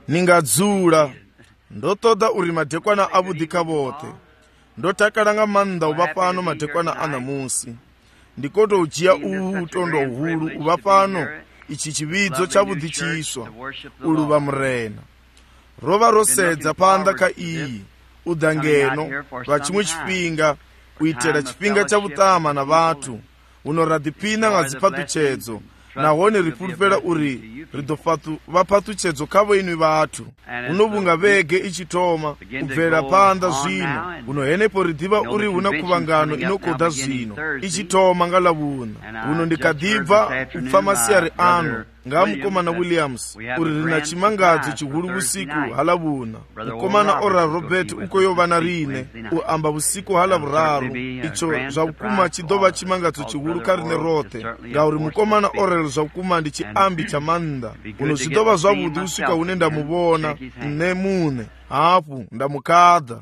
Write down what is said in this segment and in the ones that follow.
Ningadzula ndotoda uri madekwana avudhika vote. Ndotakala nga manda uva pano madekwana anamusi. Ndikotoujia utondo uhulu uva pano ichi chividzo chavudhi chiswa uluva murena. Rova rosedza panda ka iyi udangeno va chimwe chipinga kuitira chipinga chavutama na vatu unoradhipina nga zipatuchedzo nahone ripurufera uri vapatuchedzo kavo inwi vatu unovunga vege ichitoma kubvera panda zvino unohenepo ridhiva uri una kuvangano inokoda zvino ichitoma ngalavuna uno ndikadhibva kupfamasiyari ano ngamukomana Williams uri rina chimangadzo chihuru vusiku halavuna mukomana Oral Robert ukoyovana rine uamba vusiku halavuraru icho zvakukuma chidova chimangadzo chihuru karine rote ngauri mukomana Oral zvakukuma ndi chiambi chamanda uno zvidova zvavudhi usvika une ndamuvona nemune hapu ndamukadha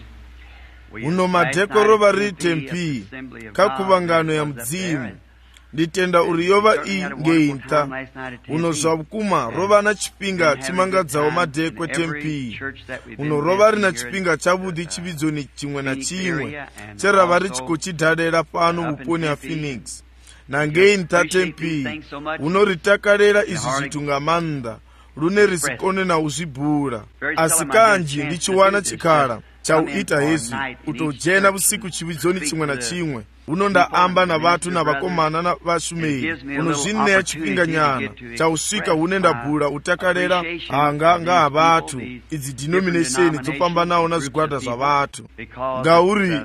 uno madheko rova riri tempi kakuvangano ya mudzimu nditenda uri yova ingeita uno zvavukuma rova na chipinga chimangadzawo madhekwe tempi uno rova rina chipinga chavudhi chividzoni chimwe na chimwe cherava richikochidhadera pano vuponi haPhoenix nangeita tempi unoritakarera izvi zvitungamanda rune risikone na uzvibhura asi kanji ndichiwana chikara chauita hezvi utojena vusiku chividzoni chimwe na chimwe unondaamba na vatu na vakomana na vashumeri unozvineya chipinga nyana chausvika unenda bhura utakarera hanga ngaavatu idzi denomination dzopambanawo na zvigwada zvavatu ngauri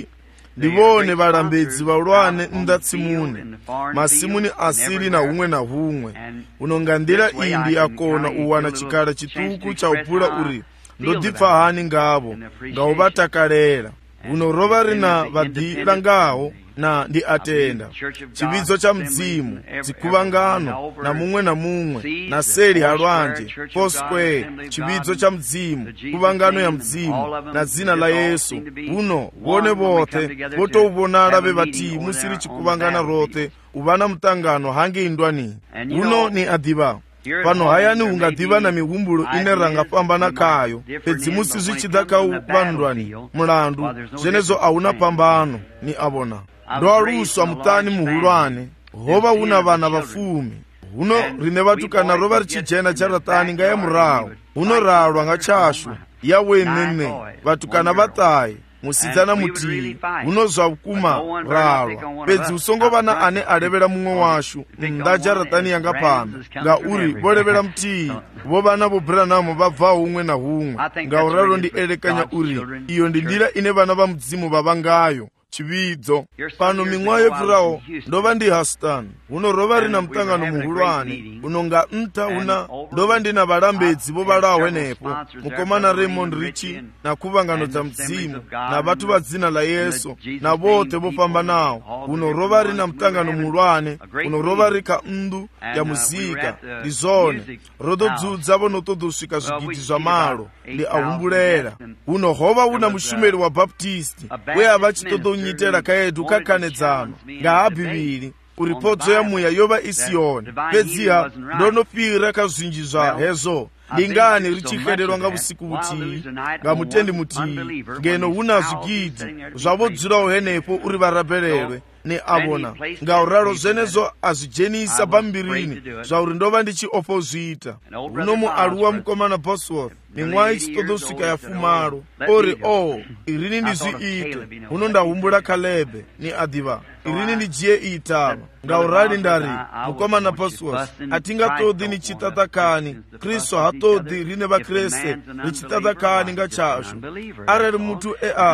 ndivone varambedzi vaulwane ndatsimune masimuni asiri na humwe na humwe unonga ndira iyi ndiyakona uwana chikara chituku chaupura uri ndodhipfa hani ngavo ngauvatakarera uno rova rina vadhila ngawo na ndi atenda chividzo cha mudzimu dzikuvangano na mumwe na seli halwanje Foursquare chividzo cha mudzimu kuvangano ya mudzimu na dzina la Yesu uno vone vote votouvonala vevati musiri chikuvangana rote uvana mutangano hange indwani uno ni adhiva pano hayani ungadhiva na mihumbulo ine rangapambana kayo pedzi musi zvichida kauvandwani mulandu zvenezo hauna pambano ni avona ndoaluswa mutani muhulwane hova una vana vafumi huno rine vatukana rova richijena charatani ngayemurawo unoralwa ngachashu yawenene vatukana vataye musidzana mutii unozvakuma ralwa pedzi usongovana ane alevera mumwe washu ndajaratani yanga pano ngauri volevera mutii vovana vobhiranamo vabvawo umwe na humwe ngauralo ndielekanya uri iyo ndi ndira ine vana va mudzimu vavangayo chividzo pano mimwa yepfurawo ndova ndi Houston uno rova rina mutangano muhulwane unonga nta una ndova ndina valambedzi vovalawo henepo mukomana Raymond Richi na kuvangano dza mudzimu na vatu va dzina la Yesu na vote vofamba nawo uno rova rina mutangano muhulwane uno rova rika mndu ya muzika ndi zone rododzudza vonotodosvika zvigidi zva malo ndi ahumbulera uno hova una mushumeri wa Baptisti we avachitodonyitera kaedu kakanedzano ngahabhiviri uri podzo ya muya yova isiyoni pedziha ndonopira kazvinji zva hezo ndingani richihererwa nga vusiku vutii ngamutendi mutii ngeno una zvigidhi zvavodzirawo henepo uri varapelelwe ne avona ngauralo zvenezo azvijenisa pambirini zvauri ndova ndichiopozvita uno mualuwa mukomana Bosworth mimwa ichitodosvika yafumaro ori irini ndizviite uno ndahumbula Kalebe ni adhiva irini ndijiye itava ngaurali ndari mukomana Bosworth atingatodhi nichitatakani Kristu hatodhi rine vakreste nichitatakani ngachashu arali mutu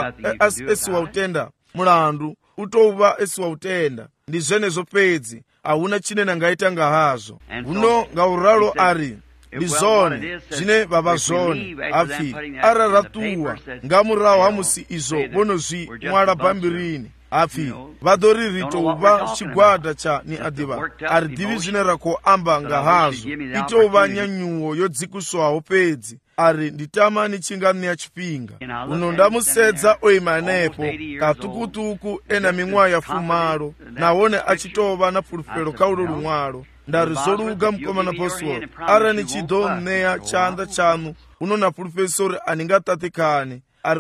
esiwa utenda mulandu utouva esiwa utenda ndi zvenezo pedzi hauna chine nangaita ngahazvo uno ngauralo ari ndi zone zvine vava zone afi araratuwa ngamurawo hamusi izo vonozvimwala pambirini afi vadoriritouva chigwada cha ni adhiva ari divi zvine rakoamba ngahazvo itouva nyanyuwo yodzikuswawo pedzi ari nditamani chingamya chipinga uno ndamusedza oimanepo katukutuku ena ming'wa ya fumalo nawone achitova na pulupelo kaulo lumwalo ndarizoluga mkomana Bosworth arani chidomneya chanda chanu uno na pulupesori aningatatikhani ari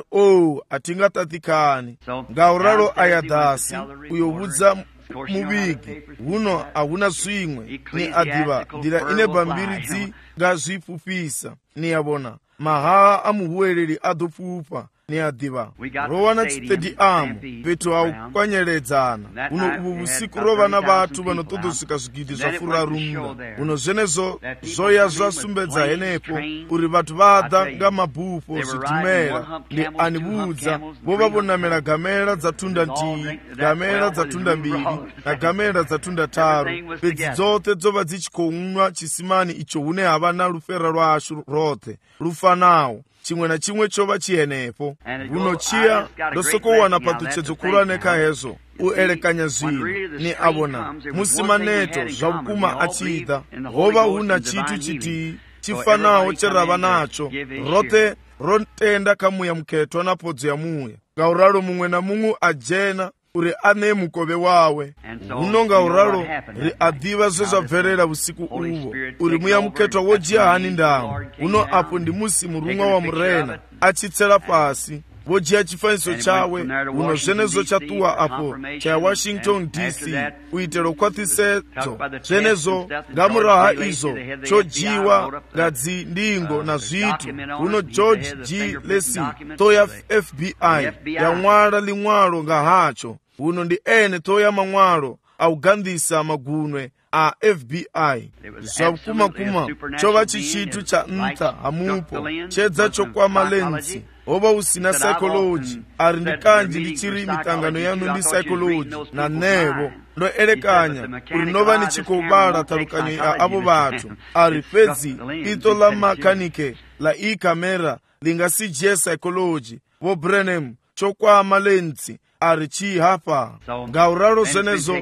atingatatikani ngauralo ayadasi uyobudza muvigi uno ahuna swimwe ni adiva ndira ine bambiridzi ngazvipfupisa ni yabona mahaa amuhuwereri adopfupa ni adiva rowana chitediamu petu aukwanyeredzana uno ubu busiku rovana vatu vanotodosvika zvigidi zvafurarumba uno zvenezo zoya zvasumbedza henepo uri vatu vadha ngamabhufo zvidhimera ndi anibudza vova vonamera gamera dzatunda ntii gamera dzatunda mbiri na gamera dzatunda taru pedzi dzote dzova dzichikonwa chisimani icho une havana rufera rwashu rothe rufanawo chimwe na chimwe chova chihenepo unochiya ndosokowana patuchedzo kuraneka hezo uelekanya zvinhu ni avona musimaneto zvavukuma achida hova huna chitu chitii chifanawo cherava nacho rote rotenda kamuya muketwa na podzo ya muya ngauralo mumwe na mumwe ajena uri ane mukove wawe unonga uralo ri adhiva zvezvabverera usiku uvo uri muya muketwa wojiya hani ndamu uno apo ndi musi murumwa wa murena achitsera pasi vojiya chifaniso chawe uno zvenezo chatuwa apo chaya Washington DC uitero kwatisedzo zvenezo ngamuraha izo chojiwa ngadzi ndingo na zvitu uno George G. Lacey toya FBI yamwala limwalo ngahacho uno ndi ene toya mamwalo augandisa magunwe a FBI zvavukuma chova chichitu cha nta hamupo chedza chokwama lenzi ova usina psychology ari ndikanji ndichiri mitangano yanu ndi psychology na nevo ndoelekanya uri nova nichikobala talukanyo ya avo vatu ari pedzi ito la makanike la ikamera lingasije psychology vo Brenham chokwama lenzi ari chihapa ngauralo zvenezo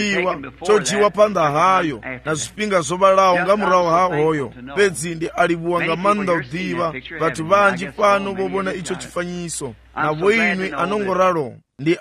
chojiwa panda hayo na zvipinga zovalawo ngamurawo hahoyo pedzi ndi alivuwa ngamanda udhiva vatu vanji pano vovona icho chifanyiso na voinwi anongoralo ndi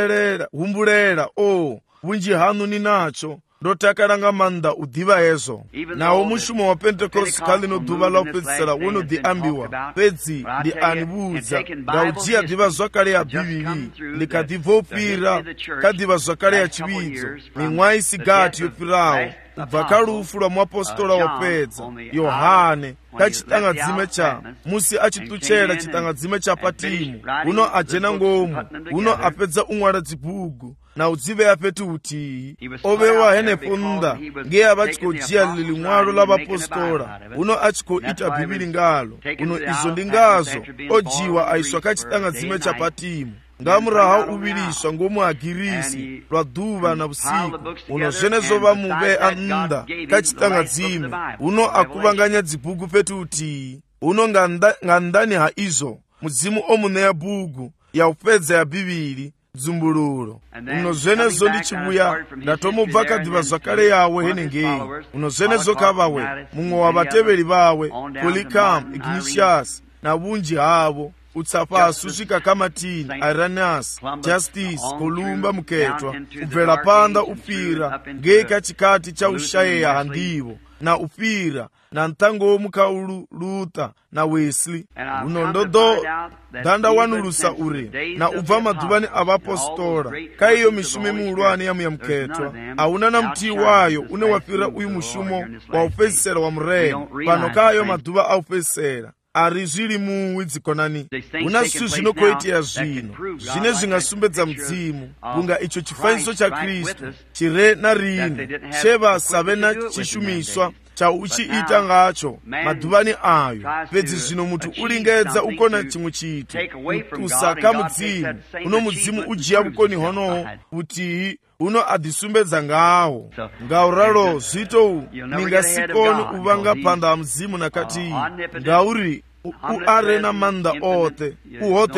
ahumbulera vunji hanu ni nacho ndotakala ngamanda udhiva hezo nawo mushumo wa Pentecost kalino dhuva la upedzisira uno diambiwa pedzi ndi anibudza ngaujiya dhiva zwakale ya Bibili likadhivopira kadhiva zwakale ya chividzo ming'wa isigati yopirawo ubva kalufu lwa muapostola wopedza Yohane kachitangadzime cha musi achituchera chitangadzime cha Patimu uno ajena ngomu uno apedza umwala dzibhugu na udzive yapeti utii ovewa henepo nda nge avachikojiya lili mwalo la vapostola uno achikoita Bibili ngalo uno izo ndi ngazo ojiwa aiswa kachitangadzime cha Patimu ngamuraha uviliswa ngomu agirisi lwa dhuva na usiku uno zvenezo vamuve anda kachitangadzime uno akuvanganya dzibhugu peti utii uno ngandani ha izo mudzimu omuneya bhugu ya upedza ya Bibili dzumbululo uno zvenezo ndichibuya ndatomubva kadhiva zvakale yawe henengeyi uno zvenezo kavawe mumwe wa vateveri vawe Polycarp Ignatius na vunji havo utsapasi usvika kamatini Irenaeus Justice Kolumba muketwa ubvera panda upfira ngei kachikati cha ushayeya handivo na upfira na ntango womukaulu Luther na Wesley uno ndodo dandawanulusa uri na ubva madhuvani avapostola kaiyo mishumo miulwane yamu ya muketwa auna na mtii wayo une wapfira uyu mushumo wa upedzisira wa murena pano kayo madhuva a upedzisira ari zviri muwi dzikonani una zvitu zvinokoitira zvino zvine zvingasumbedza mudzimu kunga icho chifaniso cha Kristu chire narino cheva save na chishumiswa chauchiita ngacho madhuvani ayo pedzi zvino mutu ulingedza ukona chimwe chitu kusaka mudzimu uno mudzimu ujiya vukoni honoho kuti uno adhisumbedza ngawo ngauralo zvito ningasikoni uvanga panda mudzimu nakati ngauri uarena manda ote uhote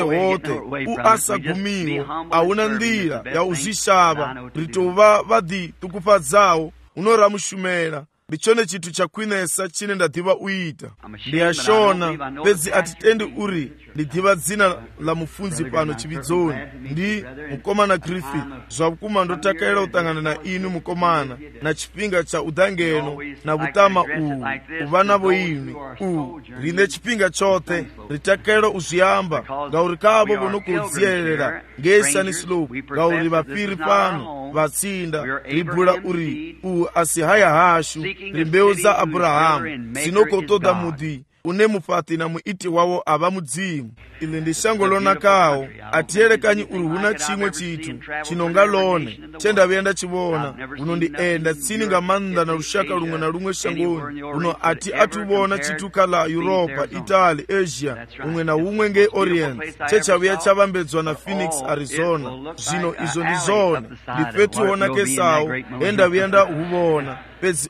uasagumiwo auna ndira ya uzvishava ritova vadhi tukufadzawo unoramushumera ndi chone chinthu chakhwinesa chine ndadziwa uita. Ndiyashona pezi atitendi uri ndidziwa dzina la mufunzi pano chividzoni ndi mukomana Griffith. Zvakuma ndotakaira utangana na inu mukomana na chipinga cha udangeno na butama uwu uvana vo inu rine chipinga chote ritakaira uziyamba ngauri kavo vonokudziyerera ngeisani slope ngauri vapiri pano vatsinda ribhura uri asihaya hashu rimbeu za Abrahamu zinokotoda mudhi une mufati na muiti wawo ava mudzimu. Ili ndi shango lonakawo atiyerekanyi uri huna chimwe chitu chinonga lone chendavenda chivona uno ndienda tsini nga manda na rushaka rumwe na rumwe shangoni uno ati atuvona chituka la Europa, Italy, Asia umwe na umwe nge Orient chechavuya chavambedzwa na Phoenix, Arizona. Zvino izo ndizone ndifetuona kesawo endavenda huvona pezi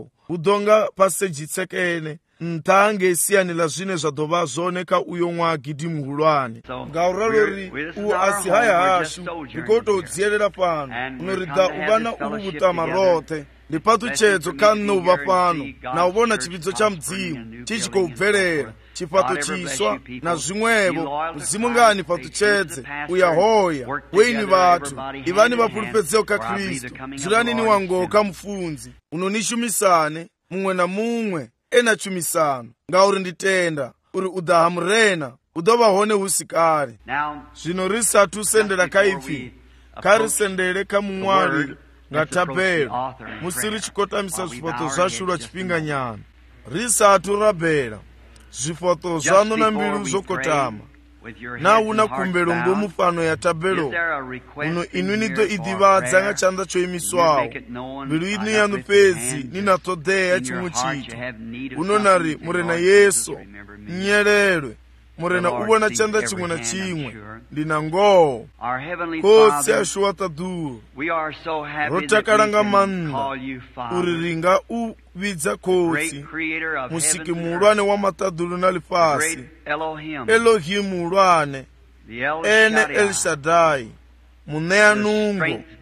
udonga pasejitsekene ntange siyani la zvine zvadova zvoneka uyo mwagidhi muhulwane ngauralori uwo asihaya hashu ndikotodziyerera pano unoridha uvana uri vutama rote ndipatuchedzo kanouva pano na uvona chividzo cha mudzimu chichikobverera chipato chiswa na zvimwevo muzimu ngani patuchedze uyahoya weini vatu ivani vapulupedzeo ka Kristu zviranini wangoka mufunzi unonishumisane mumwe na mumwe ena chumisano ngauri nditenda uri udahamurena udovahone usikare. Zvino risatu sendera kaifi karisendere kamumwari ngatabhera musiri chikotamisa zvifoto zvashurwa chipinga nyana risatu rabhera zvifoto zvano na mbiru zokotama nauna kumbero ngomufano ya tabelo uno inwinito idivadza nga chanda choimiswawo mbiru inu yanu pezi ninatodeya chimwe chitu uno nari murena Yesu nyererwe murena ubona chanda chimwe na chimwe ndina ngoo kotsi ashuwata duru rotakalanga manda uriringa uvidza kotsi musiki mulwane wa matadulu na lifasi Elohim mulwane ene El Shaddai muneya nungo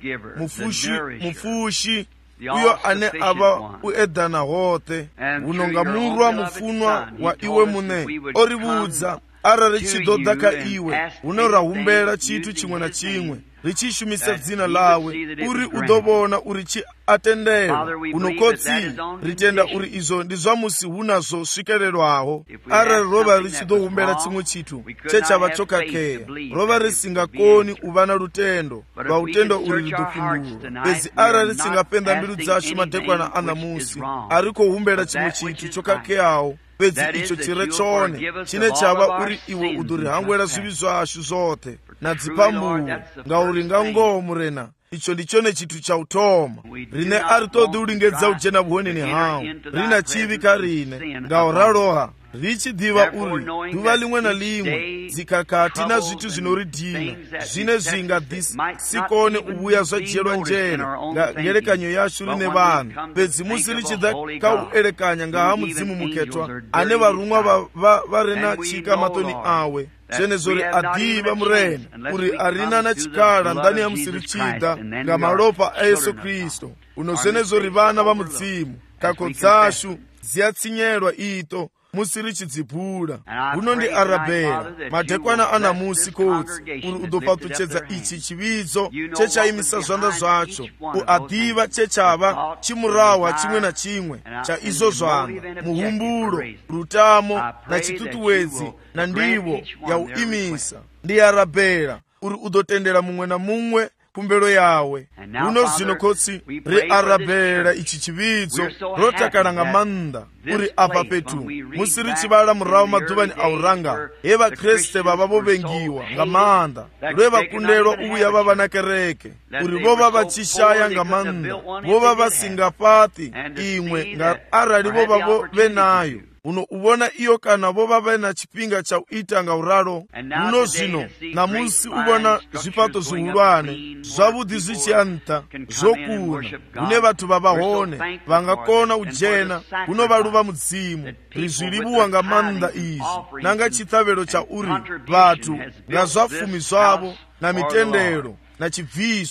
mufushi uyo ane ava uedana hote unonga murwa mufunwa wa iwe mune orivudza arari chidodaka iwe unorahumbera chitu chimwe na chimwe richishumisa dzina lawe uri udovona uri chiatendera unokotsi ritenda uri izo ndizvamusi hunazvo svikererwaho arari rova richidohumbera chimwe chitu chechava chokakeya rova risingakoni uvana rutendo rwautendo uri ridopindura bezi arari risingapenda mbiru dzacho madhekwana anamusi arikohumbera chimwe chitu chokakeyawo pedzi icho chire chone chine chava uri iwe udorihangwera zvivi zvashu zvote nadzipambure ngauri ngangoo murena icho ndichone chitu chautoma rine aritodi uringedza ujena vuhoneni hawo rina chivi karine ngauraroha richidiva uri duva limwe na limwe dzikakati na zvitu zvinoridhina zvine zvingadhisikone uvuya zvadyerwa njera ngerekanyo yashu rine vanhu pedzi musi richidza kauerekanya ngaha mudzimu muketwa ane varumwa varena chika matoni awe zvenezvo adhiva murena uri arina na chikara ndani ya musi richida ngamalopa a Yesu Kristu uno zvenezvo rivana va mudzimu kako dzashu dziyatsinyerwa ito musi richidzibhura uno ndi arabhera madhekwana anamusi kotsi uri udopatuchedza ichi chividzo chechaimisa zvanda zvacho uadhiva chechava chimurawa chimwe na chimwe cha izo zvanda muhumbulo rutamo na chitutuwedzi na ndivo yauimisa ndi arabhera uri udotendera mumwe na mumwe kumbelo yawe uno zvino kotsi riarabhera ichi chividzo rotakalanga manda uri apa petu musi richivala murawo madhuvani auranga evakreste vava vovengiwa nga manda rwevakundelwa uya vava na kereke uri vova vachishaya nga manda vova vasingapati imwe nga arali vova vo venayo uno uvona iyo kana vova vena chipinga cha uita nga uralo uno zvino namusi uvona zvipato zvihulwane zvavudi zvichianta zvokuna une vatu vavahone vangakona ujena uno valuva mudzimu rizvilivuwa nga manda izvi nanga chitavelo cha uri vatu nga zvafumi zvavo na mitendero na chibviswa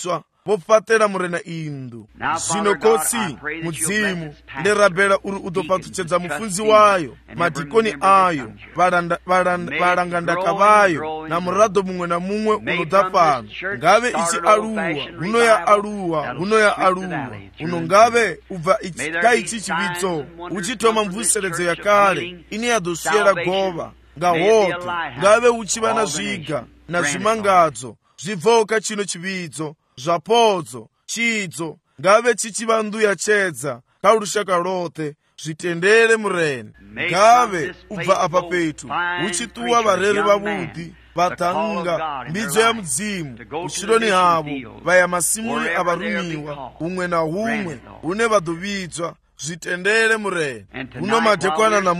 pofatela murena indu. Zvino kotsi mudzimu ndirabela uri udopatutsedza mufunzi wayo, madhikoni ayo, valangandaka vayo na murado mumwe na mumwe unodza pano. Ngave ichi aluwa huno ya aluwa huno ya aluwa uno, ngave ubva kaichi chividzo uchitoma mvuseredzo yakale ini yadosiyera gova ngahote, ngave uchiva na zviga na zvimangadzo zvibvoka chino chividzo zvapodzo chidzo, ngave chichiva nduya chedza kaulushaka lote zvitendere murene. Ngave ubva apa petu uchituwa vareri vavudi vatanga mbidzo ya mudzimu uchironi havo vaya masimuni avarumiwa umwe na umwe une vadovidzwa zvitendere murene. Uno madhekwana na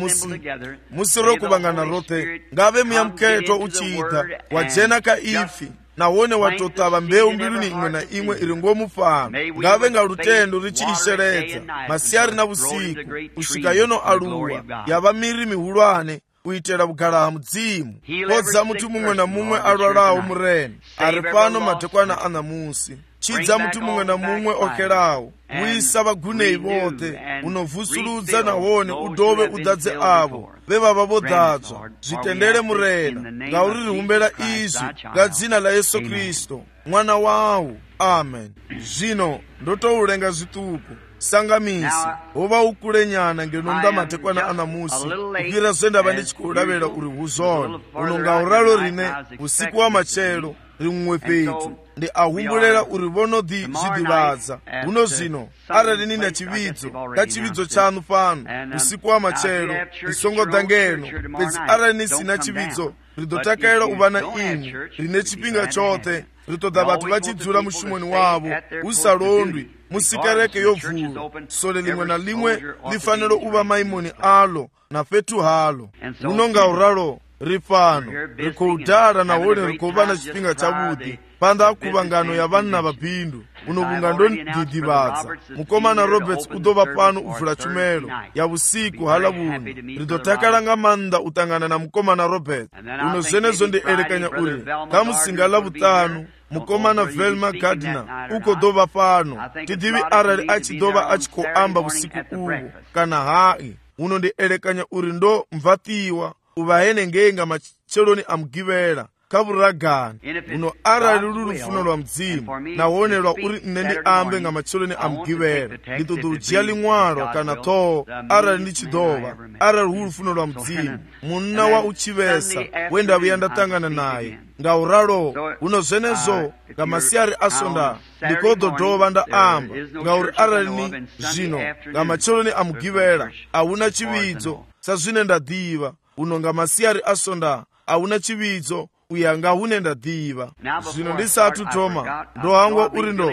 musi rokuvangana rote, ngave muyamuketo uchiita wajena kaifi nawone watotava mbeu mbiluni imwe na imwe iri ngomufano. Ngave nga lutendo richiisheredza masiyari na vusiku kusvika yono aluwa yava miri mihulwane uitera kugala mudzimu. Kodza mutu mumwe na mumwe alwalawo murene ari pano madhekwana anamusi. Chidza mutu mumwe na mumwe okerawo wisa vagunei vote unovusuludza nawone udove udadze avo vevava vodadzwa zvitendere murena ngauri rihumbera izvi ngadzina la Yesu Kristu mwana wawo. Amen. Zvino ndotoulenga zvituku sangamisi hova ukule nyana ngenonda madhekwana anamusi kukwira zvendava ndichikulavera uri huzoni uno ngauralo rine usiku wa machero rimwe petu ndi ahumbulela uri vonodhi zvidivadza. Uno zvino arali nina chividzo kachividzo chanu pano usiku wa machero isongodza ngeno, pedzi arali nisina chividzo ridotakaira uvana inu rine chipinga chote ritoda vatu vachidzura mushumoni wavo usalondwi musikereke yovhurwa sole limwe na limwe lifanelo uva maimoni alo na fetu halo. Uno ngauralo ripano rikoudara nawone rikova na chipinga chavudi panda kuvangano ya vanhu na vabhindu unovunga ndondidivadza. Mukomana Roberts udova pano uvhura chumelo ya vusiku halavuni ridotakalanga manda utangana na mukomana Roberts uno zvenezo ndierekanya uri kamusinga lavutanu mukomana Velma Gardner ukodova pano tidivi arali achidova achikoamba vusiku uvo kana hai uno ndierekanya uri ndo mvatiwa uvahenengenga macheloni amugivera kavuragani uno arali ruri rufuno rwa mudzimu nawonelwa uri nne ndi ambe nga macheloni amugivera nditodoujia limwaro kana toho arali ndichidova arali hu rufuno rwa mudzimu munna wa uchivesa wendavuya ndatangana naye ngauralo uno zvenezo nga masiyari asonda ndikododova nda amba ngauri arali ni zvino nga macheloni amugivera auna chividzo sazvine ndadiva uno nga masiyari asonda auna chividzo uyanga hune ndadiva. Zvino ndisatu toma ndohangwa uri ndo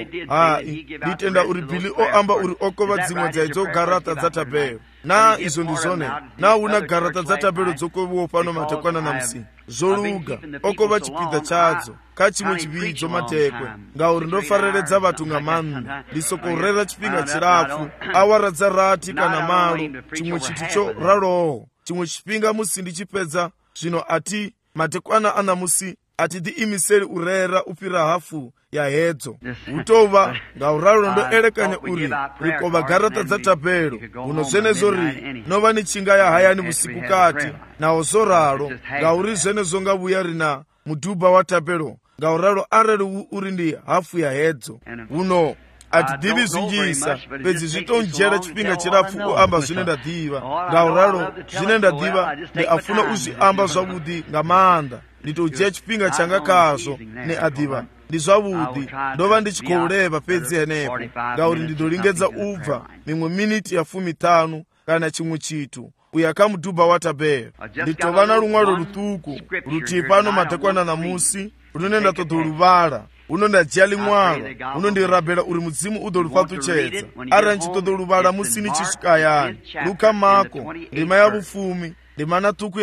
nditenda uri Bili oamba uri okova dzimwe dzaidzo garata dzatabhero na izo ndizvone na una garata dzatabhero dzokoviwo pano madhekwana na musi zoluga okova chipidha chadzo kachimwe chividzo matekwe ngauri ndofareredza vatu nga manhu ndisokorera chipinga chirafu awara dzarati kana malo chimwe chiti cho raloho chimwe chipinga musi ndichipedza. Zvino ati madhekwana anamusi atidiimiseri urera upira hafu ya hedzo utova ngauralo ndoerekanya uri rikova garata dzatabhero uno zvenezo ri nova ni chinga ya hayani vusiku kati nawo zoralo ngauri zvenezo ngavuya rina mudhubha wa tabhero ngauralo arali uri ndi hafu ya hedzo uno atidivi zvinjisa pedzi zvitonjera chipinga chirafu uamba zvine ndadiva ngauralo zvine ndadiva ndi afuna uzviamba zvavudi nga maanda nditoujia chipinga changa kazvo neadhiva ndi zvavudi ndova ndichikoureva pedzi henepo ngauri ndidolingedza ubva mimwe miniti ya 15 kana chimwe chitu uya kamudhubha wa tabhero nditova na lumwalo lutuku ruti pano madhekwana namusi runonenda todoluvala unondajia limwalo unondirabhela uri mudzimu udolufatuchedza ara nchitodoluvala musini chisvikayani luka mako ndima ya vufumi ndima na tuku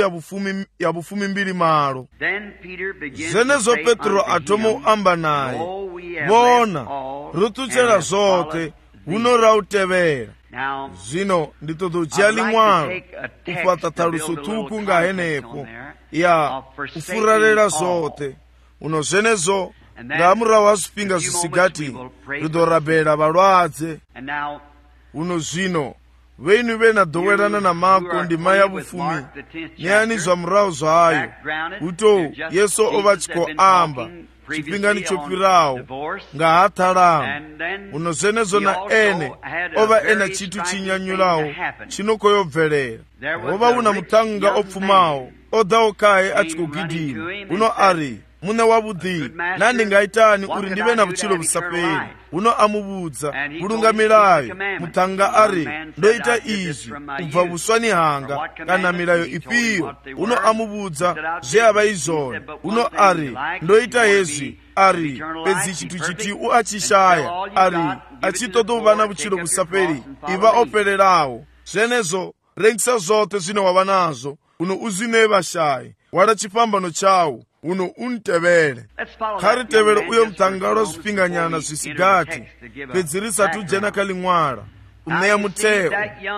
ya vufumi mbili malo. Zenezo Petro atomo amba naye vona rutuchera zote unorautevera. Zvino nditodojia limwalo ufata taluso tuku nga henepo ya ufurarera zote uno zenezo nga murahu ha zwifhinga zwisigati ri ḓo rabela vhalwadze. Uno zwino vhainu vhe na ḓowelana na mako ndima ya vhufumi niyani zwa murahu zwayo hu tou Yesu o vha tshi khou amba tshifhingani tsho fhiraho nga ha ṱhalano. Uno zwenezwo na ene o vha e na tshithu tshi nyanyulaho tshi no khou yo bvelela. Ho vha hu na muṱhannga o pfumaho o ḓaho khaye a tshi khou gidima. Uno a ri, muṋe wavhuḓi, na ndi nga itani uri ndi vhe na vhutshilo vhu sa fheli? Uno a mu vhudza, vhulunga milayo. Muṱhannga a ri, ndo ita izwi u bva vhuswani hanga, kana milayo ifhio? Uno a mu vhudza zwe a vha izwone. Uno a ri, ndo ita hezwi. A ri, fhedzi tshithu tshithihi u a tshi shaya. A ri, a tshi ṱoḓa u vha na vhutshilo vhu sa fheli, i vha o fhelelaho. Zwenezwo, rengisa zwoṱhe zwine wa vha nazwo, uno u zwine vhashayi, wala tshifhambano tshau, uno untevele. Kha ri tevele uyo muṱhannga lwa zwifhinganyana zwisigathi, fhedzi ri sathu dzhena kha ḽiṅwala u ṋea mutheo.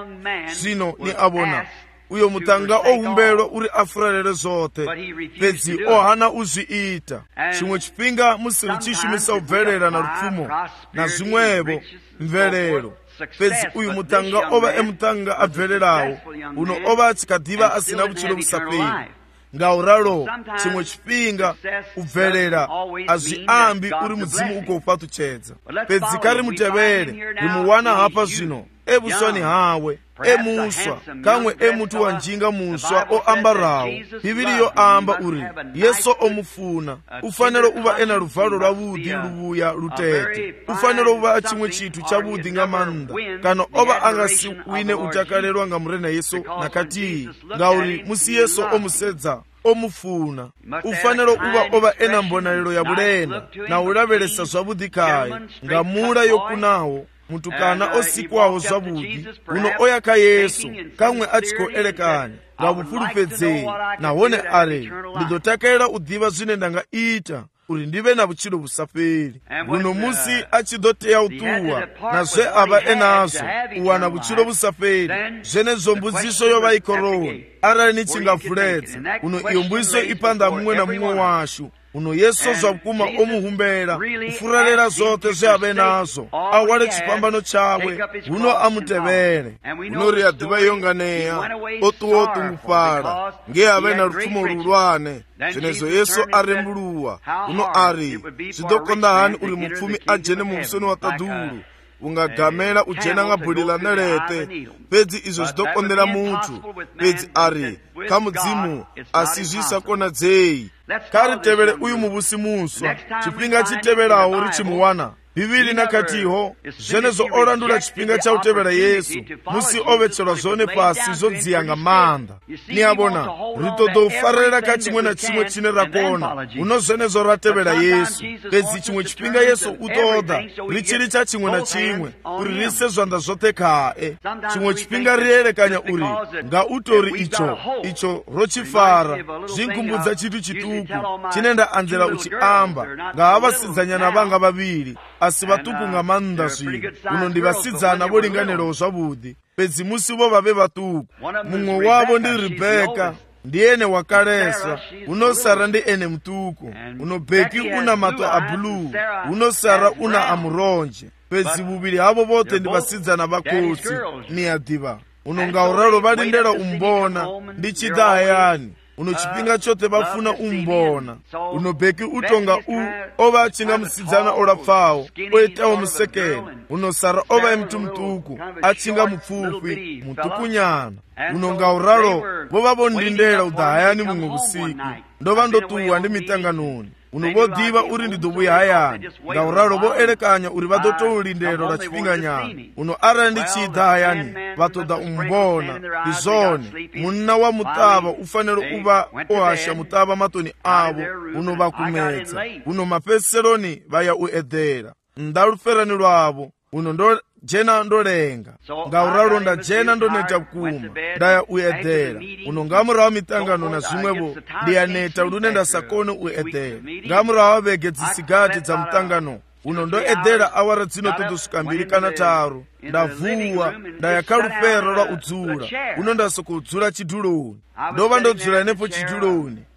Zwino ni a vhona uyo muṱhannga o humbelwa uri a furalele zwoṱhe, fhedzi o hana u zwi ita. Tshiṅwe tshifhinga musi ri tshi shumisa u bvelela na lupfumo na zwiṅwevho mvelelo, fhedzi uyu muṱhannga o vha e muṱhannga a bvelelaho, uno o vha a tshi kha ḓivha a si na vhutshilo vhu sa fheli. Nga u ralo tshiṅwe tshifhinga u bvelela a zwi ambi uri mudzimu u khou fhaṱutshedza, fhedzi kha ri mutevele ri mu wana hafha zwino e vhuswani hawe, e muswa, kamwe e muthu wa njinga muswa o ambaraho. Bivhili yo amba uri Yesu o mu funa. U fanela u vha e na luvalo lwavhuḓi luvhuya lutete. U fanela u vha a tshiṅwe tshithu tshavhuḓi nga maanḓa, kana o vha a nga si wine u takalelwa nga murena Yesu na khathihi, ngauri musi Yesu o mu sedza o mu funa. U fanela u vha o vha e na mbonalelo ya vhulenda na u lavhelesa zwavhuḓi khaye nga mula yo kunaho, mutukana o sikwaho zwavhuḓi. Uno o ya kha Yesu kamwe a tshi khou elekanya nga vhufulufhedzei, nahone a ri, ndi ḓo takalela u ḓivha zwine nda nga ita uri ndi vhe na vhutshilo vhu sa fheli. Uno musi a tshi ḓo tea u ṱuwa na zwe a vha e nazwo u wana vhutshilo vhu sa fheli, zwenezwo mbudziso yo vha i khoroni. Arali ni tshi nga vuledza, uno iyo mbudziso i phanḓa muṅwe na muṅwe washu. Uno Yesu zwa vhukuma o mu humbela u furalela zwoṱhe zwe a vhe nazwo, a hwale tshifhambano tshawe, huno a mutevele. Uno ri a ḓivha iyo nganea o ṱuwa o ṱungufhala nge a vhe na lupfumo luhulwane. Zwenezwo Yesu a rembuluwa. Uno a ri, zwi ḓo konḓa hani uri mupfumi a dzhene muvhusoni wa ṱaḓulu? U nga gamela u dzhena nga buli ḽa ṋeleṱe, fhedzi izwo zwi ḓo konḓela muthu. Fhedzi a ri, kha mudzimu a si zwi sa konadzei. Kha ri tevele uyu muvhusi muswa. Tshifhinga tshi tevhelaho ri tshi mu wana, bivhili na khathiho zwenezwo o landula tshifhinga tsha u tevhela Yesu, musi o vhetshelwa zwone fhasi zwo dzia nga maanḓa. Ni a vhona, ri ṱoḓa u farelela kha tshiṅwe na tshiṅwe tshine ra kona, huno zwenezwo ra tevhela Yesu. Fhedzi tshiṅwe tshifhinga Yesu u ṱoḓa ri tshi litsha tshiṅwe na tshiṅwe uri ri ise zwanḓa zwoṱhe khae. Tshiṅwe tshifhinga ri elekanya uri nga u tori icho ro tshi fara, zwi nkhumbudza tshithu tshiṱuku tshine nda anzela u tshi amba nga ha vhasidzanyana vhanga vhavhili, a si vhaṱuku nga maanḓa zwino. Uno ndi vhasidzana vho linganelaho zwavhuḓi, fhedzi musi vho vha vhe vhaṱuku. Muṅwe wavho ndi Rebeka, ndi ene wa kalesa. Uno Sara ndi ene muṱuku. Uno Beki una maṱo a buluu, uno Sara una a muronje. Fhedzi vhuvhili havho vhoṱhe ndi vhasidzana vha khotsi, ni a ḓivha. Uno ngauralo vha lindela u mbona ndi tshi ḓa hayani. Uno tshifhinga tshoṱhe vha funa u mbona. Uno Beki u tonga o vha a tshi nga musidzana o lapfaho o itaho musekene. Uno Sara o vha e muthu muṱuku a tshi nga mupfufhi muṱukunyana. Uno ngauralo vho vha vho ndindela u ḓa hayani muṅwe vhusiku. Ndo vha ndo ṱuwa ndi miṱanganoni. Uno vho ḓivha uri ndi ḓo vhuya hayani, ngauralo vho elekanya uri vha ḓo tou lindela lwa tshifhinganyana. Uno arali ndi tshi ḓa hayani vha ṱoḓa u mbona. Ndi zwone, munna wa muṱavha u fanela u vha o hasha muṱavha maṱoni avho, uno vha kumedza. Uno mafhedziseloni vha ya u eḓela nnḓa luferani lwavho. Uno ndo dzhena ndo lenga, ngauralo nda dzhena ndo neta vhukuma, nda ya u eḓela. Uno nga murahu ha miṱangano na zwiṅwevho ndi ya neta lune nda sa kone u eḓela. Nga murahu ha vhege dzisigathi dza muṱangano, uno ndo eḓela awara dzino ṱoḓo swika 2 kana 3. Nda vuwa nda ya kha lufero lwa u dzula. Uno nda sokou dzula tshiduloni. Ndo vha ndo dzula henefho tshiduloni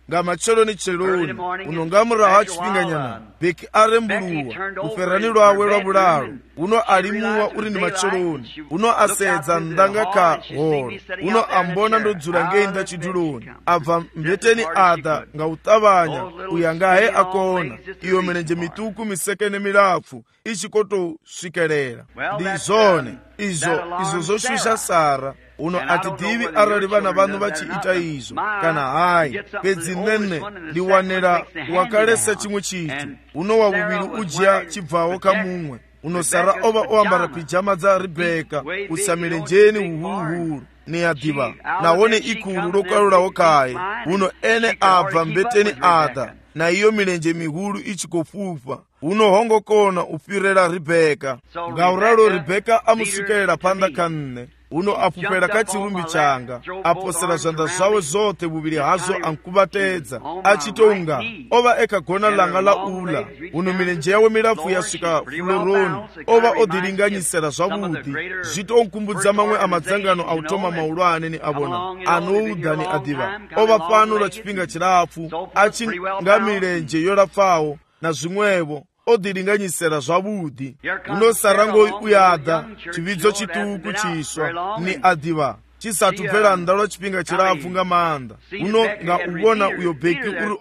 nga macheloni uno nga murahu ha chifinganyana beki arembuluwa luferani lwawe lwa bulalo uno alimuwa uri ni macheloni uno asedza ndanga ka holo uno ambona ndodzula ngenda chiduloni abva mbeteni ada nga utabanya uyangahe akona iyo menenje mituku misekene milapfu ichikoto swikelera ndi zone izo zoshusha Sara uno atidivi arali vana vanu vachiita izvo kana hayi pedzi nene liwanera wakalesa chimwe chitu uno wavuviri ujya chibvawo kamumwe uno Sara ova oambara pijama dza Rebeka usamilenjeni uhuhuru ni adiva nawone ikulu lokalulawo kaye uno ene abva mbeteni ada na iyo milenje mihulu ichikofufa uno hongokona ufirera Rebeka ngauralo Rebeka amuswikelela panda kanne uno apupela kachirumbi changa aposela zvanda zvawe zote buviri hazo ankubatedza achitonga ova ekagona langa la ula uno milenje yawe milafu yasvika fuloroni ova odilinganyisela zvavudi zvitonkumbudza mamwe amadzangano automa maulwane ni avona anouda ni adiva ova pano lwa chipinga chilafu achinga milenje yolapfawo na zvimwevo odilinganyisela zvavudi uno Sarango uyada chividzo chituku chiswa ni adiva chisatu bvela nda lwa chipinga chilafu nga maanda uno nga uvona uyo beki uri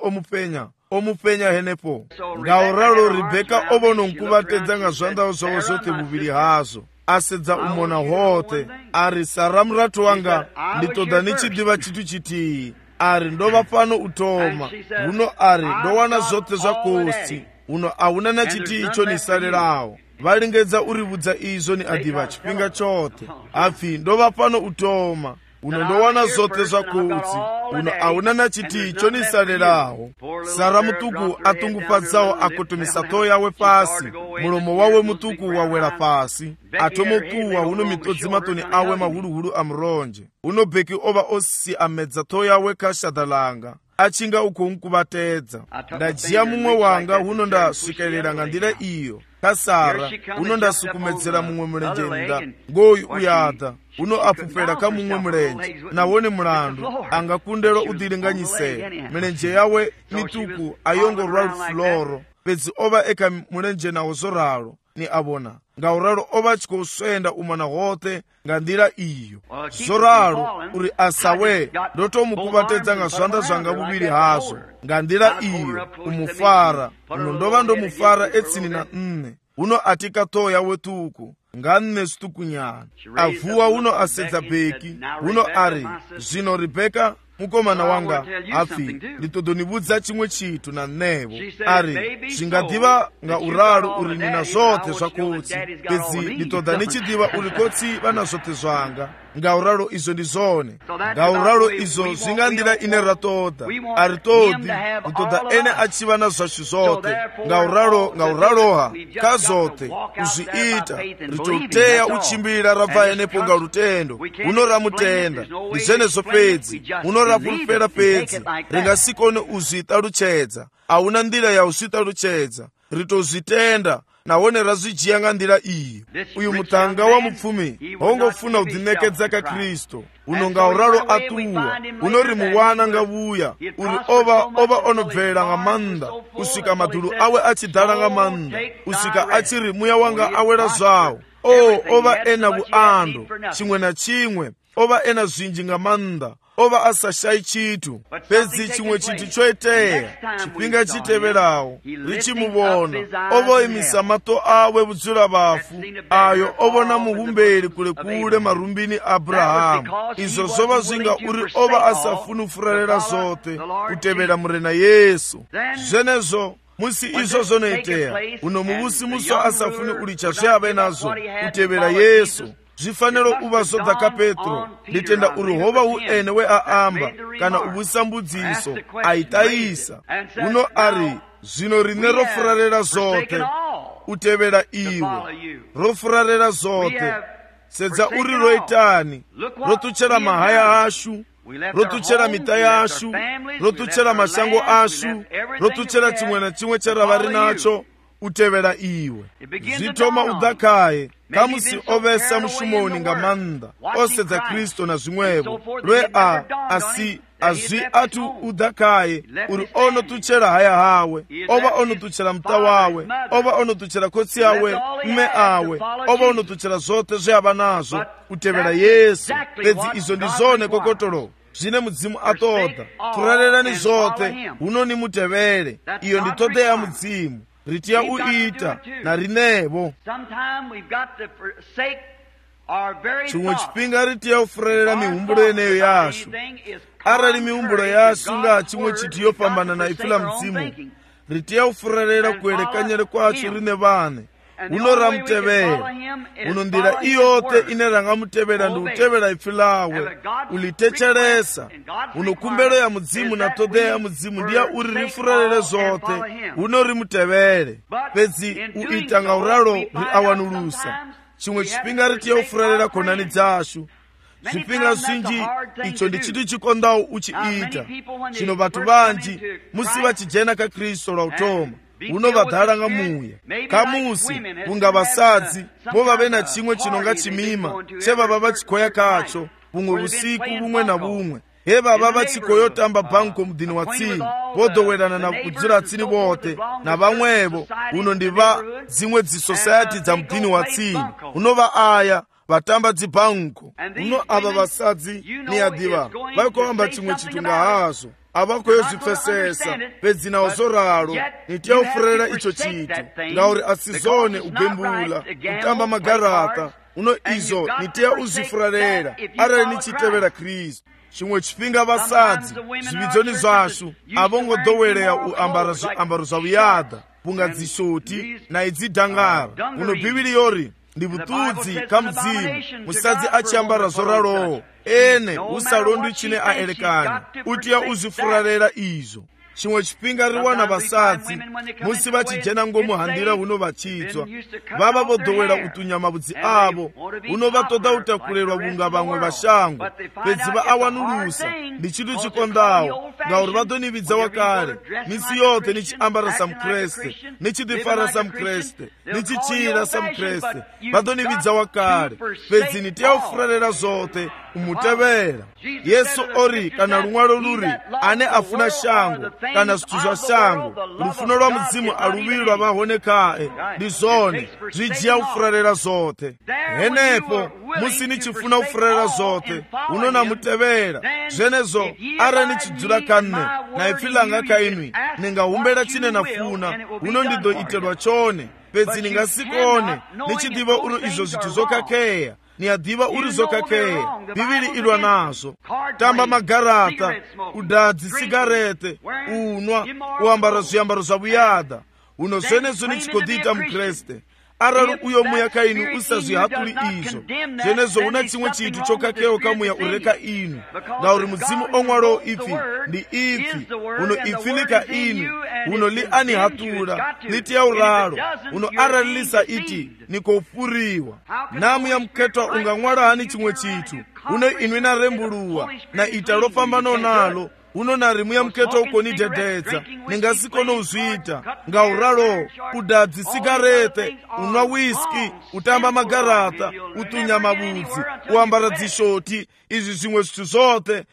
omupenya henepo ngauralo Rebeka ovono nkuvatedza nga zvandawo zvawo zote buviri hazo asedza umona hote ari Sara murato wanga nditoda nichidiva chitu chitiyi ari ndova pano utoma uno ari ndowana zote zvakosti uno auna na chiti icho nisalelawo valingedza urivudza izvo ni adiva chipinga chote afi ndova pano utoma uno ndowana zote zvakotsi uno auna na chiti icho nisalelawo Sara mutuku atungufadzawo akotomisa toho yawe pasi mulomo wawe mutuku wawela pasi atomokuwa uno mitodzi matoni awe mahuluhulu amuronje uno beki ova osisi amedza toho yawe kashadalanga achinga uko nkuvatedza ndajiya mumwe wanga uno ndaswikelela nga ndira iyo kasara uno ndasukumedzera mumwe mulenje nda ngoyu uyada uno apupela ka mumwe mulenje nawone mulandu angakundelwa udilinganyisela milenje yawe mituku ayongorwa fuloro pedzi ova eka mulenje nawo zoralo ni avona ngauralo ova chikoswenda umana hote nga ndira iyo zoralo uri asawe ndotomukuvatedza nga zvanda zvanga vuviri hazvo nga ndira iyo umufara uno ndova ndomufara etsini na nne uno atika toho yawe tuku nga nne situkunyana avuwa uno asedza beki uno ari zvino Rebeka mukomana wanga afi nditodonivudza chimwe chitu na nevo ari zvingadiva nga uralo uri nina zote zvakotsi pedzi nditoda nichidiva uri kotsi vana zote zvanga nga uralo izo ndizone nga uralo izo zvingandira ine ratoda ari todi nditoda ene achiva na zvashu zote nga uraloha ka zote kuzviita ritoteya uchimbira rabva enepo nga lutendo uno ramutenda ndizvenezvo pedzi uno rapurupera pedzi ringasikone uzvitaluchedza auna ndira yauzvitaluchedza ritozvitenda nawone razvijiya nga ndira iyo uyu mutanga wa mupfumi hongofuna kudhinekedza ka Kristo uno nga uralo atuwa uno rimuwana nga vuya uri ova onobvela nga manda usika madhulu awe achidhala nga manda usika achiri muya wanga awela zvawo ova ena vuando chimwe na chimwe ova ena zvinji nga manda ova asashayi chitu pedzi chimwe chitu choiteya chipinga chiteverawo richimuvona ovoimisa mato awe vudzula vafu ayo ovona muhumberi kule kule marumbini Abrahamu izvo zova zvinga uri ova asafunufurarera zote kutevera murena Yesu zvenezvo musi izvo zonoiteya uno muvusi muso asafuni ulicha zveave nazvo kutevera Yesu zvifaniro uva zodza ka Petro nditenda uri hova uene we aamba kana uvusambudziso aitayisa uno ari zvino rine rofurarera zote utevera iwe rofurarera zote sedza uri roitani rotuchera mahaya ashu rotuchera mita yashu rotuchera mashango ashu rotuchera chimwe na chimwe charavari nacho utevera iwe zvitoma udhakaye kamusi ovesa mushumoni nga manda osedza Kristo na zvimwevo lwe asi azwi athu udakaye uri ono tuchera haya hawe, ova ono tuchera mta wawe, ova ono tuchera kotsi yawe, mme awe, ova ono tuchera zote zve nazo utevera Yesu. Pedzi izo ndi zone kokotolo zvine mudzimu atoda. Furalirani zote unoni mutevere. Iyo ndi tode ya mudzimu ritiya uita na rinevo. Chimwe chipinga ritiya ufuralira mihumbulo yeneyo yashu. Arali mihumbulo yashu nga chimwe chiti yopambana na ifila mudzimu, ritiya ufuralira kuerekanyere kwacho rine vane unoramutevera. Uno ndira iyote inerangamutevera ndi utevera ifilawe ulitecheresa. Uno kumbelo ya mudzimu na tode ya mudzimu ndiya uri rifuralire zote unorimutevere. Pedzi uitanga uralo ri awanulusa. Chimwe chipinga ritiya ufuralira konani dzashu. Zvipinga zvinji icho ndi chitu chikondawo uchiita. Chino vatu vanji musi vachijena ka Kristo lwa utoma unovadhala nga muya. Kamusi kunga vasadzi vova na chimwe chinonga chimima chevava vachikoya kacho bumwe busiku bumwe na bumwe. Vava vachikoyotamba banko mudini wa tsini vodowerana na kudzira tsini vote na vamwevo. Uno ndiva zimwe dzisociety dza mudini wa tsini unova aya vatamba dzibanko. Uno ava vasadzi ni adiva vaikovamba chimwe chitunga hazo avakoyozvipfesesa pedzi nawo zoralo nitiya ufuralira icho chitu ngauri asizone ubembula kutamba magarata. Uno izo nitiya uzvifuralira arali nichitevera Kristu. Chimwe chipinga vasadzi zvividzoni zvashu avongodowereya uambara zviambaro zvavuyada bunga dzishoti na idzidhangara. Uno Bhibhiri yori ndi vutudzi ka mudzimu musadzi achiambara zoralowo ene usalondi chine aelekanya utiya uzvifuralira izvo. Chimwe chipinga riwana vasadzi musi vachijena ngomuhandira uno vachidzwa vava vodowera utunya mavudzi avo uno vatoda utakulelwa bunga vamwe vashango. Pedzi va awanulusa ndi chitu chikondawo ngauri vadonividza wakale misi yote nichiambara samukreste nichidifara samukreste nichichira samukreste vadonividza wakale. Pedzi nitiya ufuralira zote umutevera Yesu. Ori kana lumwalo luri ane afuna shango kana zithu zva shango lufuno lwa mudzimu aluvilwa vahonekae ndi zone zvijiya ufuralira zote. Henepo musi nichifuna ufuralira zote unonamutevera zvenezo ara nichidzula kanne na ifilanga kainwi ningahumbera chine nafuna uno ndido itelwa chone. Pedzi ningasikone nichidiva uno izo zithu zokakeya niyadiva uri zokakeya. Bhibhiri ilwa nazo tamba magarata, udadzi, sigarete, unwa, uambara zviambaro zvavuyada. Uno zvenezo nichikodita mukreste. Arali uyo muya kainu usazvihatuli izvo zvenezo una chimwe chitu chokakewo kamuya ureka inu ngauri mudzimu omwalo ifi ndi ifi. Uno ifi lika inu uno li anihatula litiya uralo uno arali lisa iti nikofuriwa. Namu ya mketwa ungamwala hani chimwe chitu uno inu inarembuluwa na ita lofambano nalo uno narimu ya mketo uko ni dededza ningasikono uzvita ngauralo udadzi, sigarete, unwa whisky, utamba magarata, utunya mavudzi, uambara dzishoti. Izvi zvimwe zvithu zote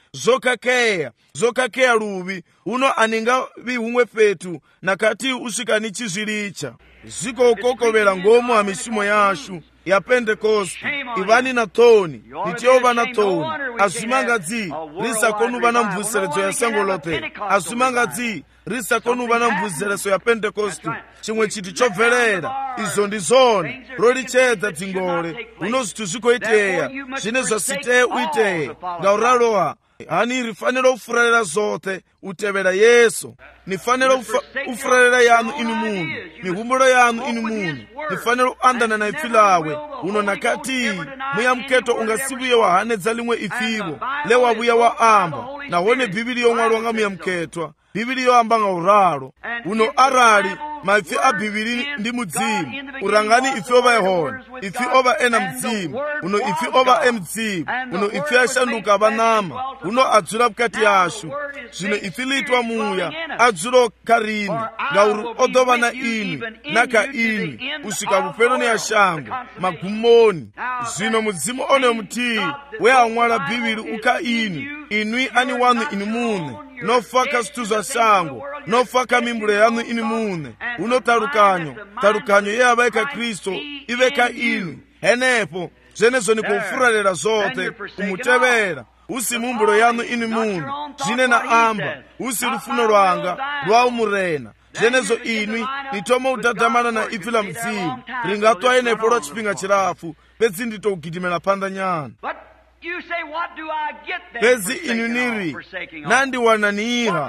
zokakeya luvi uno aninga vihumwe petu nakati usvika nichizvilicha zvikokokovera ngomo hamishumo yashu ya Pentekosti. Ivani na toni nitiyova na toni azvimangadzi risakonuva na mvuseredzo ya sango lote azvimangadzi risakonuva na mvuseredzo ya Pentekosti. Chimwe chiti chobverera izo ndi zone rolichedza dzingole uno zvithu zvikoiteya zvine zvasiteya uiteya ngauraloha hani rifanira ufuralira zote utevera Yesu. Nifanira ufuralira yanu inu munhu mihumbulo yanu inu munhu nifanira uandana na ifilawe uno nakati muya mketo ungasivuye wahanedza limwe ifivo lewavuya waamba nahone Bhibhiri yomwalwa nga muya mketwa Bhibhiri yoamba nga uralo uno arali maifi a Bhibhiri ndi mudzimu urangani ifi ova ehona ifi ova ena mudzimu uno ifi ova emudzimu uno ifi ashanduka avanama uno adzula bukati yashu zvino ife litwa muya adzuro karini ngauri odova na ini naka ini kusvika vupeloni ya shango magumoni. Zvino mudzimu one mutii weamwala bhiviri uka ini inwi ani wanu ini mune nofaka situ za shango nofaka mimbure yanu ini mune uno tarukanyo yeavaika Kristo iveka ini henepo zvenezo ni kufuralira zote kumutevera usi mumbulo yanu ini muno zvine na amba usi rufuno rwanga rwaumurena zvenezo inwi nitoma udhadhamana na ifi la mdzimu ringatwa enepo lwa chipinga chirafu pedzi nditogidimela panda nyana. Pedzi inu niri nandiwananiha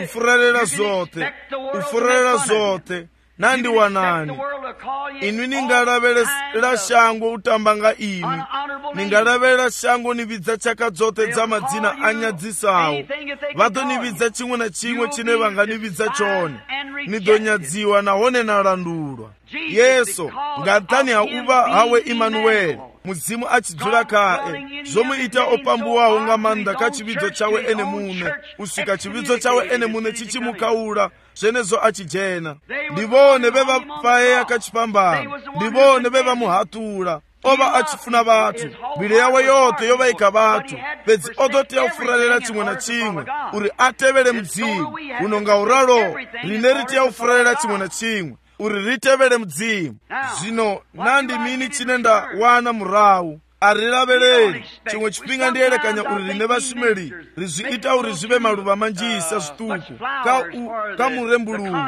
ufuralira zote nandiwanani inwi ningalavela shango utambanga ini ningalavela shango nividza chaka dzote dza madzina anyadzisawo vadonividza chimwe na chimwe chine vanganividza chone nidonyadziwa nahone nalandulwa. Yesu ngatani hauva hawe Imanueli mudzimu achidzula kae zomuita opambuwawo nga manda ka chividzo chawe ene mune usvika chividzo chawe ene mune chichimukaula zvenezo achijena. Ndivone vevapaeya kachipambana ndivone vevamuhatula ova achifuna vatu mbiri yawe yote yovaika vatu pedzi odoteya ufuralira chimwe na chimwe uri atevere mudzimu unonga uralo rine ritiya ufuralira chimwe na chimwe uri ritevere mudzimu. Zvino nandi mini chinenda wana murau arilaveleli chimwe chipinga ndiyelekanya uri rine vashumeli rizviita uri zvive maluva manjisa zvituku kamurembululu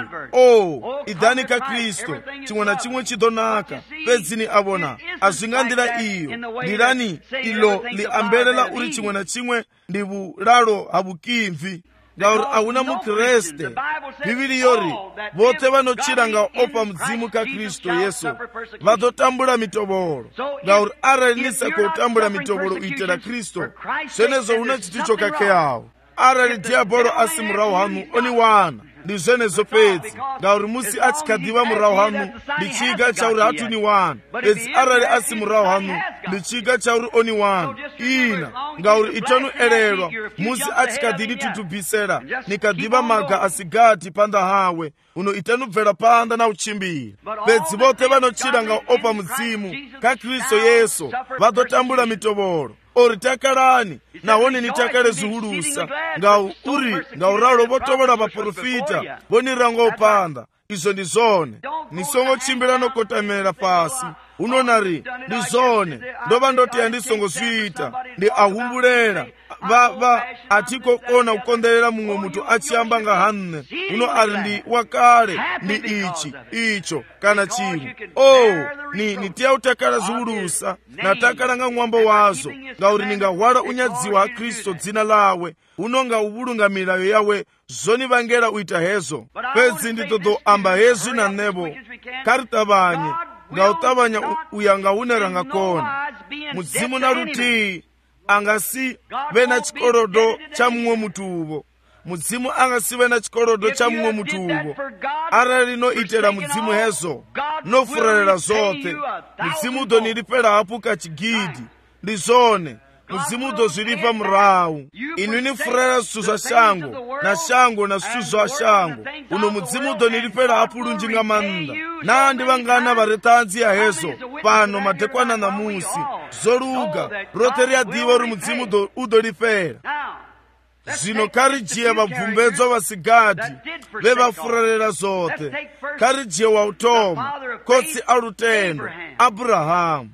idhani ka Kristo chimwe na chimwe chidonaka pedzini avona azvingandira iyo ndirani ilo liambelela uri chimwe na chimwe ndivulalo havukimvi ngauri hauna mukreste. Bhiviri yori vote vanochiranga opa mudzimu ka Kristo Yesu vadotambula mitovolo ngauri arali nisakotambula mitovolo uitela Kristo zvenezo una chiticho kake yawo arali diabolo asi murau hanu oni wana ndi zvenezo pedzi ngauri musi achikadhiva murau hanu ndi chiga chauri hatuni wana pedzi arali asi murau hanu ndi chiga chauri oni wana ina ngauri itonu elelwa musi achikadhini tutubhisera nikadhiva maga asigati panda hawe uno itanubvera panda na uchimbira pedzi vote vanochiranga opa mudzimu ka Kristo Yesu vadotambula mitovolo ori takalani nahone nitakale zuhulusa ngauralo votovola vaprofita voniranga opanda izo ndi zone nisongochimbira nokotamela pasi unonari ndi zone ndova ndoteya ndisongozviita ndi ahumbulela atikokona kukondelela mumwe mutu achiyamba nga hanne uno ari ndi wakale ndi icho kana chimwe nitiya utakala zuhulusa natakala nga ng'wambo wazo ngauri ningahwala unyadziwa ha Kristo dzina lawe unonga uvulunga milayo yawe zonivangela uita hezo pedzi nditodo amba hezu na nebo karitavanye ngautavanya uyanga uneranga kona mudzimu na rutii angasi vena chikorodo cha mumwe mutuvo mudzimu angasi vena chikorodo cha mumwe mutuvo arali noitela mudzimu hezo nofuralira zote mudzimu udonilipela hapu kachigidi ndi zone mudzimu udozvilipa murau inwi nifuralira zvitu zva shango na zvitu zva shango uno mudzimu udonilipela hapu lunjinga manda nandi vangana vari tanzi ya hezo pano madekwana na musi zoluga rote riadiva uri mudzimu udolipela. Zvino karijiye vabvumbedzwa vasigadi vevafuralira zote karijiye wautoma kotsi arutendo Abrahamu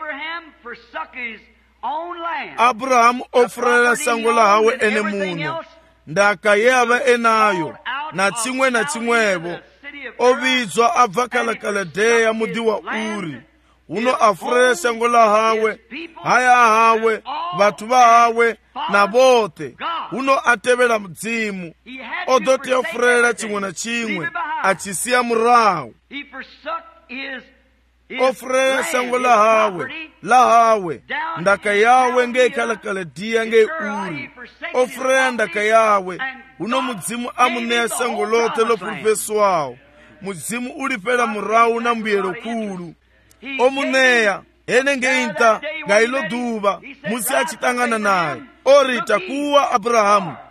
ofuralira sango la hawe ene muno ndaka yava enayo na chimwe na chimwevo ovidzwa abva Kaladeya mudzi wa Uri uno afuralira sango la hawe haya hawe vatu va hawe na vote uno atevela mudzimu odoteya ofuralira chimwe na chimwe achisiya murau ofuralira sango la hawe ndaka yawe ngei Kaladeya ngei Uri ofuralira ndaka yawe uno mudzimu amuneya sango lote lopulupeswawo mudzimu ulipela murau na mbuyelo kulu omuneya ene ngeinta ngailo duva musi achitangana naye ori takuwa Abrahamu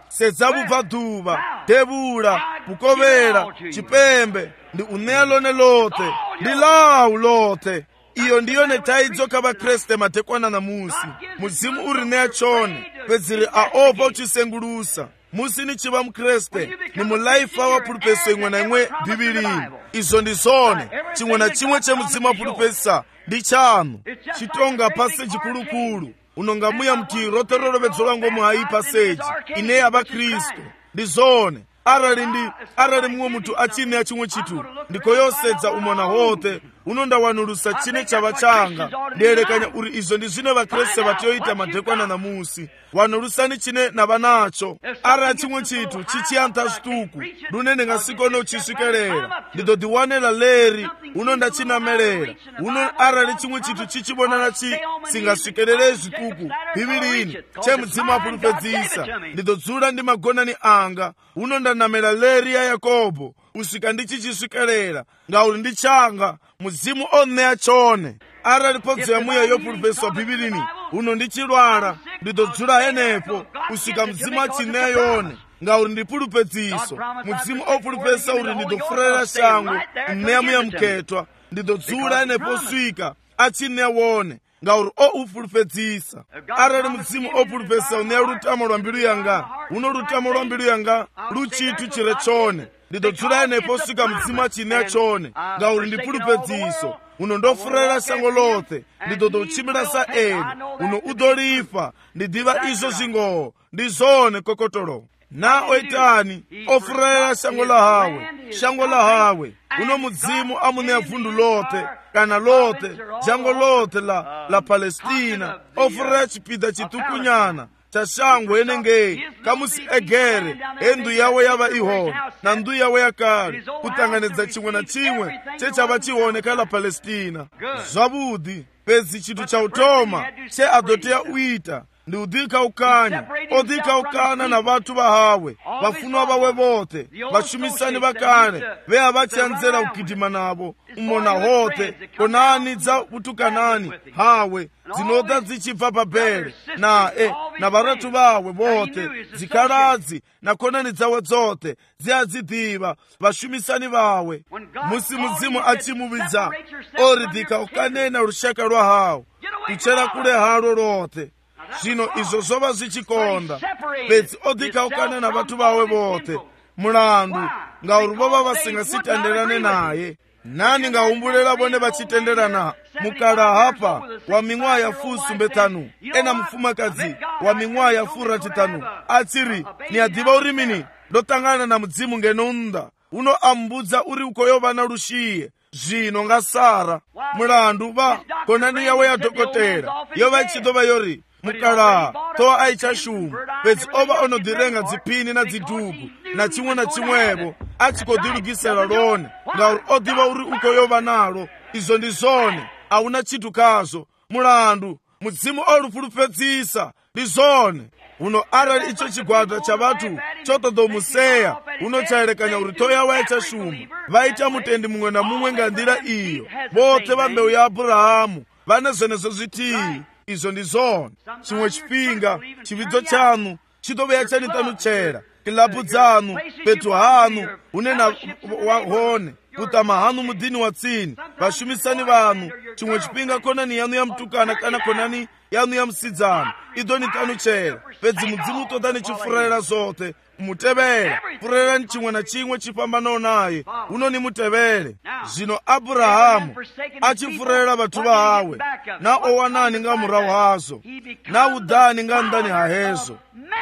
sedzabva dhuva, debula, kukovera, chipembe, ndi uneya lone lote, ndi lawu lote. Iyo ndiyo netaidzo kava Kriste madekwana na musi. Muzimu uri neya chone, pedziri aopa uchisengulusa. Musi ni chiva mkreste, ni mulaifa wa pulupesa imwe na imwe Bibilini. Izo ndi zone, chimwe na chimwe che muzimu wa pulupesa, ndi chanu. Chitonga paseji kulukulu, unonga muya mti rotororovedzola ngomu hai paseji, ine aba Kristo. Ndi zone, arali mumwe mutu achine ya chimwe chitu, ndiko yosedza umona hote, unonda wanulusa chine chava changa, ndiyelekanya uri izo ndi zine vakreste vatiyoita madekwana na musi. Wanulusani chine na vanacho, ara chimwe chitu, chichianta stuku, lunene ngasikono chiswikelera, ndidodiwanela leri, unonda chinamelera, arali chimwe chitu chichibonana singaswikelere zituku, Bibilini, che muzimu apulupedzisa, ndidodzula ndi magonani anga, unonda namela leri ya Yakobo, usika ndi chichiswikelera, ngauli ndi changa, muzimu oneya chone. Arali podzo ya muya yopulupeswa Bibilini, uno ndi chilwala, ndidodzula enepo, usika mzimu achineya yone, ngauli ndi pulupedziso. Muzimu opulupesa uri ndidofurera shango, mneya muya mketwa, ndidodzula enepo swika, achineya wone, ngauri upulupedzisa. Arali muzimu opulupesa uneya lutamo lwa mbilu yanga, uno lutamo lwa mbilu yanga, luchitu chile chone, ndidodzula enepo swika mzimu achineya chone, ngauri ndi pulupedziso. Uno ndofurera shango lote, ndidodochimira sa eni, uno udolifa, ndidiva izo zingoho, ndizone kokotolo. Na oitani, ofurera shango la hawe, uno muzimu amuneya vundu lote, kana lote, jango lote la Palestina, ofurera chipida chitukunyana, cha shango enengei, kamusi egere, endu yawe yava ihona, na ndu yawe yakali, kutanganedza chimwe na chimwe, che chava chihoneka la Palestina. Zwabudi, pezi chitu cha utoma, che adotea uita, ndi udhika ukanya, odhika ukana na vatu vahawe, vafunwa vawe vote, vashumisani vakane, vea vachianzera ukidima navo, umona hote, konani dza utukanani, hawe, zinodha zichibva pabere, na varatu vawe vote, zikaradzi, na konani dzawe dzote, ziadzidiva, vashumisani vawe. Musi muzimu achimuvidza, oridhika ukanena rushaka rwa hawo, kuchera kule haro rote. Zvino izvo zvova zvichikonda, bedzi odhika ukana na vatu vawe vote, mulandu, ngauri vova vasingasitenderane naye. Nani ngaumbulera vone vachitenderana, mukala hapa, wa ming'wa ya fusu mbetanu, ena mfumakadzi, wa ming'wa ya furati tanu, atsiri, ni adiva urimini, dotangana na mudzimu ngenunda, uno ambudza uri ukoyova na rushiye, zvino ngasara, mulandu va, konani yawe ya dokotera, yova ichidova yori, mukala to aichashuma, pedzi ova onodirenga dzipini na dzidugu, na chimwe na chimwevo, achikodzilugisera lone, ngauri odiva uri ukoyova nalo, izo ndi zone, auna chitu kazo, mulandu, mudzimu olupulupedzisa, ndi zone. Uno arali icho chigwada cha vatu, chotodomuseya, uno chaelekanya uri toyawa aichashuma, vaita mutendi mumwe na mumwe ngandira iyo, vote vambeu ya Abrahamu, vane zenezo zvitiyi, izo ndi zone. Chimwe chipinga, chividzo chanu, chitoveya chanitanu chera, kilapu dzanu, petu hanu, unena wahone, kutama hanu mudini watsini, vashumisani vanu, chimwe chipinga konani yanu ya mtukana kana konani yanu ya msidzana, idoni tanu chera, pedzi mudzimu totani chifurera zote, mutevere, furerani chimwe na chimwe chipambano naye, uno ni mutevere. Zvino Abrahamu achifurera vatu vahawe, na owanani nga murahu hazo, na udani nga ndani hahezo,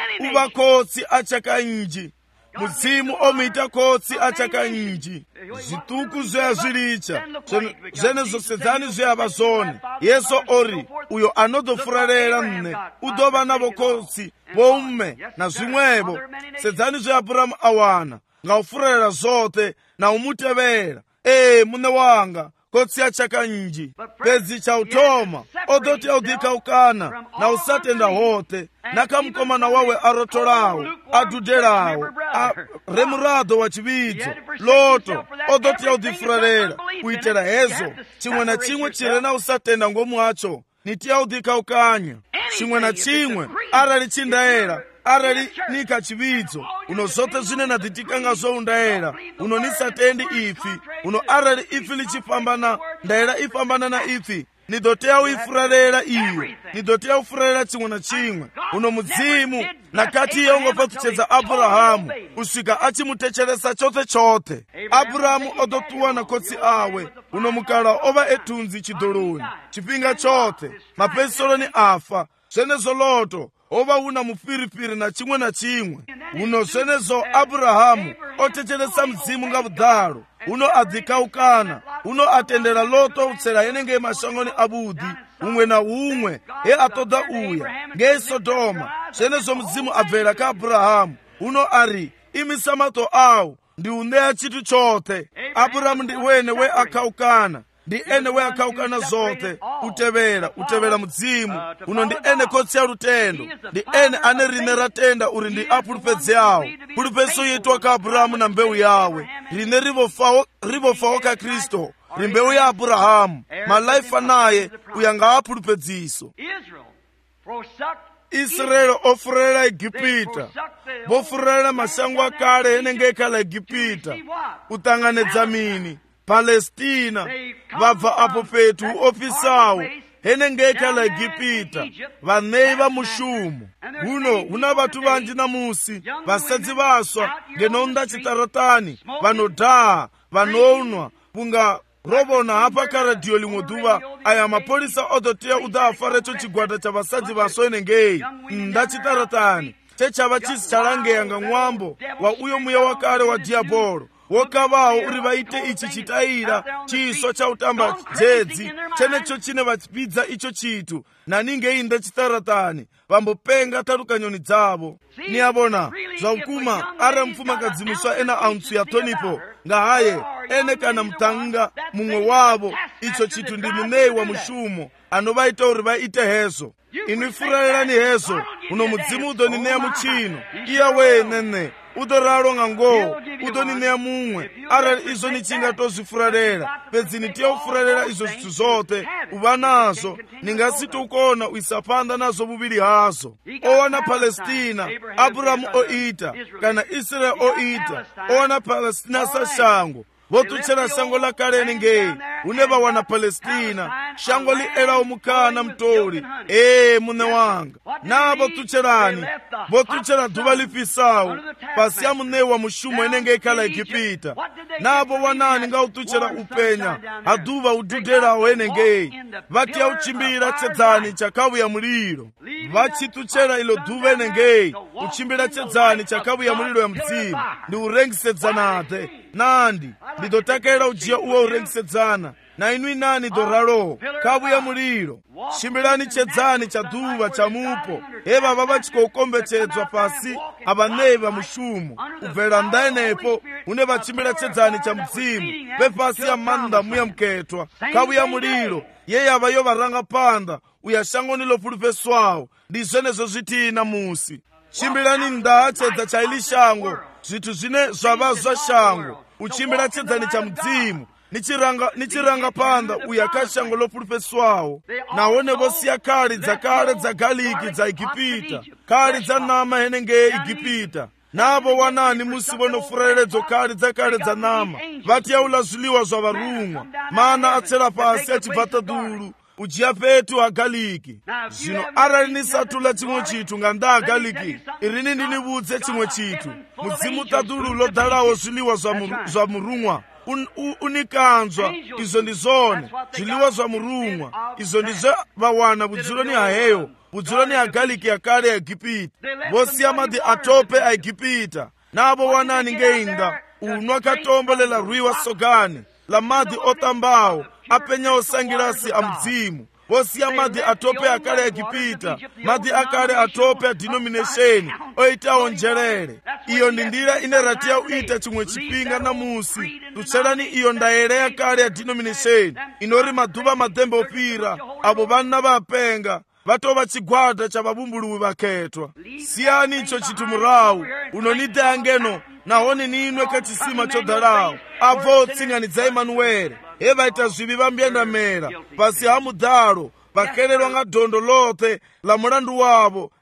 uvakotsi achakanji, mudzimu omuita kotsi achakanji, zituku zveya zvilicha, zvene zosedzani zveyava zone. Yesu ori, uyo anodofurerera mne, udova navo kotsi, voume, na zvimwevo, sedzani zve Aburahamu awana, ngaufurera zote, na umutevera. Mune wanga, kotsi achakanji, pedzi chautoma, odoti audhika ukana, na usatenda hote, nakamukomana wawe arotorawo, aduderawo, remurado wa chividzo, loto, odoti audifurerera, kuitera hezo, chimwe na chimwe chirena usatenda ngomu acho, niti audhika ukanya, chimwe na chimwe, arali chindaera, arali ni kachividzo uno zote zvine nadhitika ngazvo undayera uno nisatendi ifi uno arali ifi lichifambana ndayera ifambana na ifi nidotea uifurarera iyo nidotea ufurarera chimwe na chimwe uno mudzimu nakati iye ungopatuchedza Aburahamu usvika achimutecheresa chote chote. Aburahamu odotuwa na kotsi awe uno mukala ova etunzi chidoloni chipinga chote mapesoloni afa zvenezo loto ova una mufirifiri na chimwe na chimwe uno zvenezo Aburahamu otecheresa mdzimu nga vudhalo uno adzikaukana uno atendera loto utsera yenenge mashangoni abudi umwe na umwe ye atoda uya ngeSodoma zvenezo mdzimu abvera ka Aburahamu uno ari imisa mato awo ndi uneya chitu chote. Aburahamu ndi wene we akaukana ndi ene we akaukana zote utevera mudzimu uno ndi ene kotsi ya lutendo ndi ene ane rine ratenda uri ndi apulupedzi yawo pulupetso yitwa ka Aburahamu na mbewu yawe rine rivofawo ka Kristo ri mbewu ya Aburahamu malaifa naye uyanga apulupedziso. Israeli ofurela Egipita bofurela masango akale enenge kala Egipita utanganedza mini Palestina vabva apo petu ofisawo enenge kala Egipita vanei va mushumo uno una vatu vanji namusi vasadzi vaswa ngenonda chitaratani vanodhaa vanonwa punga rovona hapa karadhiyo limwe dhuva aya mapolisa odoteya uda afarecho chigwada cha vasadzi vaswa enengei ndachitaratani chechava chisi chalangeya nga mwambo wa uyo muya wakale wa diabolo wokavawo uri vaite ichi chitayira chiso chautamba dzedzi chenecho chine vachipidza icho chitu naninge inde chitaratani vambopenga tarukanyoni dzavo. Niyavona zvaukuma ara mfumakadzimiswa ena aunsu yatonipo ngahaye ene kana mutanga mumwe wavo icho chitu ndi munei wa mushumo anovaita uri vaite hezo inifuralirani hezo uno mudzimu udonineya muchino iya wenene udoralo ngango udonineya mumwe ara izo nichinga tozifuralera pedzini tiya ufuralera izo zitu zote uva nazo ningasituukona uisapanda nazo vuviri hazo. Owana Palestina Aburahamu oita kana Israeli oita owana Palestina sashango votuchera shango la kale nengei uneva wana Palestina shango li ela omukana mtori mune wanga na votucherani votuchera dhuva lifisawo pasi ya mune wa mushumo enenge kala Egipita navo wanani nga utuchera upenya hadhuva ududerawo enengei vatiya uchimbira chedzani chakavuya muliro vachituchera ilo dhuva enengei uchimbira chedzani chakavuya muliro ya mdzimu ndi urengisedzanate nandi ndidotakera ujiya uwe urengisedzana na inwi nani doralo kavuya muliro chimbirani chedzani cha dhuva cha mupo eva vava chikoukombechedzwa pasi avanei va mushumo ubvera ndaenepo une vachimbira chedzani cha mdzimu vepasi ya manda muya mketwa kavuya muliro yeyava yo varanga panda uya shangoni lopulupeswawo ndi zvenezo zvitina musi. Chimbirani ndaa chedza cha ili shango zvitu zvine zvava zva shango uchimbira chedzani cha mdzimu nichiranga panda uya kashango lopulupeswawo nawone vosiya kali dzakale dza galiki dza Egipita kali dza nama henenge Egipita navo wanani musi vonofuraledzo kali dzakale dza nama vatiyaula zviliwa zva varumwa mana atsera pasi achibvata dulu ujiya petu agaliki. Zvino arali nisatula chimwe chitu nga nda agaliki irini ndinivudze chimwe chitu mudzimu tadulu lodalawo zviliwa zva murumwa unikanzwa izo ndizone zviliwa zva murumwa izo ndizvo vawana budzuloni haheyo budzuloni agaliki yakale ya Egipita vosiya madhi atope a Egipita navo wanani ngeinda unwa katombolela rwiwa sogani la madhi otambawo apenya osangirasi a mdzimu vosiya madhi atope akale ya Egipita madhi akale atope a denomination oitawo njerere. Iyo ndi ndira ine ratiya uita chimwe chipinga na musi tucherani iyo ndaere yakale ya denomination inori madhuva madhembe opira avo vana vapenga vatova chigwada cha vabumbuluwi vaketwa. Siyani icho chitu murawu unonite angeno nahone ninwe kachisima chodalawo avo tsinganidza Emanuele evaita zvivi vambiendamera pasi hamudhalo vakererwa nga dhondo lote la mulandu wavo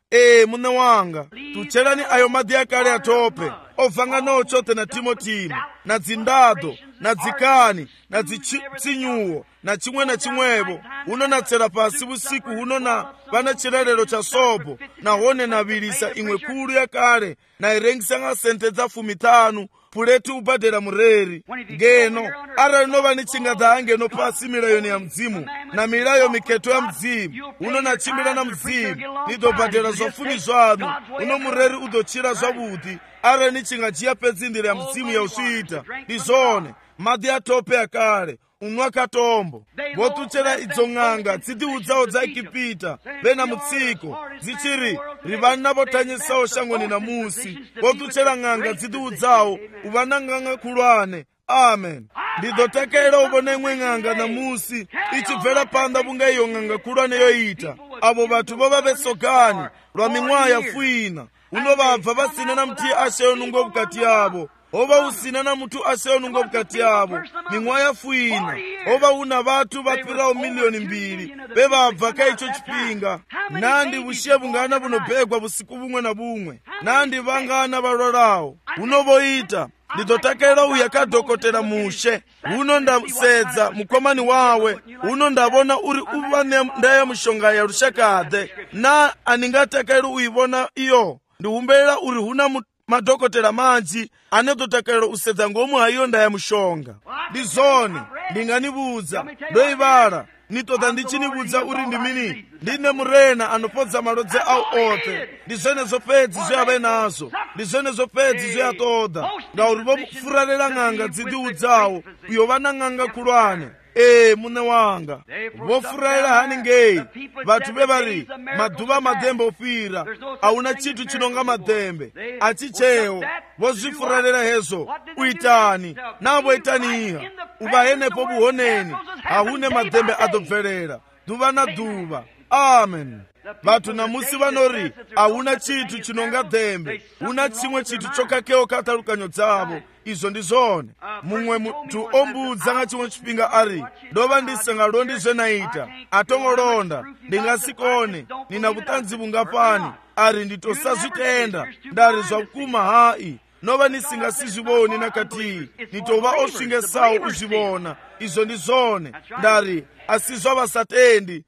mune wanga tucherani ayo madzi akale atope obva nochote na timotimo na dzindado na dzikani na dzitsinyuwo na chimwe na chimwevo uno natsera pasi usiku uno na pana chirerero cha sopo nahone navilisa imwe kulu yakale na irengisa sente dza 15 puleti ubhadhera mureri ngeno arali nova ni chingadza angeno pasi milayoni ya mzimu na milayo miketo ya mzimu uno nachimbira na mzimu nidobhadhera zvafuni zvanu uno mureri udochira zvavudi arali ni chingachiya pedzindira ya mzimu yausviita ndizvone madzi atope akale unwa katombo votuchera idzo ng'anga dzidiudzawo dza Igupta vena mutsiko dzichiri rivani navotanyisawo shangoni na musi votuchera ng'anga dzidiudzawo uvana ng'anga kulwane amen ndidotekera uvone imwe ng'anga na musi ichibvera panda vunga iyo ng'anga kulwane yoita avo vatu vova vesogani lwa ming'waha ya 4 unovabva vasina na mutiye asheyonungo vukati yavo ova usina na mutu asheyonungo vukati yavo ming'waha ya 4 ova una vatu vapirawo 2,000,000 vevabva kaicho chipinga nandi vushiye vungana vunobhegwa vusiku vumwe na vumwe nandi vangana valwalawo unovoita ndidotakera uya kadhokotera mushe uno ndasedza mukomani wawe uno ndavona uri uva ndaya mushonga ya rushakadhe na aningatakera uivona iyo ndihumbera uri huna madhokotera manji anototakerera usedza ngomu iyo ndaya mushonga ndizone ndinganibuza ndoivala nitoda ndichinibudza uri ndimini ndine murena anopodza malodze au ote ndizvene zvopedzi zveave nazvo ndizvene zvopedzi zveatoda ngauri vofurarira ng'anga dzidiudzawo uyo vana ng'anga kulwane mune wanga vofurarira hani ngei vatu vevari madhuva madhembe ofira auna chitu chinonga madhembe achichewo vozvifurarira hezvo uitani navo itaniha uvahenepo buhoneni haune madhembe adobverera dhuva na dhuva amen vatu namusi vanori hauna chitu chinonga dhembe una chimwe chitu chokakewo katarukanyo dzavo izvo ndizvone mumwe mutu ombudza nga chimwe chipinga ari ndova ndisangalo ndizvenaita atongolonda ndingasikone nina vutanzi vungapani ari nditosazvitenda ndari zvakuma hai nova nisingasizvivoni nakati nitova osvingesawo uzvivona izvo ndizvone ndari asi zvavasatendi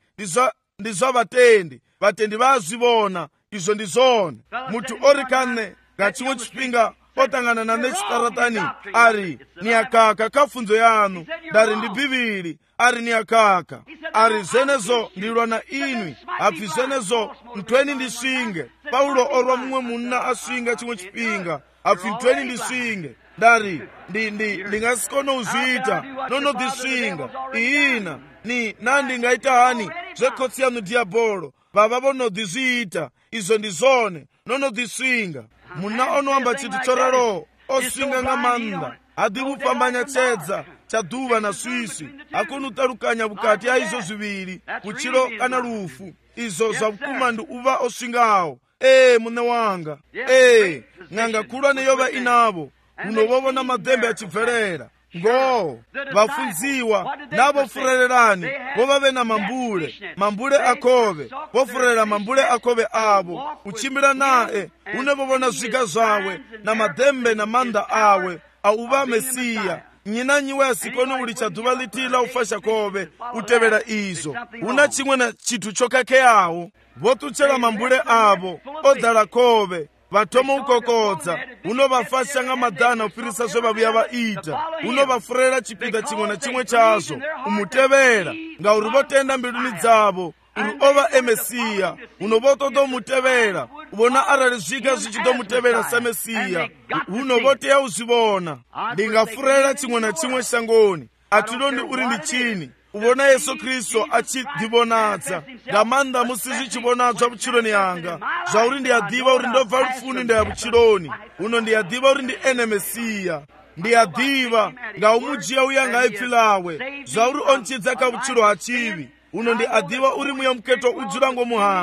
ndizvavatendi vatendi vazvivona izvo ndizvone mutu ori kane ngachimwe chipinga otangana nane chitaratani ari niyakaka kafunzo yanu ndari ndibhiviri ari niyakaka ari zvenezvo ndirwa na inwi habvi zvenezvo mtweni ndisvinge paulo orwa mumwe munna asvinga chimwe chipinga habvi mtweni ndisvinge ndari ndingasikone uzviita nonodhisvinga ihina nandingaita hani zvekotsi yanu dhiabhoro vava vonodhizviita izvo ndizvone nonodhisvinga muna onoamba chitu choraro osvinga ng'amanda hadi kufambanya chedza chadhuva na swiswi hakunotarukanya vukati ya izvo zviviri kuchiro kana rufu izvo zvakumandu uva osvingawo mune wanga ng'anga kulwane yova inavo unovovona madhembe achibverera ngo vafunziwa navofurererani vovave na mambule akove vofurerera mambule akove avo uchimbira naye unevovona zviga zvawe na madhembe na manda awe auva mesiya nyina nyiwe asikone uli chadhuva litila ufasha kove utevera izvo una chimwe na chitu chokakeyawo votuchera mambule avo odzala kove vatoma ukokodza unovafasha ng'amadhana ufirisa zvevavuya vaita unovafurera chipinda chimwe na chimwe chazvo umutevera ngauri votenda mbiluni dzavo uri ova emesiya unovotodomutevera uvona arali zviga zvichidomutevera samesiya unovoteya uzvivona ndingafurera chimwe na chimwe shangoni atilondi uri ndichini uvona yesu kristu achidivonadza ngamanda musizi chivonadzwa vuchironi yanga zvauri ndiyadhiva uri ndobva rufuni ndaya vuchironi uno ndiyadhiva uri ndi ene mesiya ndiyadhiva ngaumujiya uya ngaipfilawe zvauri onchidzaka vuchiro hachivi uno ndiyadhiva uri muya muketo udzura ngomuhanga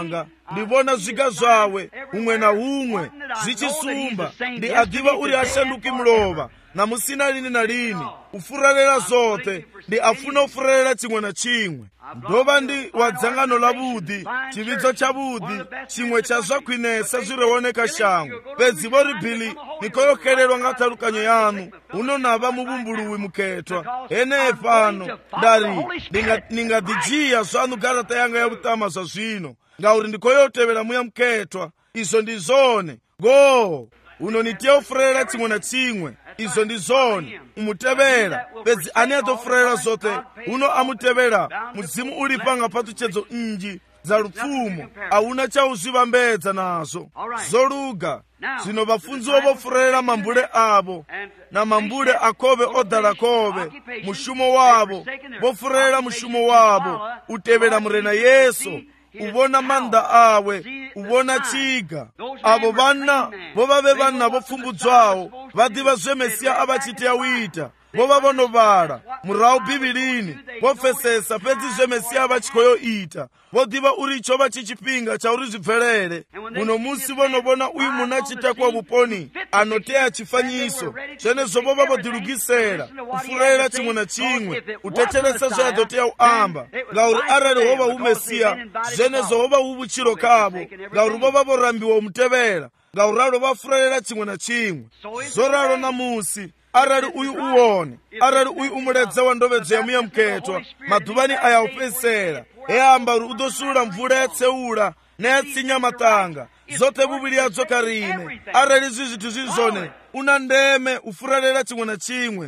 ndivona zviga zvawe umwe na umwe zvichisumba ndi adiva uri ashanduki mlova na musina lini na lini ufuralera zote ndi afuna ufuralera chimwe na chimwe ndova ndi wa dzangano la vudi chividzo cha vudi chimwe cha zvakwinesa zvirewoneka shango pedzi vori bhili nikoyokererwa ngatalukanyo yanu unonava muvumbuluwi muketwa ene pano ndari ningadijiya zvanu garata yanga yakutama zva zvino ngauri ndikoyotevera muya muketwa izvo ndizone go unonitia ufurera chimwe na chimwe izvo ndizone umutevera pedzi ani atofurera zote uno amutevera mudzimu uri panga patuchedzo inji za rupfumo auna chauzvivambedza nazvo zoluga zvino vafunziwo vofurera mambure avo na mambure akove odala kove mushumo wavo vofurera mushumo wavo utevera murena yesu uvona manda awe uvona chiga avo vana vovave vana vopfumbudzwawo vadiva zve mesiya avachiti awita vova vonovala murau bhibilini vopfesesa pedzi zve mesiya avachikoyoita vodiva uri chova chichipinga chauri zvibvelere muno musi vonovona uyu munachitekwa vuponi anoteya chifanyiso zvenezvo vova vodilugisera kufurayira chimwe na chimwe utecheresa zvayadoteya uamba ngauri arali hova umesiya zvenezvo hova uvuchiro kavo ngauri vova vorambiwa umutevera ngauri ralo vafurayira chimwe na chimwe zoralo namusi arali uyu uone arali uyu umuledza wa ndovedzo ya muya muketwa madhuvani aya upesera eyamba uri udosula mvula yatseula neyatsinya matanga zote vuvili yadzo karine arali izvi zvithu zvizone una ndeme ufuralera chimwe na chimwe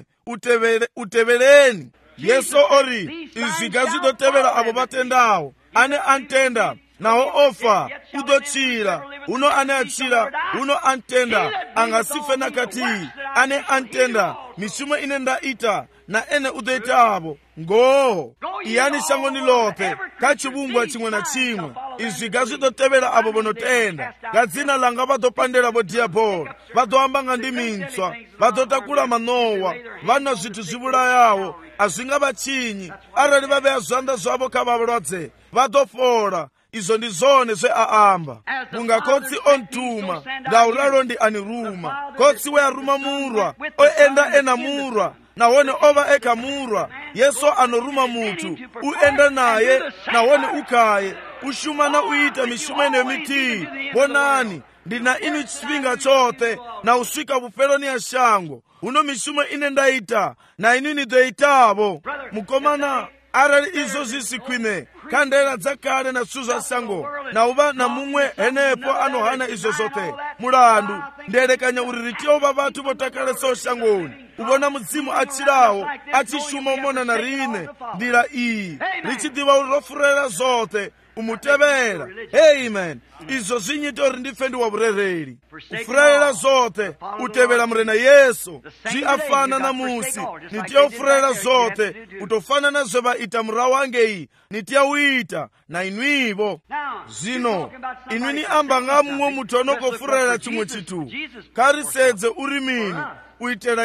utevereni yesu ori izviga zvidotevera avo vatendawo ane antenda nawo ofa udochira uno ane achira uno antenda angasife nakati ane antenda mishumo ine ndaita na ene udoita avo ngo iyani shango ni lote kachivungwa chimwe na chimwe izviga zvidotevera avo vonotenda ngadzina langa vadopandera vodhiabhora vadoambanga ndi mintswa vadotakula manowa vana zvithu zvivulayawo hazvingavachinyi arali vaveya zvanda zvavo kavalwadze vadofora izvo ndizone zve aamba kunga kotsi ontuma ngauralo ndi aniruma kotsi wearuma murwa oenda ena murwa nahone ova eka murwa yesu anoruma mutu uenda naye nahone ukaye ushumana uita mishumo ene mitii bonani ndina inu chipinga chote na usvika vupeloni ya shango uno mishumo ine ndaita na inu nidoitavo mukomana arali izvo zvisikwine kandela dzakale na zwithu zva sango na uva na mumwe henepo anohana izvo zote mulandu ndelekanya uri ritiova vatu votakalesawo shangoni uvona mudzimu achirawo achishuma umona na rine ndira iyi richidiva uri rofurera zote umutevera amen izvo zvinyite uri ndife ndi wavurereri ufurayira zote utevera murena yesu zviafana na musi nitiya ufurayira zote utofanana zvevaita mura wangeyi nitiya uita na inwivo zvino inwi ni amba nga mumwe mutu anokofurayira chimwe chitu karisedze uri mini uitera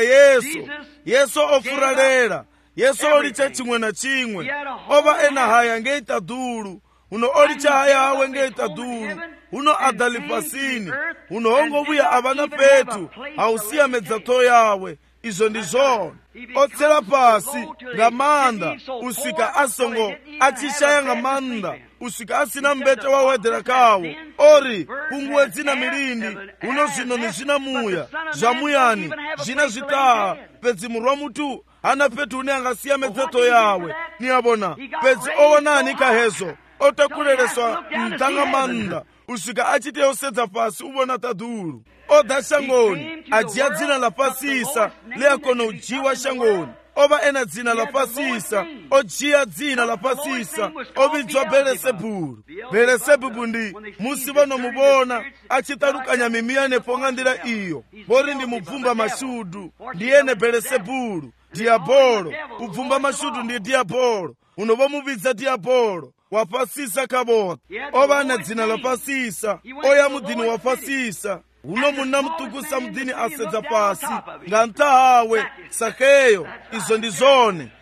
yesu ofuralera yesu olicha chimwe na chimwe ova ena haya ngeita dulu uno olicha haya hawe ngeita dulu uno adali pasini uno hongovuya avana petu hausiya medzato yawe izvo ndizvona otsela pasi ngamanda usvika asongo achishaya ngamanda usvika asina mbete wawedhera kawo ori kunguwe dzina milindi uno zvino nezvina muya zvamuyani zvina zvitaha pedzi murwa mutu hana petu une angasiya medzeto yawe niyavona pedzi owonani kahezo otakulereswa mtangamanda usvika achiteyosedza pasi uvona tadhuru odha shangoni ajiya dzina lapasisa leakono ujiwa shangoni ova ena dzina lapasisa ojiya dzina lapasisa ovidzwa belesebhuru belesebhubhu ndi musi vanomuvona achitarukanya mimiya neponga ndira iyo vori ndi mubvumba mashudu ndiyene belesebhuru diabolo ubvumba mashudu ndi diabolo unovomuvidza diabolo wapasisa kavota ova ane dzina lapasisa oya mudhini wapasisa uno muna mutukusa mudhini asedza pasi nga ntahawe sakeyo izvo ndizone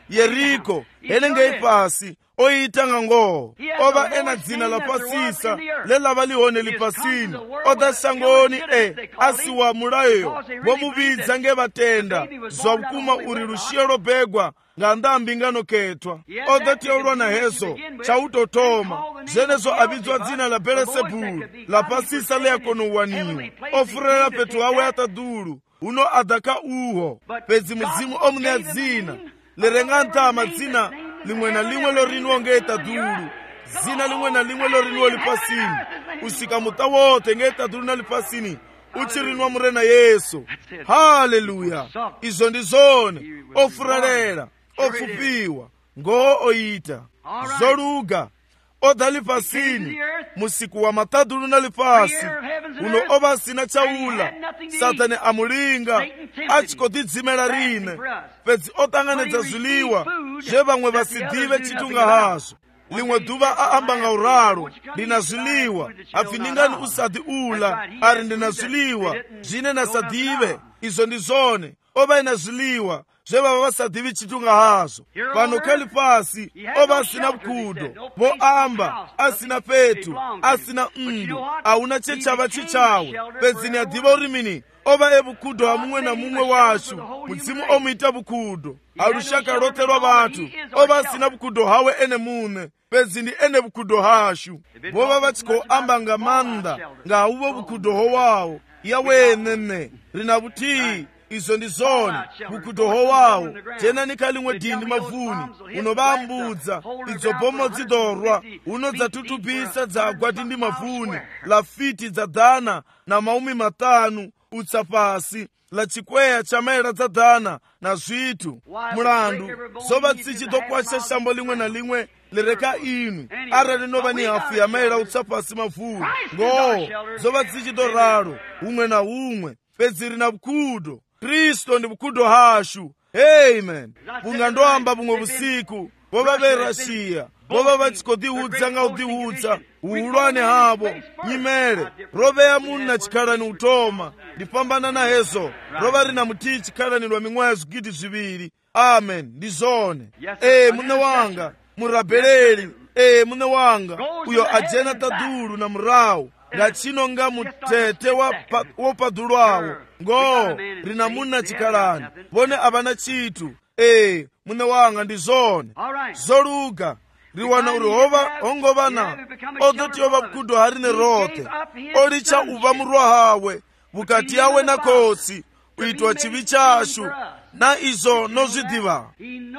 yeriko enenge pasi oitanga ngoho oba ena dzina la pasisa lelava lihone lipasini odasangoni asiwa mulayo womubidza nge vatenda zwa vukuma uri lushie lobegwa nga ndambi nganoketwa odatiaulwa na hezo chautotoma zvenezo abidzwa dzina la Belzebulu la pasisa leyakonowaniwa ofurela petu awe atadulu uno adaka uho pedzi mudzimu omune dzina lirenga ntama dzina limwe na limwe lorinwo ngeetadulu zina limwe na limwe lorinwo lipasini usika muta wote ngeetadulu na lipasini uchirinwa murena Yesu. Haleluya! Izo ndizone ofuralela ofupiwa ngoo oita zoluga odali pasini musiku wa matadulu na lipasi uno oba sina chaula satani amulinga achikotidzimela rine pedzi otanganedza zuliwa je vamwe vasidive chitunga hazo limwe duva aambanga uralo linazuliwa afiningani usati ula ari ndinazuliwa zine nasadive izo ndizone oba inazuliwa zvevava vasadivi chitunga hazo pano kali pasi oba asina bkudo vo amba asina petu asina mndu auna chechava chichawe pedzini adiva urimini oba ebukhudo ha mumwe na mumwe washu mudzimu omuita bukhudo alushaka lote lwa vatu oba asina bukhudo hawe ene mune pedzini ene bukhudo hashu vova vatiko amba nga manda nga hauvo bukhudo howawo yawenene rina butii izo ndizone bukhudo howawo jena nikalimwe dindi mavuni unovambudza idzo bomo dzidorwa uno dzatutubisa dzagwa dindi mavuni la fiti dzadana na maumi matanu utsa pasi la chikweya cha maera dzadana na zvitu mulandu zova tsichidokwasha shambo limwe na limwe lireka inu ara rinova ni hafu ya maera utsa pasi mavuni ngo zova tsichidoralo umwe na umwe pedzi rina bukhudo Kristo ndi bukhudo hashu. Amen. Bungandoamba bumwe busiku vova verashiya vova vatsikodiudza nga udiudza uulwane havo nyimele rove ya munu na chikhalani utoma ndipambana na hezo rova rina mutii chikhalani lwa ming'oya zigidi ziviri. Amen. Ndizone mune wanga murabeleli mune wanga uyo ajena tadulu na murawu ngachino nga mutete wopadulwawo ngo rina muna chikhalani vone avana chitu mune wanga ndizone zoluga riwana uri hova hongovana odoti ova bukhudo harine rote olicha uva murwa hawe vukati yawe na kosi uitwa chivi chashu na izo nozvidiva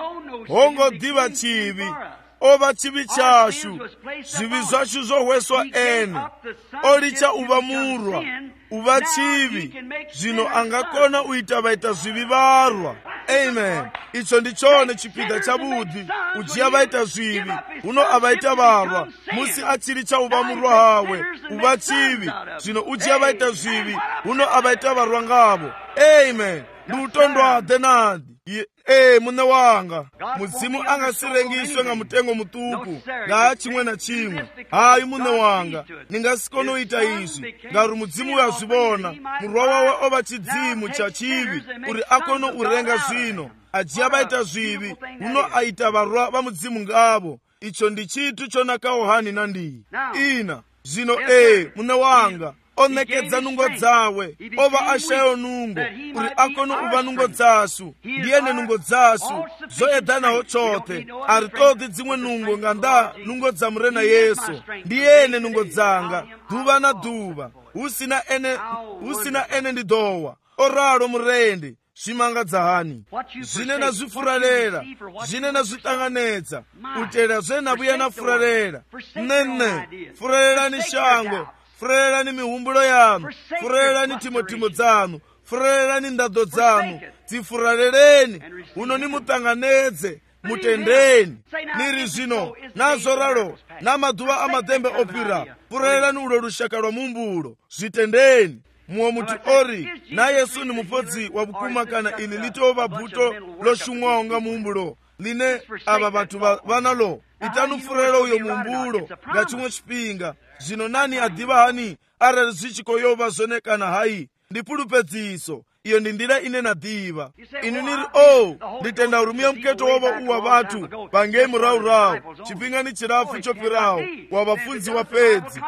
hongodiva chivi ova chivi chashu zvivi zvashu zohweswa ene olicha uva murwa uva chivi zvino angakona uita vaita zvivi varwa. Amen. Icho ndichone chipinda cha budhi ujiya vaita zvivi uno avaita varwa musi achiri cha uva murwa hawe uva chivi zvino ujiya vaita zvivi uno avaita varwa ngavo. Amen. Ndutondwa adenadi mune wanga mudzimu angasirengiswe nga mutengo mutuku nga chimwe na chimwe. Hayi mune wanga ningasikona uita izvi ngari mudzimu yazvivona murwa wawe ova chidzimu cha chivi uri akono urenga zvino ajiya vaita zvivi uno aita varwa va mudzimu ngavo. Icho ndi chitu chonakawo hani nandiyi ina zvino mune wanga onekedza nungo dzawe ova ashayo nungo uri akono uva nungo dzasu ndiyene nungo dzasu zoedanaho chote ari todi dzimwe nungo nga nda nungo dza murena Yesu ndiyene nungo dzanga dhuva na dhuva usina ene ndidowa oralo murendi zvimangadza hani zvine nazvifuralera zvine nazvitanganedza utera zvenavuya nafuralera nene furalelani shango furelani mihumbulo yanu furelani timotimo dzanu furelani ndado dzanu dzifuraleleni uno nimutanganedze mutendeni niri zvino nazoralo namadhuva amadembe opira furelani ulo lushaka lwa mumbulo zvitendeni muwo muti ori na Yesu ni mupodzi wa bukuma kana ili litova bhuto loshumwawo nga mumbulo line ava vatu vanalo itanufurelo uyo mumbulo nga chimwe chipinga zvino nani adiva hani arali zvichikoyova zvonekana hai ndipulupedziso iyo ndi ndira ine nadziva. Inu niri nditenda urumiya mketo wova uwa vathu pangei muraurawu chipingani chirafu chopirawo wa vafunzi wa pedzi.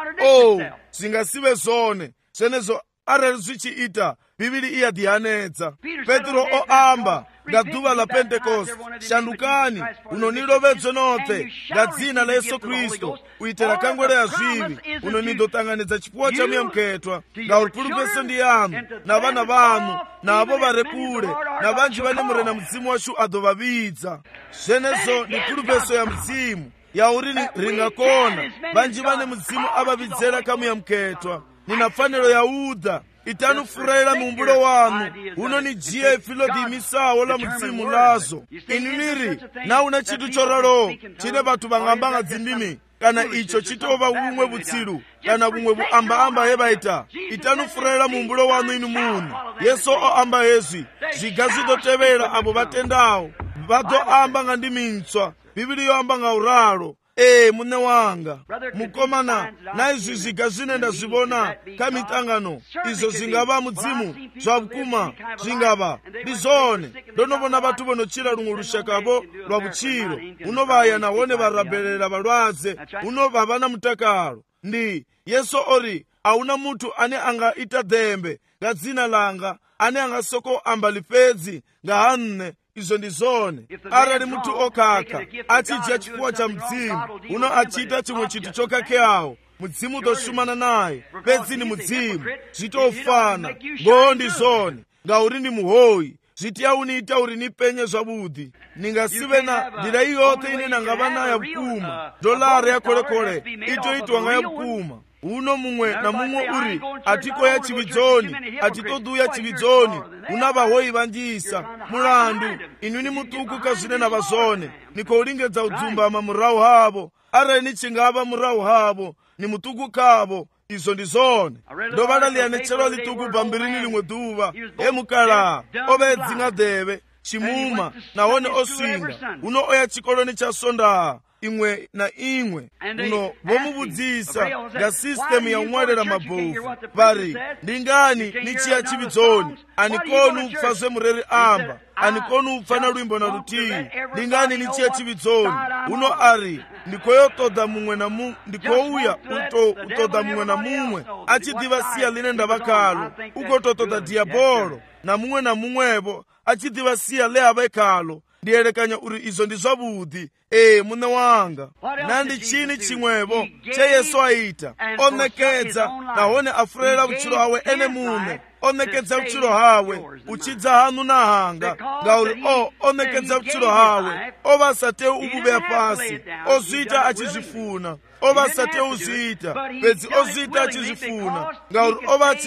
Zvingasive zvone zvenezo arali zvichiita bhibhiri iyadihanedza. Petro oamba ngaduva la Pentekoste, shandukani unonilovedzwe nothe ngadzina la Yesu Kristu uitera kangwere ya zvivi unonidotanganidza chipuwa cha muyamuketwa ngaurikulu pese ndi yanu na vana vanu navo vari kule na vanji vane murena mudzimu washu adovavidza. Zvenezo ndi kulupeso ya mudzimu yauri ringakona vanji vane mudzimu avavidzera kamuyamuketwa. Nina fanelo ya uda itanufurahira muumbulo wanu unonijiya ifilo diimisawo la mudzimu lazo. Inu niri nauna chitu choralo chine vatu vang'ambanga dzindimi kana icho chitova umwe vutsilu kana bumwe buamba-amba yebaita itanufurahira muumbulo wanu inu munu. Yesu oamba hezwi zviga zvidotevera abo vatendawo vadoamba nga ndimintswa bhibhiri yoamba nga uralo. Mune wanga mukomana naizvi zviga zvine ndazvivona kamitangano izvo zvingava mudzimu zvavukuma zvingava ndizvone ndonovona vatu vonochira rumwe rushakavo rwa vuchiro unovaya nahone varabherera valwadze unova vana mutakalo. Ndi Yesu ori hauna mutu ane angaita dhembe ngadzina langa ane angasoko amba lipedzi ngahanne. Izvo ndizvone arali mutu okaka achidya chipuwa cha mudzimu uno achiita chimwe chitu chokakeawo mudzimu utoshumana naye pedzi ni mudzimu zvitofana ngoo ndizvone ngauri ndi muhoyi zvitiya uniita uri nipenye zvabudi ningasive na ndira iyothe ine nangava nayo vukuma dolari yakolekole itoitwa nga yavukuma. Uno mumwe na mumwe uri atikoya chividzoni atitoduya chividzoni una vahoyi vanjisa mulandu inu ni mutuku kazvine na vazone nikoulingedza udzumbama murahu havo arali nichingava murahu havo ni mutuku kavo. Izvo ndizvone ndovalaliyanechero lituku bhambirini limwe duva emukala ovedzinga dheve chimuma nahone oswinga uno oya chikoloni chasonda imwe na imwe uno vomuvudzisa nga sistemu ya umwalera mabovu vari ndingani nichiya chividzoni anikoni upfa zvemureri amba anikoni upfa na lwimbo na rutii ndingani nichiya chividzoni uno ari ndikoyotodha mumwe na mumwe ndikouya utodha mumwe na mumwe achidiva siya line ndavakalo ukototodha diabolo na mumwevo achidiva siya lehavekalo ndiyelekanya uri izvo ndi zvabudi. Mune wanga nandi chini chimwevo che Yesu aita onekedza nahone afurera vuchiro hawe ene mume onekedza vuchiro hawe uchidza hanu na hanga ngauri onekedza vuchiro hawe ovasate uvuveya pasi ozvita achizvifuna ovasate uzvita pedzi ozvita achizvifuna ngauri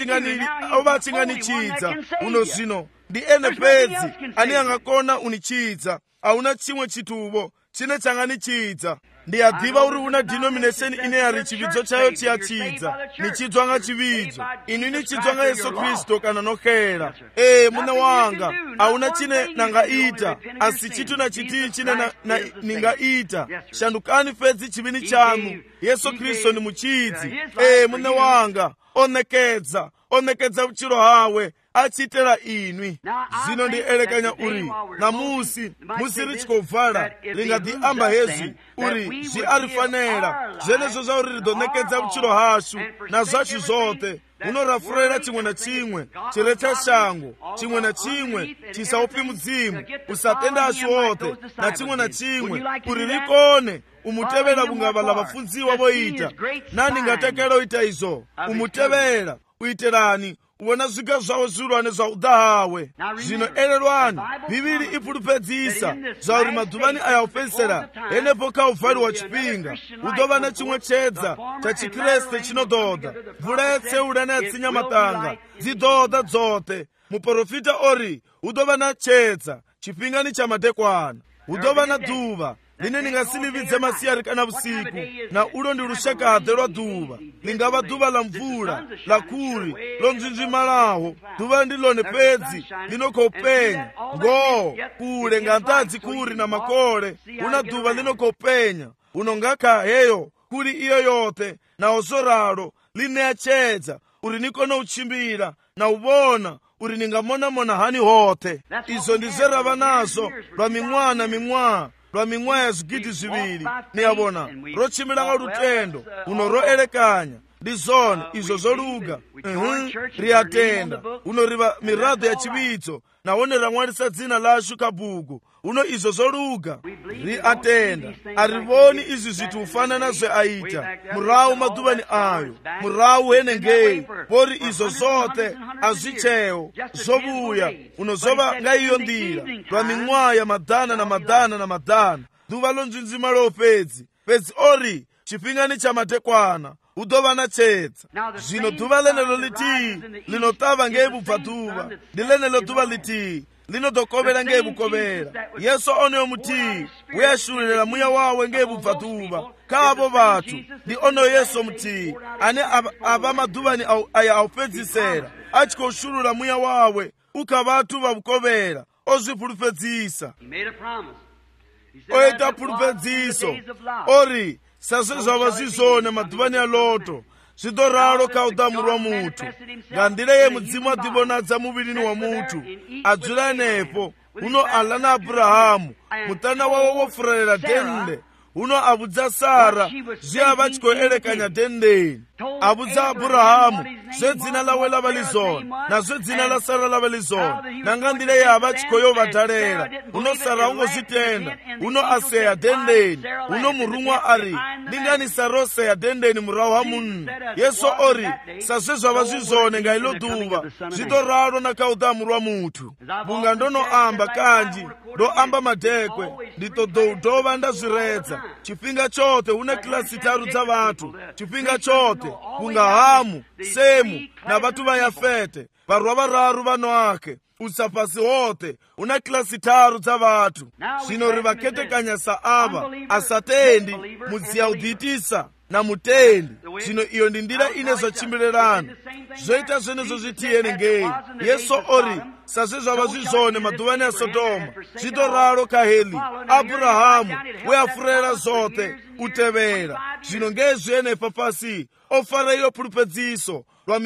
ovachinganichidza uno zvino ndi ene pedzi ani angakona unichidza hauna chimwe chituvo chine changanichidza. Ndiyadhiva uri una denomination ine yari chividzo chayo chiyachidza nichidzwa nga chividzo inu nichidzwa nga Yesu Kristu kana nokhera. Mune wanga hauna chine nangaita asi chitu na chitii chine ningaita shandukani pedzi chivini chanu Yesu Kristu ni muchidzi. Mune wanga onekedza vuchiro hawe achitera inwi. Zvino ndielekanya uri namusi musiri chikovhala ringadiamba hezvi uri zviarifanera zvenezvo zvauri ridonekedza vuchiro hashu na zvachu zvote unorafurira chimwe na chimwe chire chashango chimwe na chimwe chisaupi mudzimu usatenda ashu ote na chimwe na chimwe uri rikone umutevera vungava vafundziwa voita nani ngatekera oita izvo umutevera uiterani uona zviga zvavo zvirwane zvaudha hawe. Zvino ererwani bhibhiri ipurupedzisa zvauri madhuvani aya opedzisira enepo kauvhariwa chipinga udova nechimwe chedza chachikreste chinodhodha mvura yetseura neyatsinya-matanga dzidhodha dzote muprofita ori udova na chedza chipingani chamadekwana udova na dhuva line ningasilividze masiyari kana vusiku na ulo ndi rushakadhe rwa dhuva lingava dhuva la mvula la kuri lonzvinzvimalaho dhuva ndilone pedzi linokopenya ngoo kule ngantadzi kuri na makole una dhuva linokopenya unongaka heyo kuri iyo yote na ozoralo line yachedza uri nikono uchimbira na uvona uri ningamona hani hothe. Izo ndizerava nazo lwa ming'wana lwa ming'wa zigidi ziviri niyabona rochimira nga lutendo uno roelekanya ndi zone izo zoluga riyatenda uno riva mirado ya chiwitso nawone ramwalisa dzina lashu kabuku uno izo zoluga riyatenda arivoni izi zithu ufanana zwe aita murawu maduvani ayo murawu henengei pori izo zote azwichewo zobuya uno zova nga iyo ndira lwa ming'wa madana na madana na madana duva lonzinzima lopedzi ori chipingani cha madekwana udova na chetsa zvino duva lenelo litii linotava ngeibubva duva ndi lenelo duva litii linotokovera ngeibukobera yesu oneyo mutii uyashulira muya wawe ngeibubva duva kavo vathu ndi ono yesu mutii ane ava maduvani aya aupedzisera achikoshulula muya wawe ukavathu vabukobera ozvipulupedzisa oita pulupedzisa ori sase zvava zvizone maduvani aloto zvidoraro kaudamu rwa muthu nga ndira ye mudzimu adivonadza muviri wa muthu adzula nepo uno ala na Abrahamu mutana wawo wofurayira dende uno abudza Sara zviava chikoelekanya dendeni abudza Abrahamu zvedzina lawe lava lizona nazve dzina la Sara lava lizona nanga ndira yava chikoyovadharera uno Sara ungozvitenda uno aseya dendeni uno murumwa ari ndingani saroseya dendeni murahu ha munhu yesu ori sazve zvava zvizone nga ilo duva zvidoraro nakaudamu rwa muthu bunga ndonoamba kanji ndoamba madekwe nditodoudova ndazviredza chipinga chote une klasi taru dza vathu chipinga chote kunga Hamu, Semu na vatu va Yafete varwa vararu vanoake usapasi wote una klasi taru dza vathu zvino rivaketekanya saava asatendi mudziyaudhitisa na mutendi zvino iyo ndi ndira ine zvachimbirirana zvoita zvenezvo zvitiyeni ngei yesu ori sazve zvava zvizone maduvani a Sodoma zvidoraro kaheli Abrahamu weafurayira zote utevera zvino ngezvenepa pasi ofara iyo pulupedziso lwa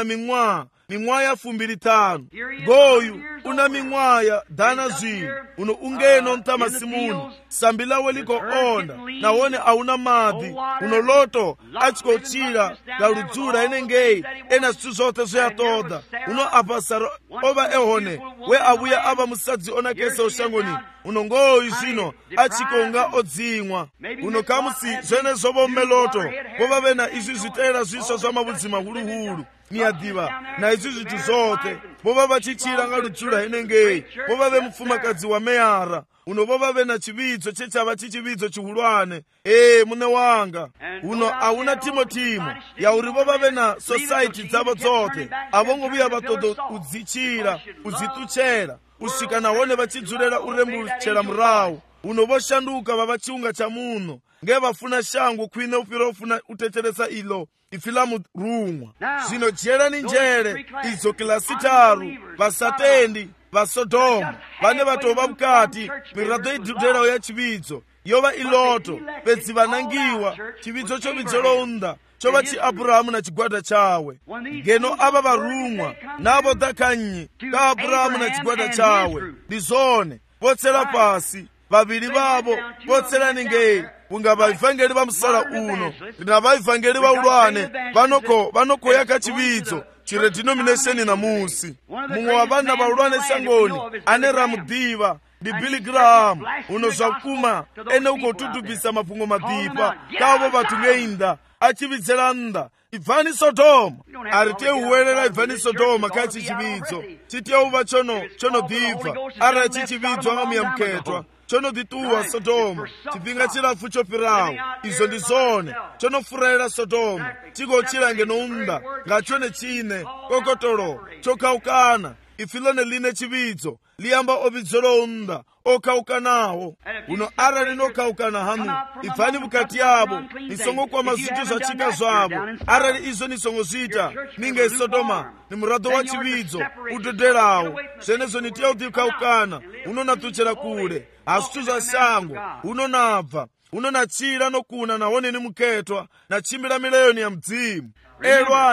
ming'wa ya 25 goyu una ming'wa ya dana zvino uno ungeno ntamasimuni sambi lawe liko onda nawone auna madhi uno loto achikochira la ludzula enengei ena zithu zote zvoyatoda uno apasaro ova ehone we abuya ava musadzi onakesa ushangoni uno ngoyu zvino achikonga odzimwa uno kamusi zvene zvovomme loto vova vena izvi zvitera zviswa zvamabudzima huluhulu niyadiva na izvi zvithu zote vova vachichira nga ludzula henengei vova vemupfumakadzi wa Meyara uno vova vena chividzo chechava chichividzo chihulwane mune wanga uno auna timotimo yauri vova vena society dzavo dzote avongoviya vatodo udzichira udzituchera usvika nawone vachidzurera urembuchera murawu uno voshanduka vava chiunga cha muno ngevafuna shangu kwine upira ufuna utecheresa ilo ifilamu rumwa zvino dyerani njere idzo kilasi taru vasatendi vaSodoma vane vatova mukati mirado idhudherawo ya chividzo yova iloto pedzi vanangiwa chividzo chovidzo lounda chova chiAbhurahamu na chigwada chawe ngeno ava varumwa navo dakanyi ka Abhurahamu na chigwada chawe ndizone votsera pasi vaviri vavo votserani ngei kunga vaivhangeri va musala uno na vaivhangeri va ulwane vanokoyaka chividzo chiredenomination namusi mumwe wa vana va ulwane shangoni ane ramudiva ndi Billy Graham uno zvakuma ene ukotutubisa mapfungo madhipa kavo vathu ngeinda achividzera nda ibvani Sodoma aritiye uwerera ibvani Sodoma kachi chividzo chitiye uva chonodhibva ara chichividzwa ngamuyamuketwa chonodhituwa Sodoma chipinga chirafu chopirawo izo ndizone chonofurayira Sodoma chikochira ngenounda ngachone chine kokotolo chokaukana ifilone line chividzo liyamba ovidzolo unda okaukanawo uno ara linokaukana hanu ibvani mukati yavo nisongokwama zinthu zvachika zvavo arali izo nisongozvita ninge Sodoma ni murado wa chividzo udhodherawo zvenezvo nitiya udhikaukana unonatuchera kule hazvithu zva shango unonabva unonachira nokuna nawone ni muketwa nachimbira mileyoni ya mdzimu elwani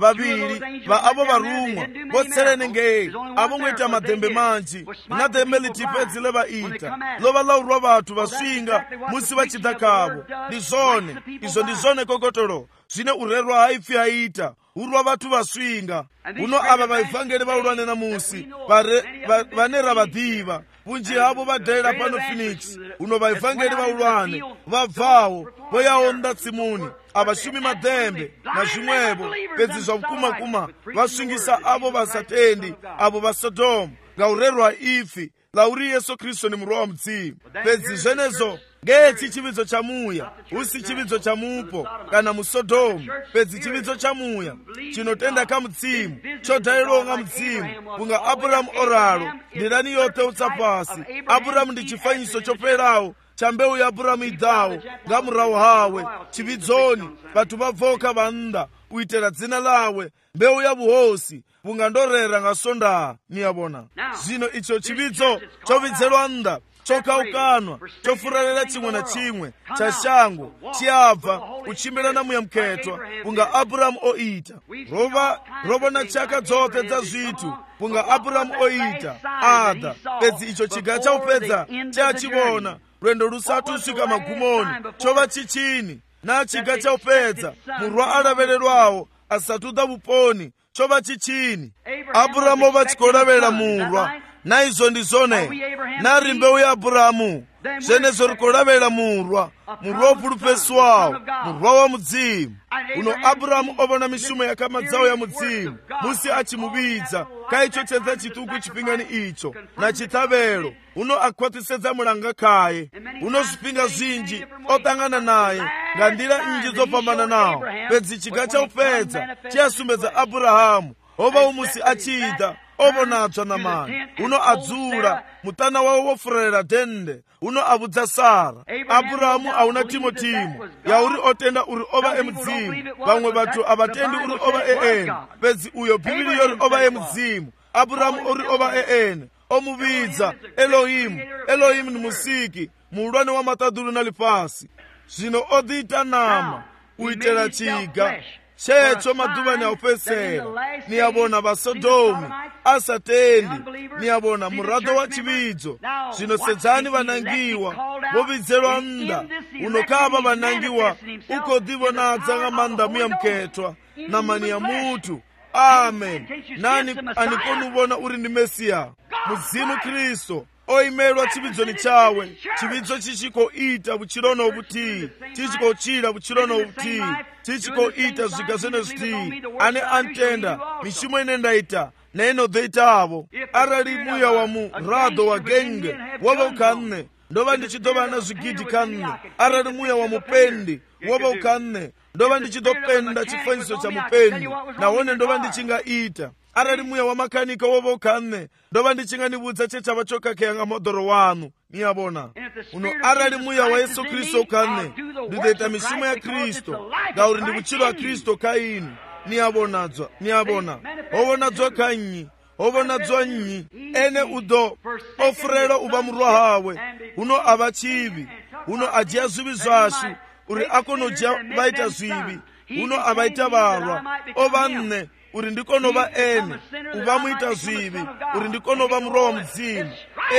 vaviri va avo varumwa votserenengei avo ngoita madhembe manji na dhembe litipedzi levaita lova laurwa vathu vasvinga musi vachidza kavo. Ndi zvone izvo ndi zvone kokotolo zvine urerwa haipfi haita urwa vathu vasvinga. Uno ava vaivhangeri vaulwane namusi vane ravadhiva vunji havo vadhaira pano Phoenix. Uno vaivhangeri vaulwane vabvawo voyaonda tsimuni avashumi madhembe na zvimwevo pedzi zvamkumakuma vasvingisa avo vasatendi avo vasodomu ngaurerwa ifi lauri Yesu Kristu ni murwa wa mudzimu. Pedzi zvenezo ngechi chividzo cha muya usi chividzo cha mupo kana musodomu. Pedzi chividzo cha muya chinotenda ka mudzimu chodhaironga mudzimu kunga Aburahamu oralo ndilani yote utsapasi. Aburahamu ndi chifanyiso choperawo cha mbeu ya Aburahamu idhawo nga murawo hawe chividzoni vathu vabvoka vanda uitera dzina lawe mbeu ya vuhosi vungandorera nga sonda niyabona. Zvino icho chividzo chovidzerwa nda chokaukanwa chofuralira chimwe na chimwe cha shango chiyabva kuchimbira na muyamketwa kunga Aburahamu oita robo na chaka dzothe dza zvithu kunga Aburahamu oita ada. Pedzi icho chiga chaupedza chachivona lwendo lusatu usvika magumoni chova chichini na chiga chaupedza murwa alavererwawo asatudha vuponi chova chichini. Aburahamu ova chikolavera murwa naizvo ndi zvone nari mbeu ya Aburahamu zvenezo rikolavera murwa wopulupeswawo murwa wa mudzimu. Uno Aburahamu ovona mishumo yakamadzawo ya mudzimu musi achimuvidza kaicho chenza chituku chipingani icho na chitavero. Uno akwatisedza mulanga kaye uno zvipinga zvinji otangana naye nga ndira inji dzopambana nawo. Pedzi chiga chaupedza chiyasumbedza Aburahamu ova umusi achida ovonatswa na mani. Uno adzula mutana wawo wofuralira dende uno avudza Sara. Aburahamu auna timotimo yauri otenda uri ova emudzimu vamwe vathu avatendi uri ova ene. Pedzi uyo bhibili yori ova emudzimu Aburahamu uri ova ene omuvidza Elohimu ni musiki muulwane wa matadulu na lipasi. Zvino odhiita nama uitera chiga checho madhuvani aupesera niyabona vasodomi asatendi niyabona murado wa chividzo. Zvino sedzani vanangiwa vovidzerwa nda unokava vanangiwa ukodhivonadza nga manda muyamketwa na mani ya mutu. Amen. Nani anikonuvona uri ndi Mesiya mudzimu Kristu oimerwa chividzoni chawe chividzo chichikoita vuchirono uvutii chichikochira vuchirono uvutii chichikoita zviga zvene zvitii. Ane antenda mishumo ine ndaita neinodhoitavo arali muya wa murado wa genge wova ukanne ndova ndichidova na zvigidhi kanne. Arali muya wa mupendi wova ukanne ndova ndichidopenda chifanyiso cha mupendi nahone ndova ndichingaita. Arali muya wa makanika wova ukanne ndova ndichinganivudza chechava chokakeya nga modhoro wanu niyabona. Uno arali muya wa Yesu Kristu ukanne ndidoita mishumo ya Kristu ngauri ndi vuchiro wa Kristu kaini niyabona ovonadzwa kanyi ovonadzwa nyi ene udo ofurela uva murwa hawe uno ava chivi uno ajiya zvivi zvashu uri akonodya vaita zvivi uno avaita varwa ovanne uri ndikonova ene uvamuita zvivi uri ndikonova murwa wa mudzimu.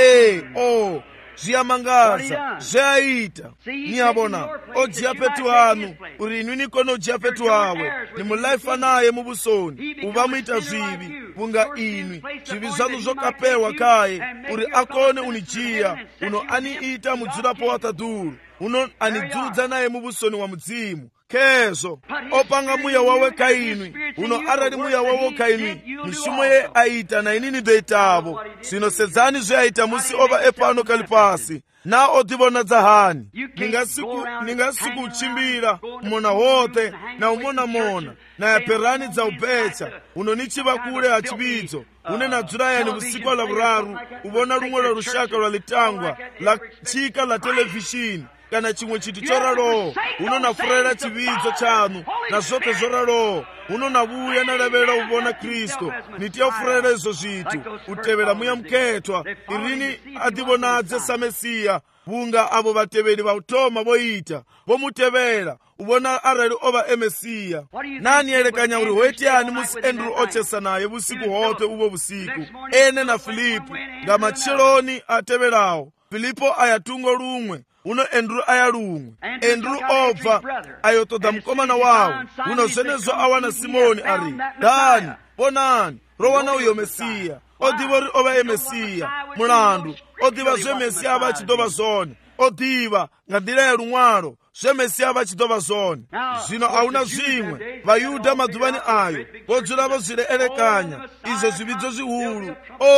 Zviyamangaza zvaita niyabona ojiya petu hanu uri inwi nikonojiya petu hawe nimulaifa naye muvusoni uvamuita zvivi kunga inwi zvivi zvanu zvokapewa kaye uri akone unijiya uno aniita mudzulapo watadhuru uno anidzudza naye muvusoni wa mudzimu. Kezo opanga muya wawe kainwi uno arali muya wawo kainwi mishumo ye aita na inini doitavo. Zvino sedzani zveaita musi ova epano kalipasi na odhivonadza hani ningasiku uchimbira mona hote na umona na yaperani dza ubecha uno nichiva kule hachividzo une nadzurayani vusiku la vuraru uvona rumwe lwa rushaka lwalitangwa la chika la televishini kana chimwe chiti choralowo unonafurira chividzo chanu na zvote zvoralowo uno navuya nalavela uvona Kristo nitiyafurela izo zvitu utevela muya mkhethwa irini ativonadze sa Mesiya vunga avo vateveli va utoma voyita vomutevela uvona arali ova emesiya nani elekanya uri hoitiyani musi Andrew ochesa naye vusiku hote uvo vusiku ene na Filipo nga macheloni atevelawo Filipo ayatungo lumwe uno Andrew aya lumwe Andrew obva ayotoda mkomana wawo uno zenezo awana Simoni ari dani ponani rowana uyo Mesiya odiva uri ova emesiya mulandu odiva zve Mesiya vachidova zone odiva nga ndila ya lumwalo zve Mesiya vachidova zone zvino auna zvimwe vayuda madhuvani ayo vodzula vozvile elekanya izvo zvividzo zvihulu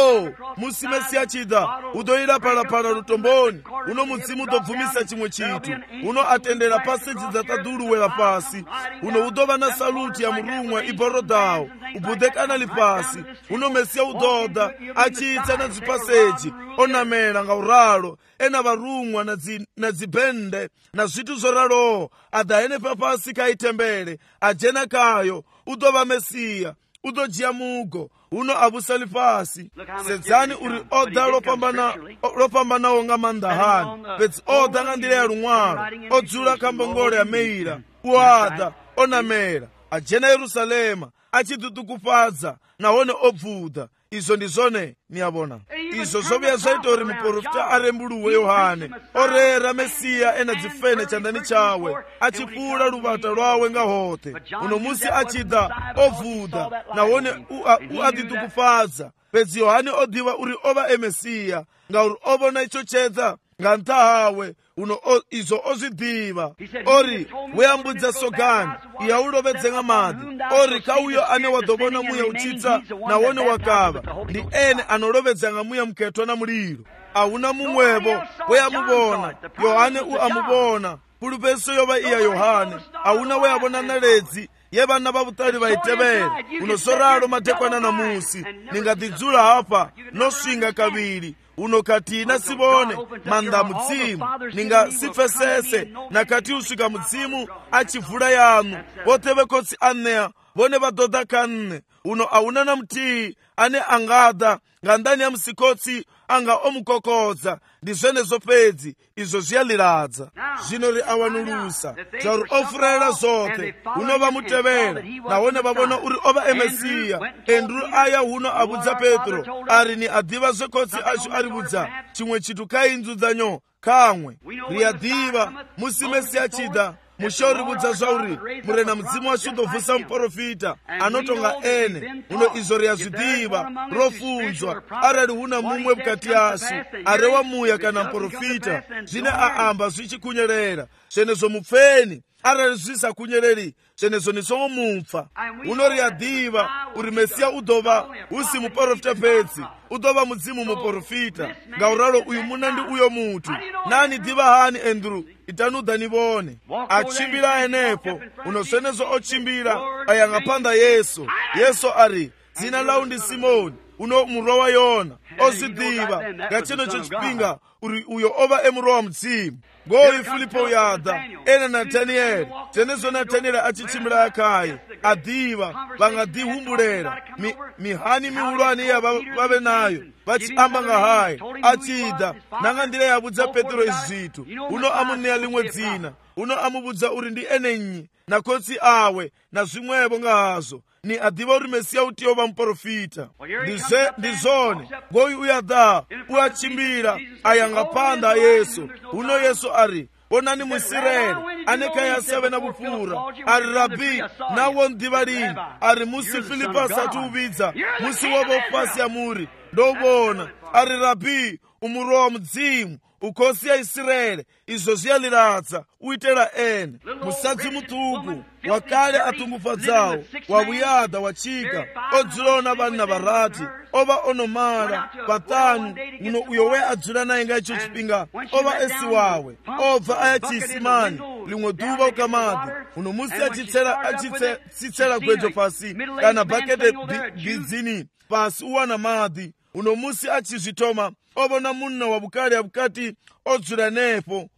musi Mesiya chida udoyira palapala lutomboni uno mudzimu udobvumisa chimwe chitu uno atendera pasi dzidzataduluwela pasi uno udova na saluti ya murumwa ibhorodawo ubudhekana lipasi uno Mesiya udoda achitsa na dzipaseji onamela nga uralo ena varumwa na dzibhende na zvitu zoralowo adahene papasi kaitembele ajena kayo udova Mesiya udojiya mugo uno avusali pasi sedzani uri oda lopambanawo nga mandahani petsi oda nga ndila ya lumwalo odzula kambongole ya meira uada onamela ajena Yerusalema achidudukupadza nawone obvuda izo ndizone niyabona izo zoviya zvaita uri muprofita arembuluwe Yohane orera Mesiya ena dzifene chandani chawe achipfuura luvata lwawe nga hote uno musi achida ovhuda nawone uaditukufadza pedzi Yohane odiva uri ova emesiya ngauri ovona icho chedza nga ntahawe uno izo ozvidiva ori weyambudza sogani iyaulovedze nga madhi ori kauyo ane wadovona muya uchitsa nawone wakava ndi ene anolovedza nga muya mkhethwa na muliro auna mumwevo weyamuvona Yohane amuvona pulupeso yova iya Yohane auna weyavona naledzi yevana vavutali vaitevele uno soralo madekwana na musi ningatidzula hapa noswinga kavili uno katina sivone manda mudzimu ninga sipfesese na kati uswika mudzimu achivhula yanu voteve kotsi aneya vone vadoda kanne uno auna na mtii ane angada nga ndani ya msikotsi anga omukokodza ndi zvenezo pedzi izo ziyaliladza zvino ri awanulusa zvauri ofurela zote uno vamutevela nawone vavona uri ova emesiya Andrew aya huno avudza Petro ari ni adiva zvekotsi asho arivudza chimwe chitu kainzudzanyo kamwe riyadiva musi Mesiya chida mushorivudza zvauri murena mudzimu washo udobvusa muprofita anotonga ene uno izo riyazvidiva rofunzwa arali huna mumwe mukati yasu arewa muya kana muprofita zvine aamba zvichikunyerera zvenezo mupfeni arali zvisakunyeleri zvenezo nisongo mupfa uno riyadiva uri Mesiya udova usi muprofita pedzi udova mudzimu muprofita ngauralo uyu muna ndi uyo mutu nani diva hani Andrew itanuda nivone achimbira enepo uno zvenezo ochimbira ayangapanda Yesu ari dzina lau ndi Simoni uno murwa wa Yona ozidiva ngachenocho chipinga uri uyo ova emurwa wa mudzimu ngoyi Filipo uyada ena Nataniyeli tenezo Nataniyeli achichimbira yakaye adiva vangadihumbulera mihani miulwani iya vave nayo vachiamba nga hayi achida nanga ndile yavudza Petro izvitu uno amuneya limwe dzina uno amuvudza uri ndi enenyi na kotsi awe na zvimwevo nga hazvo ni adiva uri Mesiya utiyova muprofita ndizone ngoyi uyada uachimbira ayangapanda Yesu uno Yesu ari onani muisraeli anekaya save na vupfura ari rabi nawo ndiva lini ari musi Filipo asatiuvitsa musi wavo fasi ya muri ndovona ari rabi umurwa wa mudzimu ukosi ya Israeli izo ziyaliladza uitela ene musadzi mutuku wakale atungufadzawo wavuyada wachika odzulona vani na varati ova onomala patanu uno uyo we adzula naye nga icho chipinga ova esi wawe obva aya chiisimani limwe duva ukamadi uno musi achitsela gwedzo pasi kana bhakete bidzini pasi uwana madhi uno musi achizvitoma ovona munna wavukali avukati odzula nepo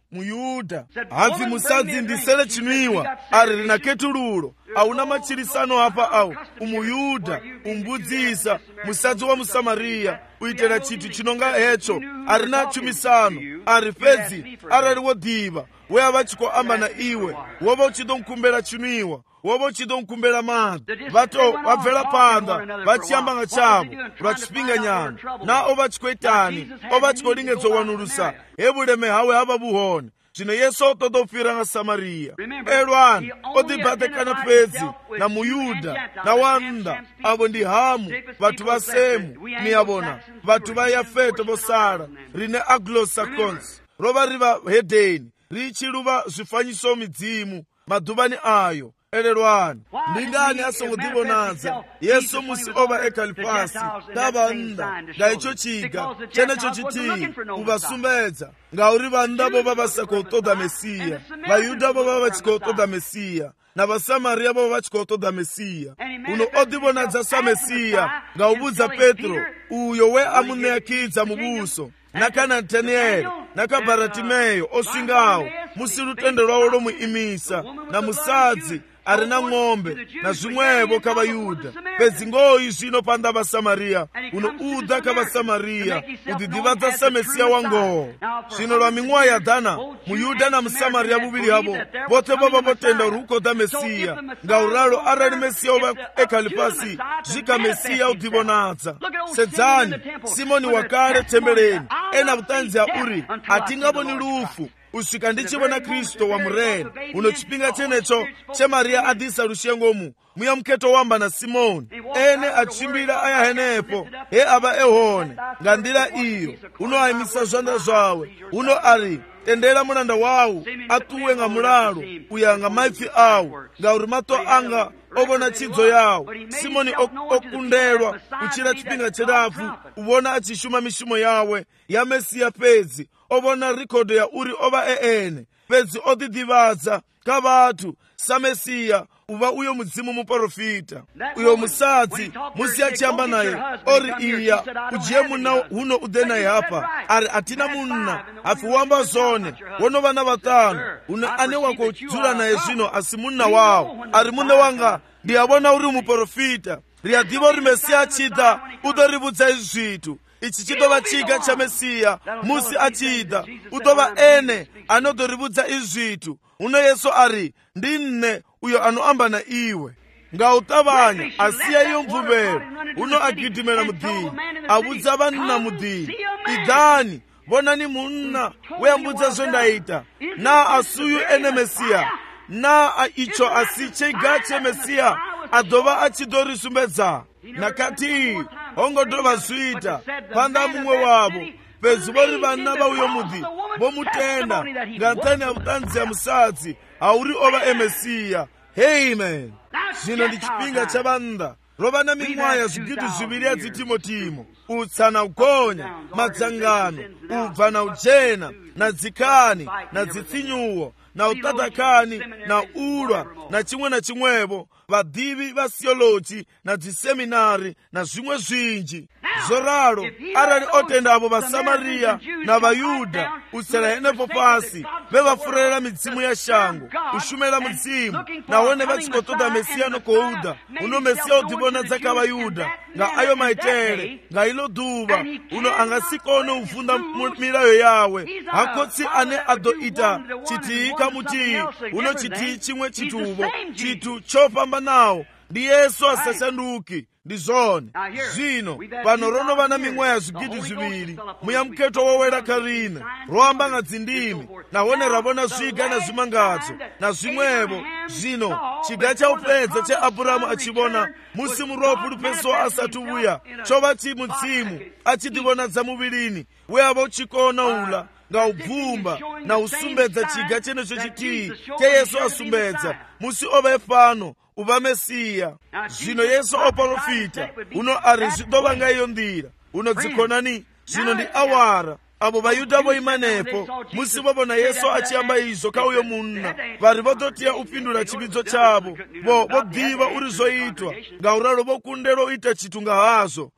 muyuda abvi musadzindisele chinwiwa ari rina ketululo auna machirisano apa awo umuyuda umbudzisa musadzi wa musamariya uitera chinthu chinonga hecho arina chumisano ari fedzi arali wodiva weya vachikoambana iwe wova uchidomkumbela chinwiwa wova uchidomkumbela madzi vato vabvela panda vachiyambanga chavo vachipinganyana nao vachikoitani ovachikolingetsowanulusa hebuleme hawe hava buhone zvino yesu otoda kufira nga samariya elwani odibhatekana pedzi na muyuda na wanda avo ndi hamu vatu va semu niyavona vatu va yafeto vosara rine aglosakons rova riva hedeni richiluva zvifanyiso midzimu madhuvani ayo elelwani ndingani asongodivonadza yesu musi ova ekalipasi tavanda nga icho chiga chenecho chiti uvasumbedza ngauri vanda vova vasakotoda mesiya vayuda vova vachikotoda mesiya na vasamariya vova vachikotoda mesiya uno odivonadza sa mesiya ngaubudza petro uyo we amuneyakidza mubuso naka Nataniyeli naka Baratimeyo oswingawo musi lutendo lwawo lomuimisa na musadzi ari na ng'ombe na zvimwevo kavayuda pedzi ngoyi zvino panda vasamariya uno udha kavasamariya udhidhivadza samesiya wangoho zvino lwa ming'wa yadhana muyuda na musamariya vuvili havo vote vova votenda rukodha mesiya ngauralo arali mesiya ova ekalipasi zvika mesiya udhivonadza sedzani simoni wakale tembeleni ena vutanzi uri hatingavoni lufu usvika ndichivona kristu wa mureni uno chipinga chenecho chemariya adhisa rushengomu muya muketo wamba na simoni ene achimbira aya henepo he ava ehone ngandira iyo uno aimisa zvanda zvawe uno ari tendera muranda wawo atuwe nga mulalo uya nga maipfi awo ngauri mato anga ovona chidzo yawo simoni okundelwa kuchira chipinga chedafu uvona achishuma mishumo yawe ya mesiya pedzi ovona rikodo ya uri ova ene pedzi odidhivadza kavatu samesiya uva uyo mudzimu muprofita uyo musadzi musi achiyamba naye ori iya ujiye munna huno ude naye hapa ari atina munna afi wamba zone wono vana vatano uno ane wako dzula naye zvino asi munna wawo ari munne wanga ndiyavona uri muprofita riyadhiva uri mesiya achida udorivudza izvi zvitu ichi chidova chiga cha mesiya musi achida udova ene anodorivudza izvi zvitu uno yesu ari ndinne uyo anoamba na iwe ngautavanya asiya iyo mvuvero uno agidhimela mudhini avudza vanna mudhini idhani vonani munna weyambudza zvondaita na asuyu ene mesiya na icho asi chiga chemesiya adova achidorisumbedza nakati ongodova zviita panda mumwe wavo pedzi vori vanna vauyo mudhi vomutenda ngantani avutanzi ya musadzi hauri ova emesiya amen zvino ndi chipinga chavanda rova na ming'waya zvigidi zviviri yadzitimotimo utsa na ugonya madzangano ubva na ujena na dzikani na dzitsinyuwo na utatakani na ulwa na chimwe na chimwevo vadhivi va siyoloji na dziseminari na zvimwe zvinji zoralo arali otenda avo vasamariya na vayuda utsela henepo pasi vevafurela midzimu ya shango ushumela mudzimu nawone vachikotoda mesiya nokouda uno mesiya udhivonadza kavayuda nga ayo maitele nga ilo dhuva uno angasikone uvunda milayo yawe hakotsi ane adoita chitii kamutii uno chitii chimwe chituvo chitu chopambanawo ndi yesu asashanduki ndi zvone zvino pano ronova na ming'weya zvigidi zviviri muya muketo wowera karina roamba nga dzindimi nahone ravona zviga na zvimangadzo na zvimwevo zvino chiga chaupedza cheabhuramu achivona musi muropu lupeso asati uya chova chimudzimu achidivonadza muviri weava uchikona ula ngaubvumba na usumbedza chiga chenecho chitii cheyesu asumbedza musi ova epano uva mesiya zvino yesu oprofita uno ari zvidova nga iyo ndira uno dzikonani zvino ndi awara avo vayuda voimanepo musi vovona yesu achiyamba izvo kauyo munna vari vototiya upindula chividzo chavo vodhiva uri zoitwa ngauralo vokundela uita chitu nga hazvo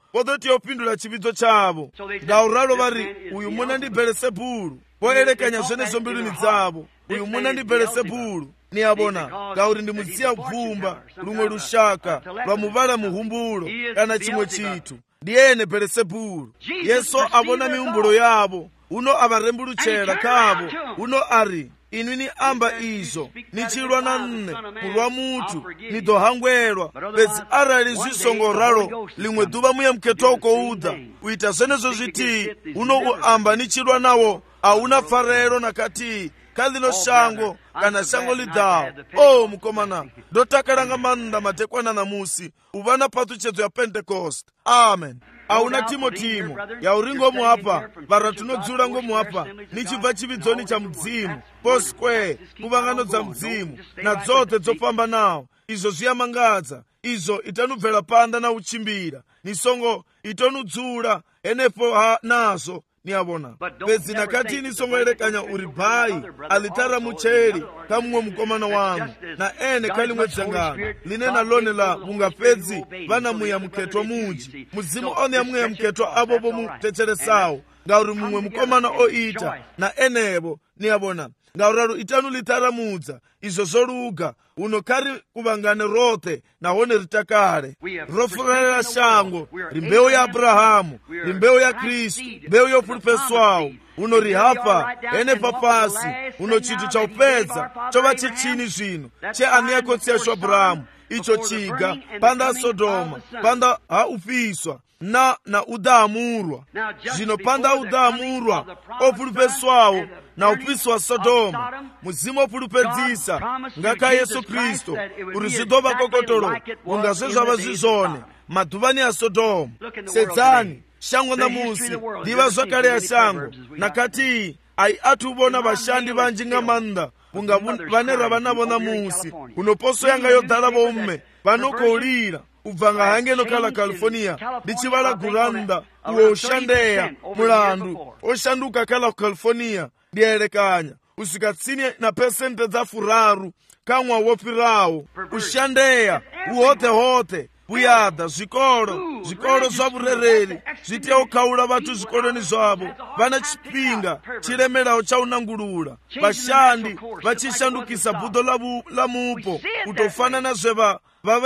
podoti yopindula chipidzo chavo. Ngauralo vari uyu muna ndi Belesebulu, poelekanya zvenezo mbiluni dzavo. Uyu muna ndi Belesebulu, niyabona ngauri ndimudziya bvumba lumwe lushaka lwa muvala muhumbulo kana chimwe chitu. Ndiyene Belesebulu. Yesu abona miumbulo yavo, uno avarembuluchera kavo, uno ari inu ni amba izo nichilwa na nne kulwa mutu nidohangwelwa bedzi arali zvisongoralo limwe duva muya mketo ukoudha uita zenezo zviti uno uamba nichilwa nawo auna farero nakati kalino shango kana shango lidhawo. Mukomana ndotakalanga manda matekwana namusi uvana patuchedzo ya Pentecost. Amen. Auna timo yauringo muapa varatunodzura ngo muapa nichibva chividzoni cha mudzimu posquare kuvangano dza mudzimu na dzote dzofamba nawo izo zviyamangadza izo itanubvera panda na uchimbira nisongo itonudzura enepo nazo niyabona bedzi nakati nisongoerekanya uri bhayi alitara mucheri kamumwe mukomana wangu na ene kalimwe dzangano line nalone la vungapedzi vana muya muketwa muji mudzimu one ya muya muketwa avo vomutecheresawo ngauri mumwe mukomana oita na enevo niyabona ngauraro itanu litaramudza izo zoluga uno kari kuvangane rote nahone ritakale rofurerera shango rimbeu ya Abrahamu rimbeu ya Kristu mbeu yopulupeswawo uno rihapa ene papasi uno chitu cha upedza chova chichini zvino che aniyakotseswa Abrahamu icho chiga panda Sodoma panda haupiswa na udamurwa zvino panda udamurwa opulupeswawo na upiswa Sodoma muzimu opulupedzisa ngaka Yesu Kristo uri zvidova kokotolo unga zvezvava zvizvone madhuvani ya Sodoma. Sedzani shango namusi diva zvakale ya shango nakati ai atuvona vashandi vanji ngamanda unga vane ravanavo namusi unoposo yanga yodhara vomme vanokoulira ubvanga hange nokala California ndichivala guranda uwo ushandeya mulandu oshanduka kala California ndiyaelekanya usikatsini na pesente dza furaru kamwa wopirawo ushandeya uhotehote buyada zvikolo zva vurereri zvitiya ukhaula vatu zvikoloni zvavo vana chipinga chilemerawo chaunangulula vashandi vachishandukisa bhudo la mupo kutofanana zveva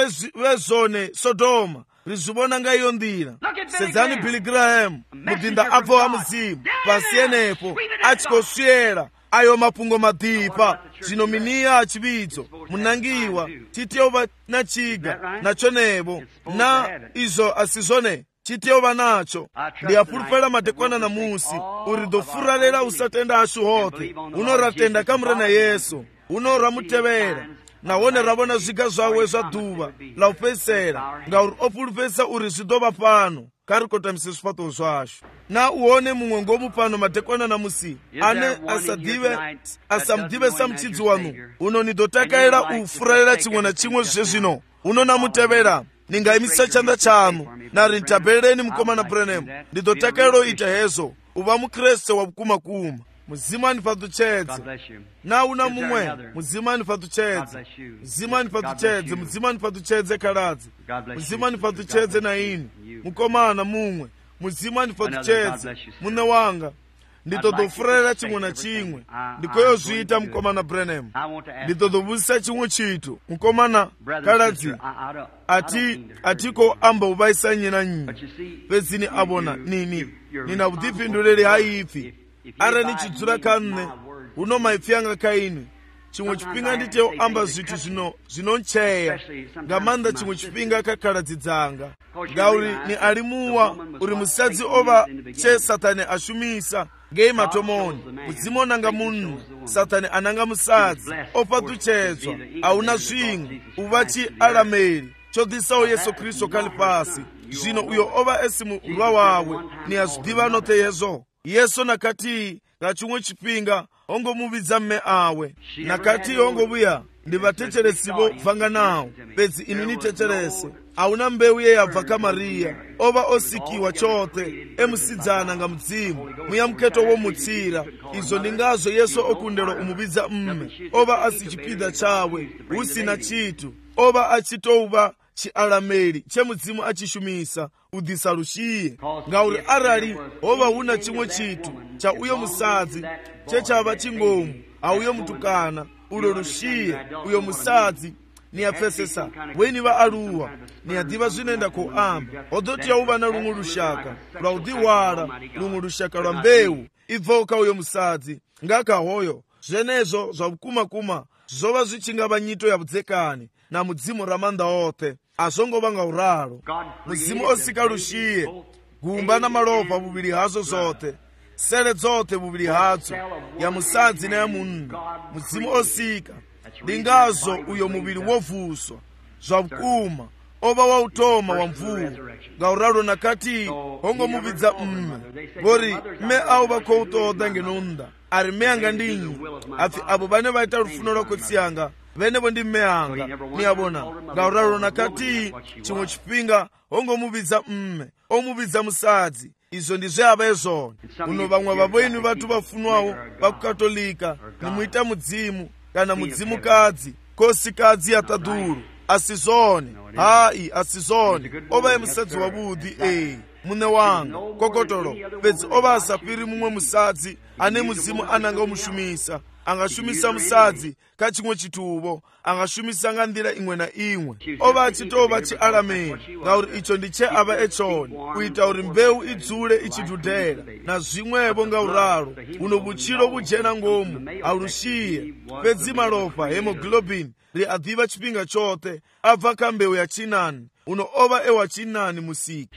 vavezone Sodoma rizvivona ngaiyo ndira. Sedzani Billy Graham mudhinda abvo wa muzimu pasi yenepo achikoswera ayo mapungo madhipa zvinominiya achividzo munangiwa chitiyova na chiga nachonevo na izo asizone chitiyova nacho ndiyapulupela madekwana na musi uri dofuralera usatenda ashu hote unoratenda kamure na Yesu unoramutevera nawone ravona zviga zvawe zva dhuva la upesera ngauri opulupesa uri zvidova pano karikotamisa zvipato zvasho na uone mumwe ngomu pano madekwana na musi ane asamdive samuchidzi wanu uno nidotakaira ufuralira chimwe na chimwe zvezvino uno namutevera ningaimisa chanda chanu nari ntabeleni mukomana Branham ndidotakaira ita hezo uva mukreste wakukumakuma muzimu anipatuchedze na una mumwe muzimu anipatuchedze muzimu anipatuchedze muzimu anipatuchedze kaladzi muzimu anipatuchedze na ini mukomana mumwe muzimu anipatuchedze mune wanga nditodofuralira chimwe na chimwe ndikoyozviita mukomana Branham nditodovusisa chimwe chitu mukomana kaladzi atiko amba uvaisa nye na nye pedzini avona nina vudhipinduleli haipi ara nichidzura kanne uno maipfi anga kaini chimwe chipinga nditewo amba zvitu zvinoncheya ngamanda chimwe chipinga kakaladzi dzanga ngauri ni alimuwa uri musadzi ova che Satani ashumisa ngei matomoni mudzimu nanga munhu Satani ananga musadzi opatuchedzwa auna zvinhu uvachi alameri chodhisawo Yesu Kristu kali pasi zvino uyo ova esimu urwa wawe ni azvidiva note yezo Yesu nakati ngachimwe chipinga ongomuvidza mme awe nakati ongovuya ndivatecheresivo bvanga nawo bedzi ini nitecherese auna mbeu ye yabva kaMariya ova osikiwa chote emusidzana nga mudzimu muya muketo womutsira izo ndingazo Yesu okundelo umuvidza mme ova asi chipida chawe usina chitu ova achitouva chialameli che mudzimu achishumisa udisalushiye ngauri arali hova huna chimwe chitu cha uyo musadzi chechava chingomu auyo mutukana ulo lushiye uyo musadzi niyapfesesa weni va aluwa niyadiva zvinenda kuamba odoti yauva na lumwe lushaka lwa udiwala lumwe lushaka lwa mbewu ibvoka uyo musadzi ngaka hoyo zvenezvo zvakumakuma zvova zvichingava nyito ya vudzekani na mudzimu ramanda othe azongova ngauralo mudzimu osika lushiye gumba na malova vuviri hazo zothe sele dzothe vuviri hadzo ya musadzi na ya munhu mudzimu osika lingazo uyo muviri wovuswa zvavukuma ova wautoma wa mvuu ngauralo nakati hongomuvidza mme vori mme avo vakoutoda ngenonda ari mme anga ndinyi afi avo vane vaita rufuno rwakotsiyanga venevo ndi mme anga niyavona ngauralo nakati chimwe chipinga hongomuvidza mme omuvidza musadzi izvo ndizve ava ezvona uno vamwe vavoini vatu vafunwawo vakukatolika nimuita mudzimu kana mudzimukadzi kosikadzi yatadhuru asizone hai asizone ova ye musadzi wavudi mune wanga kokotolo pedzi ova asapiri mumwe musadzi ane mudzimu ananga omushumisa angashumisa musadzi kachimwe chituvo angashumisa nga ndira imwe na imwe ova achitova chialameli ngauri icho ndiche ava echoni kuita uri mbeu idzule ichidhudhera na zvimwevo ngauralo uno vuchiro vujena ngomu alushiye pedzi malopa hemoglobin riadhiva chipinga chote abva kambeu yachinani uno ova ewachinani musiki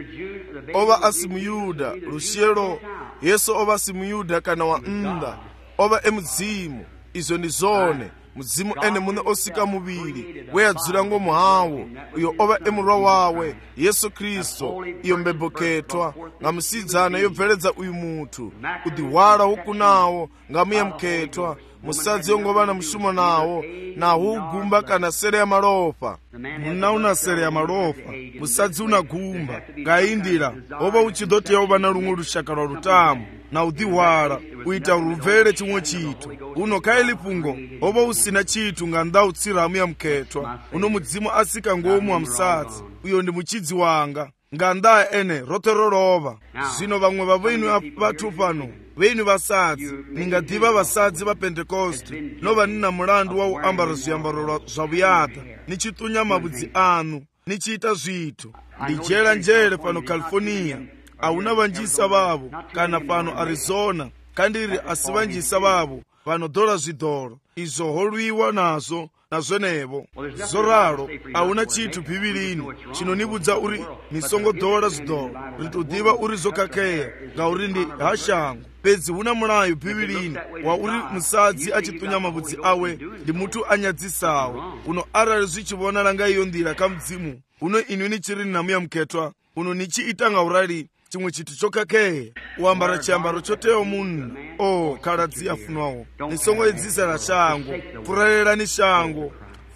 ova asimuyuda lushero yesu ova simuyuda kana wa mda ova emudzimu izvo ndizone mudzimu ene mune osika muviri weyadzula ngomu hawo uyo ova emurwa wawe yesu kristu iyo mbeboketwa nga musidzana yobveledza uyu mutu udiwala hukunawo nga muye muketwa musadzi yongova na mushumo nawo naho ugumba kana sere ya malopa muna una sere ya malopa musadzi unagumba ngaindira ova uchidoti yauva na lumwe lushaka lwa lutamu na udiwala uita urubvere chimwe chitu uno kailipungo ova usina chitu nga ndau tsiramu ya muketwa uno mudzimu asika ngomu wa musadzi uyo ndi muchidzi wanga nga ndaa ene roterorova zvino vamwe vavoinu vatu pano veinu vasadzi ningadhiva vasadzi vapentekosti nova nina mulandu wa uambara zviambaro zvavuyata nichitunya mavudzi anu nichiita zvitu ndijera njere pano california auna vanjisa vavo kana pano arizona kandiri asi vanjisa vavo vanodhora zvidhoro izvo holwiwa nazvo nazvenevo zoraro auna chitu bhibilini chinonibudza uri nisongodhora zvidhoro ritodhiva uri zokakeya ngauri ndi hashangu pedzi huna mulayo bhibilini wa uri musadzi achitunya mavudzi awe ndi mutu anyadzisawo uno arali zvichivona langa iyo ndira kamudzimu uno inwi nichiri namuya muketwa uno nichiita ngaurali chimwe chitu chokakeya uambara chiambaro chotewa munhu kaladzi afunwawo nisongoedzisira shango furererani shango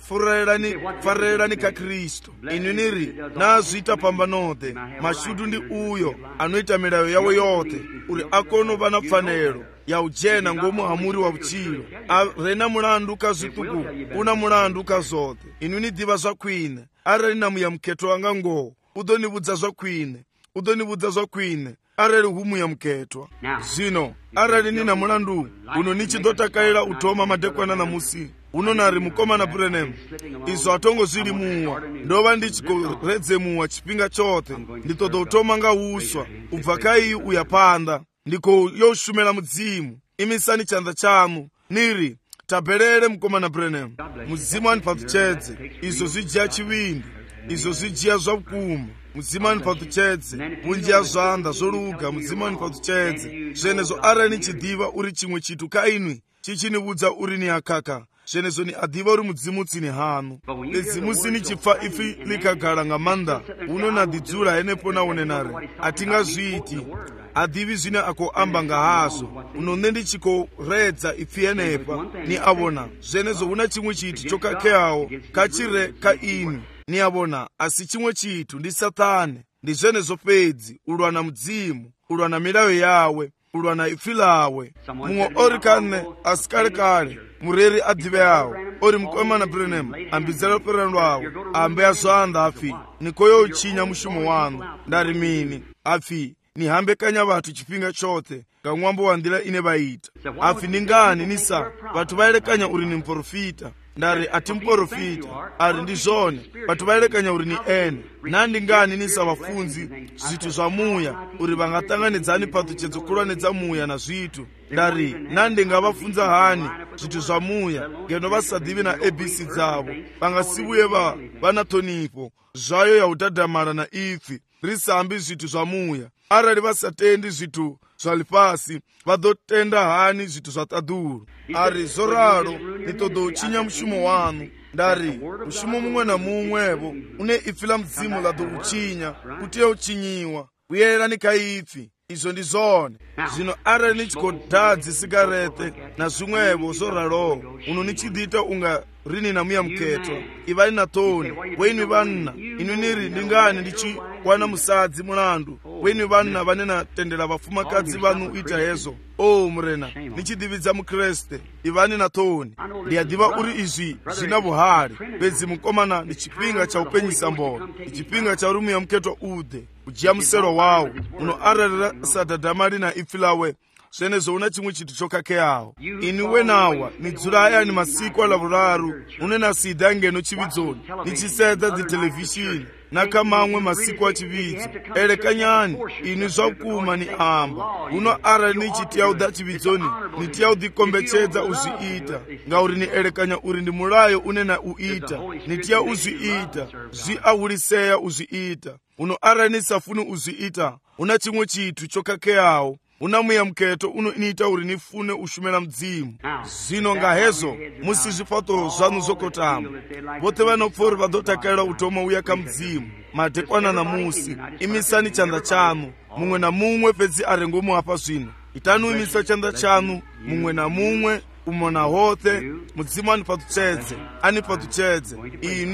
farererani kakristu inu niri nazviita pambanode mashudu ndi uyo anoita milayo yawo yote uri akonova na pfanelo ya ujena ngomu hamuri wa vuchiro arena mulandu kazvituku una mulandu kazote inu nidiva zvakwine arali namuya muketwa wanga ngoo udonivudza zvakwine arali humuya muketwa zvino arali nina mulandu uno nichidotakaira utoma madekwana namusi uno nari mukomana Branham izvo hatongo zviri muwa ndova ndichikoredze muwa chipinga chote nditoda utoma nga uswa ubva kai uya panda ndiko yoshumela mudzimu imisani chanza chanu niri tabherere mukomana Branham mudzimu anipatuchedze izvo zvijiya chivindi izvo zvijiya zvavukuma mudzimu anipatuchedze bunjiya zvanda zvoruga mudzimu anipatuchedze zvenezvo arali nichidhiva uri chimwe chitu kainwi chichinibudza uri niyakaka zvenezvo ni adhiva uri mudzimu tsini hanu pedzimu sini chipfa ifi likagara nga manda uno nadidzura henepo naonenare atingazviiti adhivi zvine akoamba nga hazvo unone ndichikoredza ipfi henepa ni avona zvenezvo una chimwe chitu chokakeyawo kachire kainwi ni avona asi chimwe chitu ndi satani ndi zvenezvo pedzi ulwa na mudzimu ulwa na milayo yawe ulwa na ifi lawe. Mumwe ori kane asikalekale mureri adiveawo ori mkomana Branham ambidzera luperero lwawo ambe azwanda afi nikoyo uchinya mushumo wanu ndari mini afi nihambe kanya vatu chipinga chote nga mwambo wa ndila ine vaita afi ningani nisa vatu vaelekanya uri ni mprofita ndari ati mprofita ari ndi zone vatu vaelekanya uri ni ene nandi ngani nisa vafunzi zvitu zva muya uri vangatanganidzani patuchedzo kulanedza muya na zvitu ndari nandi ngavafunza hani zvitu zva muya ngeno vasadivi na abc dzavo vangasivuye vana tonifo zvayo yaudhadhamara na ifi risambi zvitu zva muya arali vasatendi zvitu zvali vadotenda hani zvitu zvataduru ari zoraro nitodouchinya mushumo wanu ndari mushumo mumwe na mumwevo une ifi la mzimu ladouchinya kutiye uchinyiwa kuyerani kaifi izvo ndi zone zvino arali nichigodhadzi sigarete na zvimwevo zoraro uno nichidita unga rini na muya mketo ivani na toni wenyu vanna inu niri ndingani ndichiwana musadzi mulandu wenyu vanna vanena tendela vafumakadzi vanu ita hezo murena nichidividza mukreste ivani na toni ndiyadiva uri izvi zvina vuhari bedzi mukomana ndi chipinga cha upenyisa mbono ndi chipinga cha rumu ya mketo ude kujiya musero wawo uno aralira sadadamali na ifi lawe zvenezo una chimwe chitu chokakeyawo iniwe nawa nidzura aya ni masiku alavuraru unenasida ngeno chividzoni nichisedza dzitelevhishini nakamamwe masiku achividzo elekanyani inu zvakuma ni amba uno arali nichitiyaudha chividzoni nitiyaudhikombechedza uzviita ngauri ni elekanya uri ndi mulayo unena uita nitiya uzviita zviahuliseya uzviita uno arali nisafuni uzviita una chimwe chitu chokakeyawo una muya mketo unoita uri nifune ushumela mdzimu zvino ngahezo musi zvifato zvanu zokotama vote vanopfori vadotakela utomo uyaka mdzimu madekwana na musi imisani chanda chanu mumwe na mumwe pedzi arengomuhapa zvino itani imisa chanda chanu mumwe na mumwe umona hote mudzimu anipatuchedze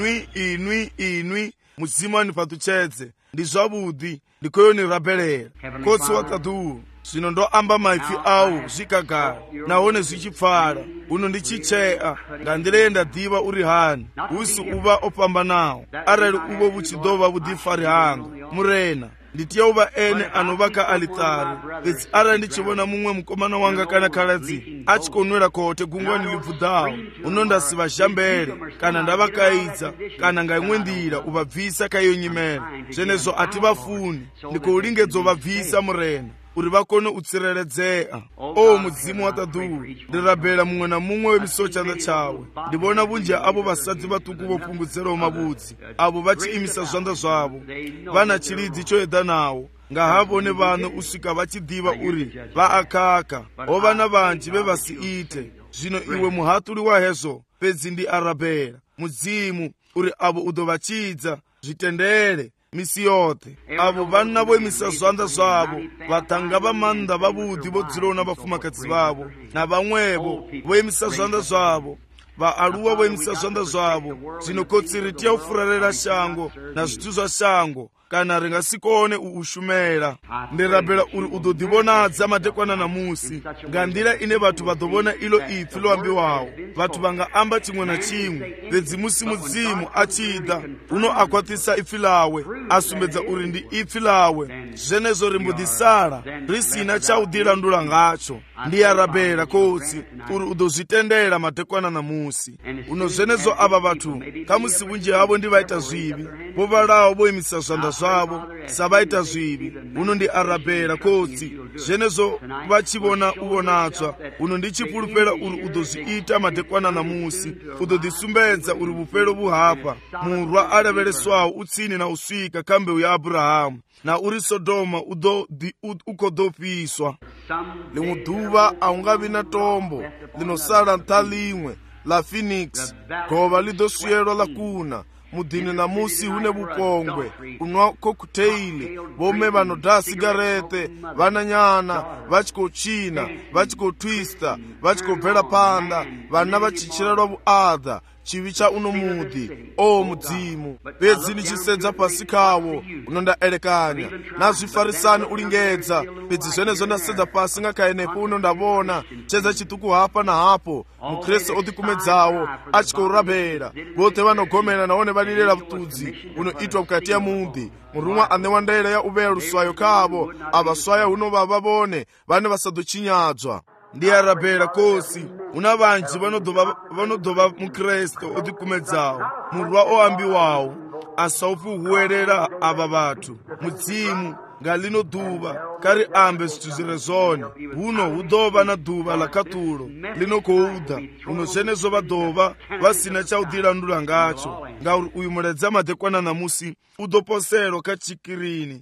inwi mudzimu anipatuchedze ndi zvavudi ndikoyo nirabelera kotsi wataduu zvino ndoamba maifi awo zvikagara naone zvichipfara uno ndichichea ngandirenda diva uri hani usi uva opamba nawo arali uvo vuchidova vudifari hanga murena nditiya uva ene anovaka alitari bedzi arali ndichivona mumwe mukomana wanga kana kaladzi achikonwera kote gungwani libvudawo uno ndasiva zhambere kana ndavakaidza kana ngaimwe ndira uvabvisa kaiyo nyimene zvenezvo hativafuni ndikoulingedzo vabvisa murena uri vakone utsireledzea mudzimu watadhuru ndirabhela mumwe na mumwe wemisochana chawe ndivona vunji avo vasadzi vatuku vopfumbudzerawo mavudzi avo vachiimisa zvanda zvavo vana chilidzi choyedha nawo ngahavone vano usvika vachidiva uri vaakaka vana vanji vevasiite zvino iwe muhatuli wahezvo pedzi ndi arabhela mudzimu uri avo udovachidza zvitendere misi yote avo vana voimisa zvanda zvavo vatanga vamanda vavudi vodzilona vafumakadzi vavo na vamwevo voimisa zvanda zvavo vaaluwa voimisa zvanda zvavo zvinokotsiri tiya ufurarera shango na zvitu zva shango kana ringasikone uushumela ndirabhela uri udodivonadza madekwana na musi ngandira ine vatu vadovona ilo ifi loambiwawo vatu vangaamba chimwe na chimwe bedzi musi mudzimu achida uno akwatisa ifi lawe asumbedza uri ndi ifi lawe zvenezo rimbudisala risina chaudilandula ngacho ndiyarabhela kotsi uri udozvitendera madekwana na musi uno zvenezo ava vatu kamusi vunji havo ndivaita zvivi vovalawo voimisa zvanda zvavo savaita zvivi uno ndi arabhela kotsi zvenezo vachivona uvonatsva uno ndichipulupela uri udozviita madekwana na musi udodisumbedza uri vupelo vuhapa murwa aleveleswawo utsini na usvika kambewu ya Abrahamu na uri Sodoma ukodopiswa limwe dhuva aungavi na tombo linosala ntha limwe la Phoenix gova lidoswiyelwa lakuna mudini na musi hune vupongwe unwa kokuteyili vome vanodha sigarete vananyana vachikochina vachikotwista vachikobvela panda vana vachichirelwa vuadha chivi cha uno mudhi, o mudzimu. Fhedzi ndichisedza pasi kawo unondaelekanya, na zvifarisani ulingedza. Fhedzi zvenezvo ndasedza pasi nga kaenepo unondavona, chedza chituku hapa na hapo, mukreste odhikumedzawo achikourabhera. Vothe vanogomera naone valirera vutudzi unoitwa mukati ya mudhi. Murumwa ane wandaira ya uveya luswayo kavo, ava swaya huno vava vone vane vasadochinyadzwa. Ndiyarabhera kosi una vanji vanodhova mukreste odhikumedzawo, murwa oambiwawo asaupi huwerera ava vatu. Mudzimu ngalino dhuva kari ambe zvithu zviri zvone, huno hudhova na dhuva lakatulo linokoudha, huno zvenezvo vadhova vasina chaudhilandula ngacho. Ngauri uyu muredza madekwana namusi udhoposero kachikirini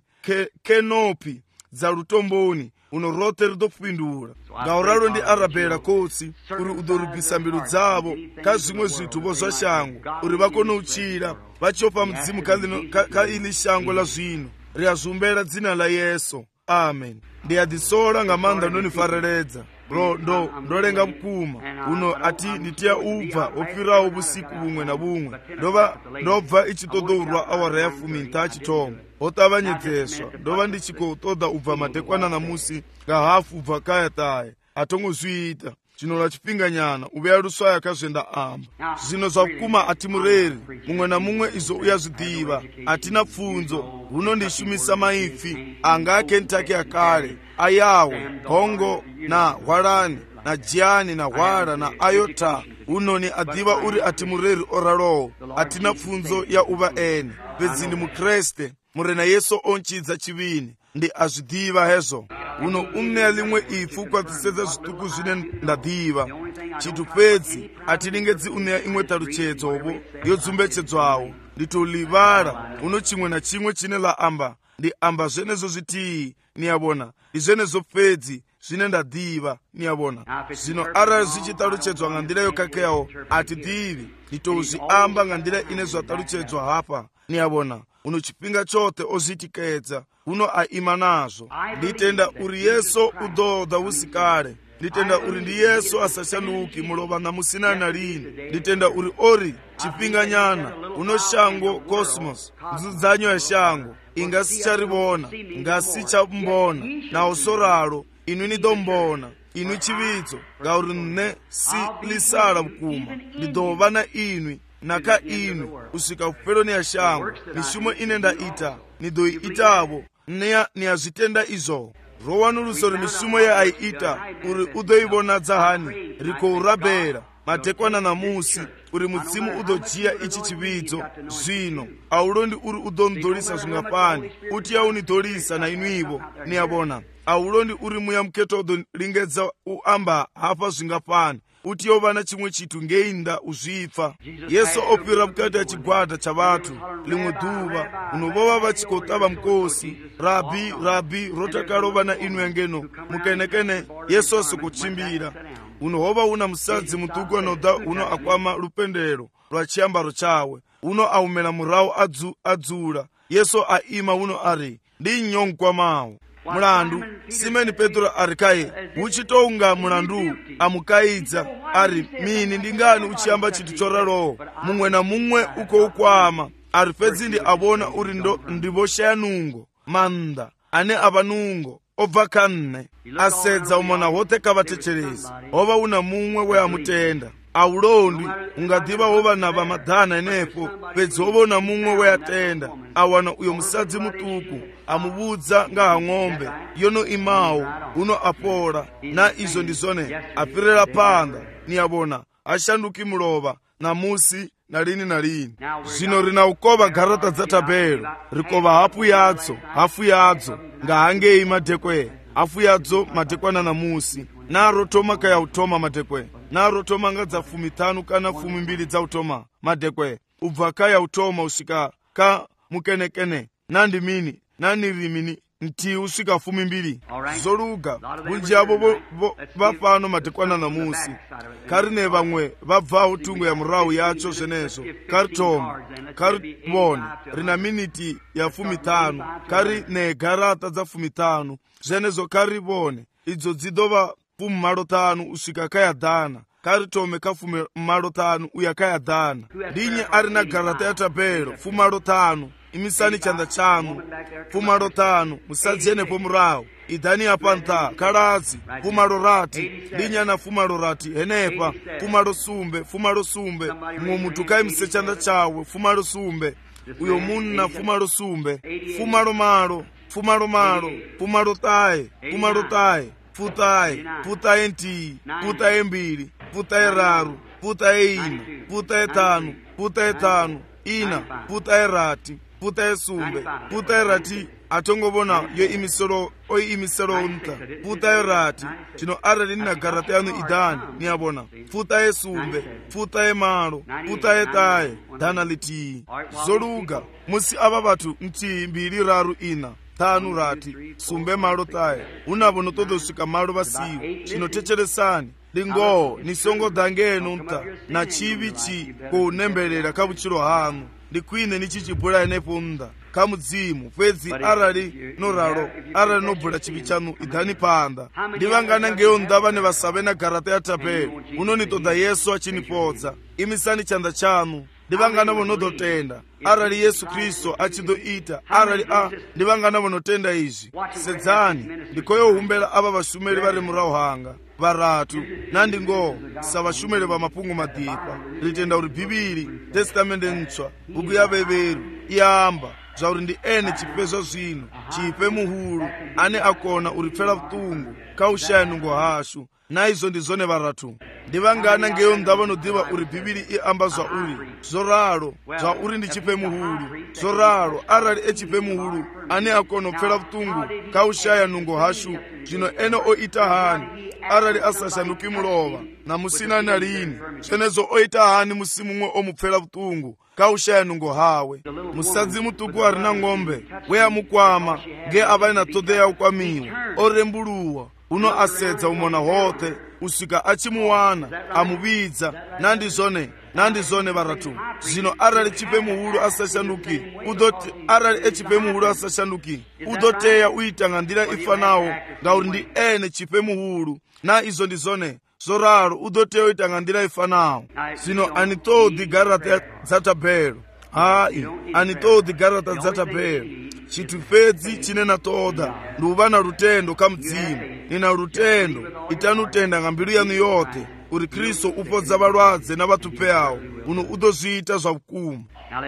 kenopi dza lutomboni uno rote ridopindura. Ngauralo ndi arabhera kotsi uri udorubisa mbilu dzavo kazvimwe zvithu vozva shango uri vakone uchira vachopa mudzimu ka ili shango la zvino riyazumbera dzina la Yesu. Amen. Ndiyadisola ngamanda nonifareredza ndolenga mkuma uno ati nditiya ubva opfirawo busiku bumwe na bumwe ndobva ichitodourwa awara ya 10 chitongo otavanyedzeswa ndova ndichikotoda ubva madekwana namusi nga hafu ubva kaya taye atongozviita chinola chipinganyana uveya luswaya akazvenda amba. Zvino zvakuma ati mureri mumwe na mumwe izvo uyazvidiva, atina pfunzo huno ndishumisa maifi anga aKentucky akare ayawe hongo na hwarani na jiani na hwara na ayota unoni adiva uri ati mureri oralowo atina pfunzo ya uva ene. Fhedzi ndi mukreste murena Yesu onchidza chivini ndi azvidiva hezvo. Uno umneya limwe ifu kwatisedza zvituku zvine ndadiva chithu. Fhedzi atilingedzi uneya imwe taluchedzovo yodzumbechedzwawo nditolivara uno chimwe na chimwe chine la amba ndi amba zvenezvo zvitii niyavona ndi zvenezvo fhedzi zvine ndadiva niyavona. Zvino arali zvichitaluchedzwa nga ndira yokakeyawo atidivi nditozviamba nga ndira ine zvataluchedzwa hapa niyavona. Uno chipinga chote ozvitikedza uno aima nazvo. Nditenda uri Yesu udhodha usikare. Nditenda uri ndi Yesu asashanuki mulova na musina na lini. Nditenda uri ori chipinga nyana uno shango cosmos nzudzanyo ya shango ingasicharivona ngasichamubona na usoralo inu nidombona inu chividzo ngauri ne si lisala mkuma ndidova na inwi naka inwi usika upeloni ya shango mishumo ine ndaita nidoiitavo niyazvitenda izvo. Rowanuluso rimishumo ya aiita uri udoivona dzahani rikourabhera madekwana namusi uri mudzimu udojiya ichi chividzo. Zvino aulondi uri udonidholisa zvingapani uti yaunidholisa na inwivo niyavona. Aulondi uri muya muketo udolingedza uamba hapa zvingapani uti yovana chimwe chithu ngeinda uzvipfa. Yesu opira mukati ya chigwada cha vatu limwe dhuva unovova vachikotava mukosi rabi rabi rotakarova na inu yangeno mukenekene Yesu asikuchimbira unohova una musadzi mutuku anoda uno akwama lupendero lwa chiambaro chawe uno aumela murawo adzula. Yesu aima uno ari ndi nyonkwa mawo mulandu. Simeni Petro arikaye uchitonga mulandu amukaidza ari mini ndingani uchiamba chithu choralowo mumwe na mumwe uko ukwama ari. Fedzi ndi avona uri ndivoshaya nungo manda ane ava nungo obva kanne asedza umona hote kavatecherezi hova una mumwe we amutenda. Aulondi ungadiva hova na vamadhana enepo pedzi hova una mumwe we atenda awana uyo musadzi mutuku amuvudza nga ng'ombe yono imawo uno apola na izo ndizone apirira panda niyavona ashanduki mulova na musi na lini. Zvino rina ukova garata dzatabhero rikova hafu yadzo nga hangei madekwe hafu yadzo madekwana na musi naro toma kaya utoma madekwe naro toma nga dza 15 kana 12 dza utoma madekwe ubva kaya utoma usika ka mukenekene nandi mini nani rimini nti usika 12 zoluga bunji avo vapano madekwana na musi kari ne vamwe vabva utungo ya murawu yacho zvenezo kari toma kari vone rina miniti ya 15 kari ne garata dza 15 zvenezo kari vone idzo dzidova 15 usvika kaya dhana kari tome kafume mmalo 5 uya kaya dhana ndinye ari na garata ya tabelo fumalo 5 imisani chanda chanu fumalo 5 musadziyenepo murawo idhani apantha kalazi fumalo rati ndinyana fumalo rati henepa fumalo sumbe mumuntu kaimise chanda chawe fumalo sumbe uyo munna fumalo sumbe fumalo malo fumalo tae putaye nti putaye mbili putaye raru putaye ina putaye tanu ina putaye rati putaye sumbe putaye rati atongobona yo imiselo unta putaye rati chino arali nina garata yanu idhani niyabona putaye sumbe putaye malo putaye taye dhana liti zoluga musi ava vatu nti mbili raru ina 5 rati sumbe malo taye unavono todo swika malo vasiyo chinotecheresani lingo nisongo dhangenu nta na chivi chi kunembelela kavuchilo hanu ndikwine nichichibula enepo mda kamudzimu fedzi arali noralo arali nobhula chivi chanu idhani panda ndivangana ngeyo ndava nevasabe na garata ya tabelo unonitoda Yesu achinipodza imisani chanda chanu ndivangana vonodotenda arali Yesu Kristo achidoita arali ndivangana vonotenda izvi sedzani ndikoyohumbela ava vashumeli vari murawo hanga varatu nandingo savashumeli va mapungu madipa ritenda uri bhibhiri testamende ntsva buku yaveveru iyamba zvauri ndi ene chipezwa zvino chipe muhulu ane akona uripfela vutungu kaushaya nungo hashu naizvo ndizone varatu ndivangana ngeyo ndava nodiva uri bhibhiri iamba zvauri zoralo zvauri ndichipe muhulu zoralo arali echipe muhulu ane akona upfela vutungu kaushaya nungo hashu zvino ene oita hani arali asashanduki mulova namusina nalini zvenezo oita hani musi mumwe omupfela vutungu kaushaya nungo hawe musadzi mutuku ari na ng'ombe weyamukwama nge avali na todeya ukwamiwa orembuluwa uno asedza umona hothe usvika achimuwana amuvidza nandizone varatu zvino arali chipe muhulu asashanduki arali echipe muhulu asashanduki udoteya uitanga ndira ifanawo ngauri ndi ene chipe muhulu na izo ndizone zoralo udoteya uitanga ndira ifanawo zvino anitodi garata dzatabhelo anitodi garata dzatabhelo chitu fedzi chine natoda nduva na rutendo kamudzimu nina rutendo itanutenda nga mbilu yanu yote uri Kristo upodza valwadze na vatupeyawo uno udozviita zvavukuma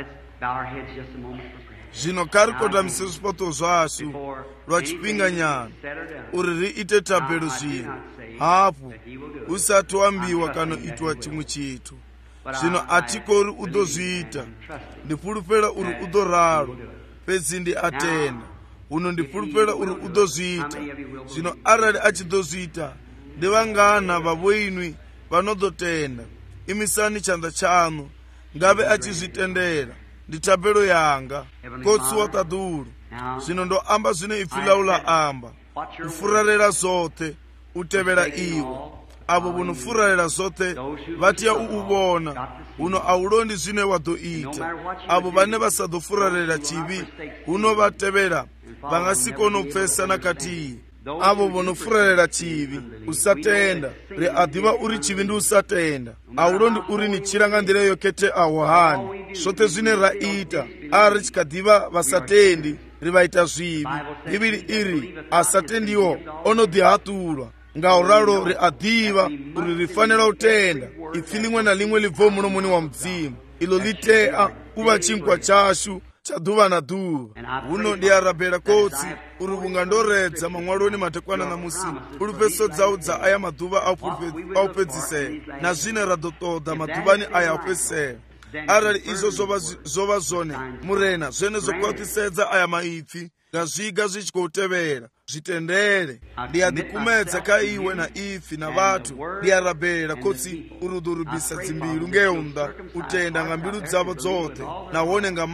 zvino karikotamise zvipoto zvashu lwachipinganyana uri riite tabhelo zvino hapo usati wambiwa kanoitwa chimwe chitu zvino atikori udozviita ndipulupela uri udoralo pedzi ndi atenda uno ndipulupela uri udozviita zvino arali achidozviita ndivangana vavoinwi vanodotenda imisani chanda chanu ngave achizvitendera ndi tabelo yanga kotsiwa tadulu zvino ndoamba zvino ipfilaula amba kufurarira zote utevera iwo avo vonofurarira zote vatiya uuvona uno aulondi zvine wadoita avo vane vasadofurarira chivi uno vatevera vangasikono katiyi avo vonofurarira chivi usatenda readhiva uri chivi ndi usatenda aulondi uri ni chirangandira yokete awo hani zvote zvine raita ari chikadhiva vasatendi rivaita zvivi bhibhiri iri asatendiwo onodhihatulwa ngauralo readhiva uri rifanira utenda ipfi limwe na limwe libvo munomoni wa mudzimu ilo litea kuva chinkwa chashu chadhuva na dhuva uno ndiyarabhera kotsi uri kungandoredza mamwaloni matekwana na musi uri peso dzau dza aya madhuva aupedzisera na zvine radotoda madhuvani aya aupedzisera arali izvo zova zvone murena zvene zvokwatisedza aya maipfi ngazviga zvichikoutevera zvitendere ndiyadikumedza kaiwe na ifi na vatu ndiyarabhera kotsi urudurubisa dzimbilu ngeunda utenda nga mbilu dzavo dzote nawone nga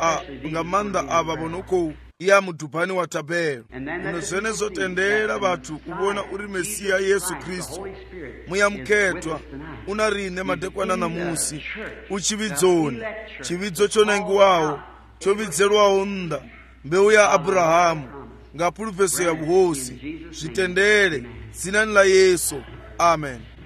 manda ava vonokou iya mudhubhani wa tabelo uno zvene zotendera vatu uvona uri mesiya Yesu Kristu muyamuketwa una rine madekwana na musi uchividzoni chividzo chonengiwawo chovidzerwawo nda mbeu ya Abrahamu ngapulupese ya buhosi zvitendere zinani la Yesu amen.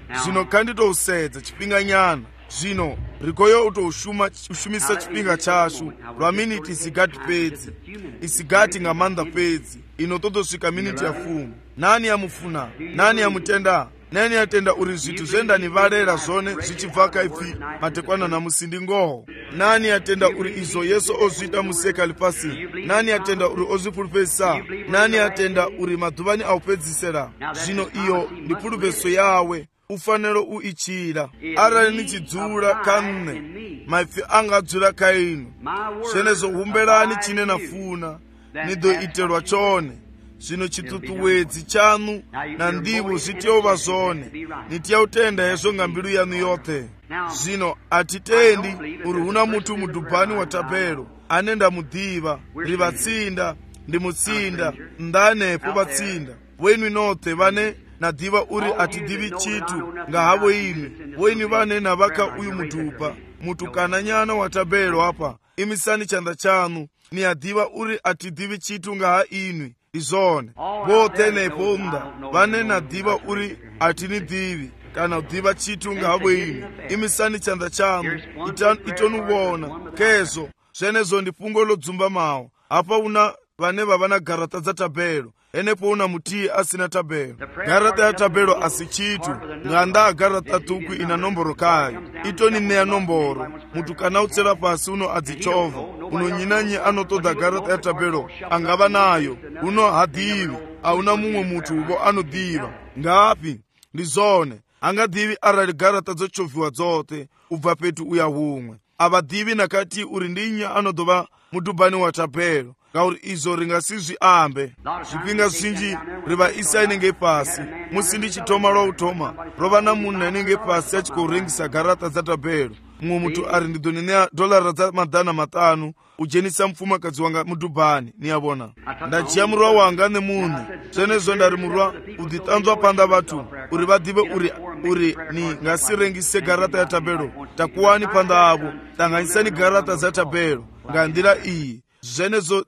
zvino kanditousedza chipinga nyana zvino rikoyo ushumisa chipinga chashu lwa miniti isigati pedzi isigati ngamanda pedzi inototosvika miniti ya fumu. Nani yamufuna? Nani yamutenda? Nani yatenda uri zvithu zvendanivarera zvone zvichibva kaipfi madekwana namusi ndi ngoho? Nani yatenda uri izvo Yesu ozviita musekali pasi? Nani yatenda uri ozvipulupesa? Nani yatenda uri madhuvani aupedzisira? Zvino iyo ndi pulupesa yawe ufanelo uichira. Arali nichidzula kanne maipfi angadzula kainu zvenezo humberani chine nafuna nidoitelwa chone. Zvino chitutuwedzi chanu na ndivo zvitiyova zvone nitiyautenda hezvo nga mbilu yanu yothe. Zvino atitendi uri huna mutu mudhubhani wa tapelo ane ndamudhiva rivatsinda ndimutsinda ndanepo vatsinda wenyu nothe vane nadhiva uri atidhivi chitu nga havo imi wenyu vane navaka uyu mudhubha mutukananyana wa tapelo apa imisani chanda chanu ni adhiva uri atidhivi chitu nga ha inwi izone vothe nepo mda vane nadhiva uri atinidhivi kana kudhiva chitu nga havo imi imisani chanda chanu itonuvona kezo zvenezo ndi fungo lodzumba mawo apa una vane vavana garata dza tapelo enepo una mutii asina tapelo. Garata ya tapelo asi chitu nganda garata tuku ina nomboro kayo itoni neya nomboro mutu kana utsera pasi uno adzichova uno nyinanyi anotoda garata ya tapelo angava nayo uno hadhivi auna mumwe mutu uvo anodhiva ngapi ndizone angadhivi arali garata dzochoviwa dzothe ubva petu uya humwe avadhivi nakati uri ndinya anodova mudhubhani wa tapelo ngauri izvo ringasizviambe zvipinga zvinji riva isa inenge pasi musi ndichitoma lwautoma rova namunhu anenge pasi achikoringisa garata dzatapelo mumwe mutu ari ndidonineya dolara dzamadhana 5 ujenisa mupfumakadzi wanga mudhubhani niyavona ndachiya murwa wanga nemunhu zvenezvo ndari murwa udhitanzwa panda vatu uri vadhive uri ni ngasirengise garata ya tapelo takuwani panda avo tanganyisani garata dzatapelo ngandira iyi zvenezo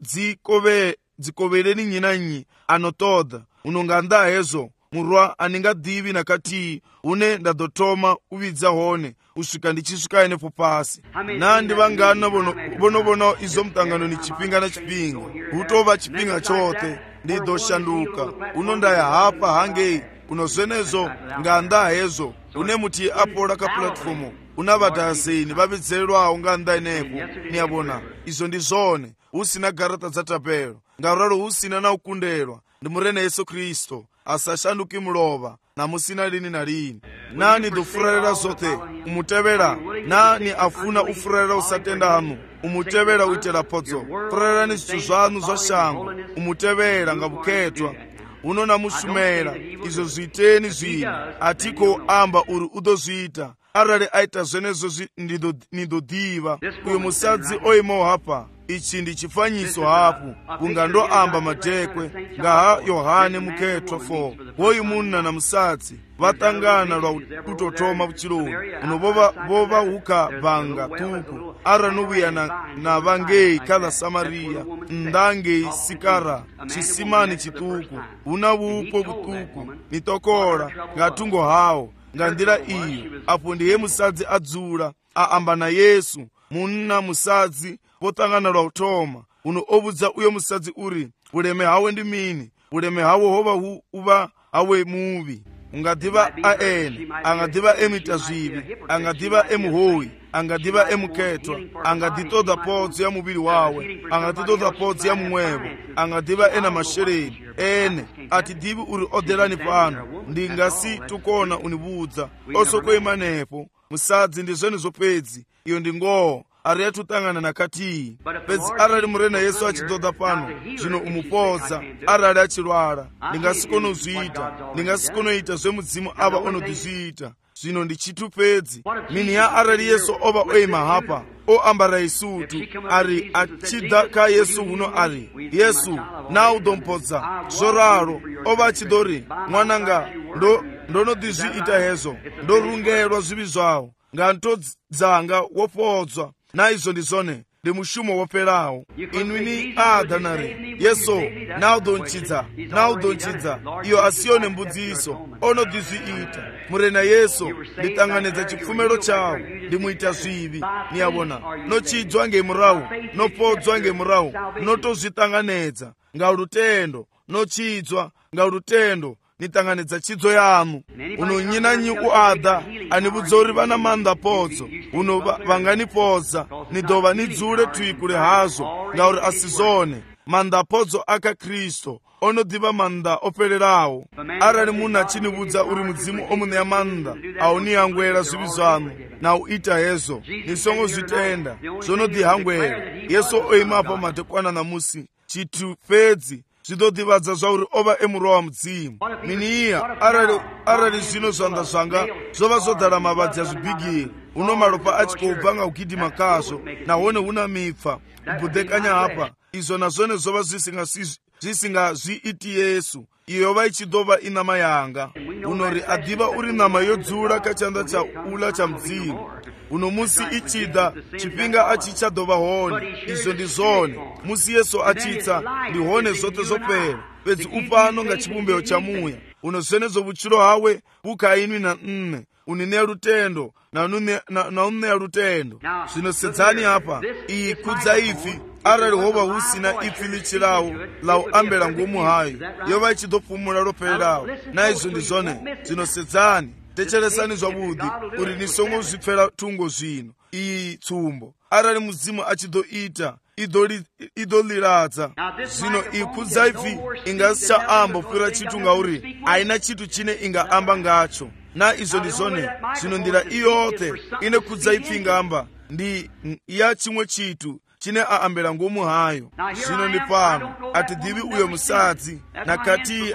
dzikovereni nyinanyi anotoda unonganda hezo murwa aningadhivi nakati une ndadotoma uvidza hone usvika ndichisvika enepo pasi nandi vangana vonovona izo mutangano ni chipinga na chipinga hutova chipinga chothe ndidoshanduka unondaya hapa hangei uno zvenezo nganda hezo une muti apola ka platformu una vadhaseni vavidzerwawo nganda inepo niyavona izo ndi zvone usina garata dzatapelo ngauralo usina na ukundelwa ndi murena Yesu Kristo asashanduki mulova na musina lini na lini. Nani dofuralira zothe umutevera? Nani afuna ufuralira usatenda hanu umutevera uitela podzo? Furalirani zvithu zvanu zva shango umutevera nga buketwa unona mushumera izo zviiteni zvino atiko amba uri udozviita arali aita zvenezo nidodhiva uyo musadzi oimo hapa ichi ndi chifanyiso hapo ungandoamba madekwe ngaha Yohane muketwa 4 woyu munna na musadzi vatangana lwa utotoma vuchilungu unovova huka banga tuku ara nuvuya na vangei kala Samaria ndangei Sikara chisimani chituku una vupo vutuku nitokola ngatungo hao ngandira iyo apo ndiye musadzi adzula aamba na Yesu munna musadzi votangana lwa utoma uno ovudza uyo musadzi uri uleme hawe ndi mini uleme hawo hova uva hawe muvi ungadhiva aene angadhiva emitazvivi angadhiva emuhoyi angadhiva emuketwa angadhitoda podzi ya muviri wawe angadhitoda podzi ya mumwevo angadhiva ena mashereni ene atidhivi uri odelani pano ndingasi tukona univudza osokoimanepo musadzi ndi zvenezo pedzi iyo ndi ngoho ari yatutangana nakati pedzi arali murena Yesu achidodha pano zvino umupodza arali achirwara ndingasikonoziita ndingasikonoita zvemudzimu ava onodizviita zvino ndichitu pedzi mini ya arali Yesu ova oima hapa oambara isutu ari achidha ka Yesu huno ari Yesu naudompodza zvoraro ova achidori mwananga ndonodizviita hezo ndorungelwa zvivi zvawo ngantodzanga wopodzwa naizvo ndizone ndi mushumo woperawo. Inwini adanare yeso naudonchidza iyo asiyone mbudziso ono dizviita murena yeso nditanganidza chipfumero chawo ndimuita zvivi niyabona nochidzwa ngemurawu nopodzwa ngemurawu notozvitanganedza ngaurutendo nochidzwa ngaurutendo nitanganidza chidzo yanu unonyinanyi uada anibudzori vana manda podzo uno vanganipodza nidova nidzule twikule hazvo ngauri asizone manda podzo aka Kristo onodiva manda opererawo arali munhu achinibudza uri mudzimu omuneya manda auniyangwera zvivi zvanu nauita hezvo nisongo zvitenda zvonodihangwera yesu oimapo madekwana namusi chitu pedzi zvidodivadza zvauri ova emurowa mudzimu miniya arali zvino zvanda zvanga zvova zvodhara mavadzi azvibhigiri uno maropa achikobva ngaugidhima kazvo nahone huna mipfa kubhudhekanya hapa izvo nazvone zvova zvisingazviiti Yesu iyo vaichidova inama yanga unori adhiva uri nama yodzura kachanda chaula cha mudzimu uno musi ichida chipinga achichadova hone izvo ndizvone musi Yesu achitsa ndihone zvote zvopera pedzi upano ngachivumbeo chamuya uno zvenezvo vuchiro hawe bukainwi na nne unineya rutendo na uneya rutendo zvinosedzani apa iyi kudza ifi arali hova husina ifi lichirawo lauambela ngomu hayo yova ichidopfumula ropererawo naizvo ndizvone zvinosedzani techeresani zvavudi uri nisongo zvipfera tungo zvino iyi tsumbo arali mudzimu achidoita idoliradza zvino ikudza ifi ingasichaamba pfuura chitu ngauri haina chitu chine ingaamba ngacho naizvo ndizvone zvino ndira iyote ine kudza ifi ingamba ndi ya chimwe chitu chine aambela ngomu hayo zvino ndi pano atidhivi uyo musadzi nakati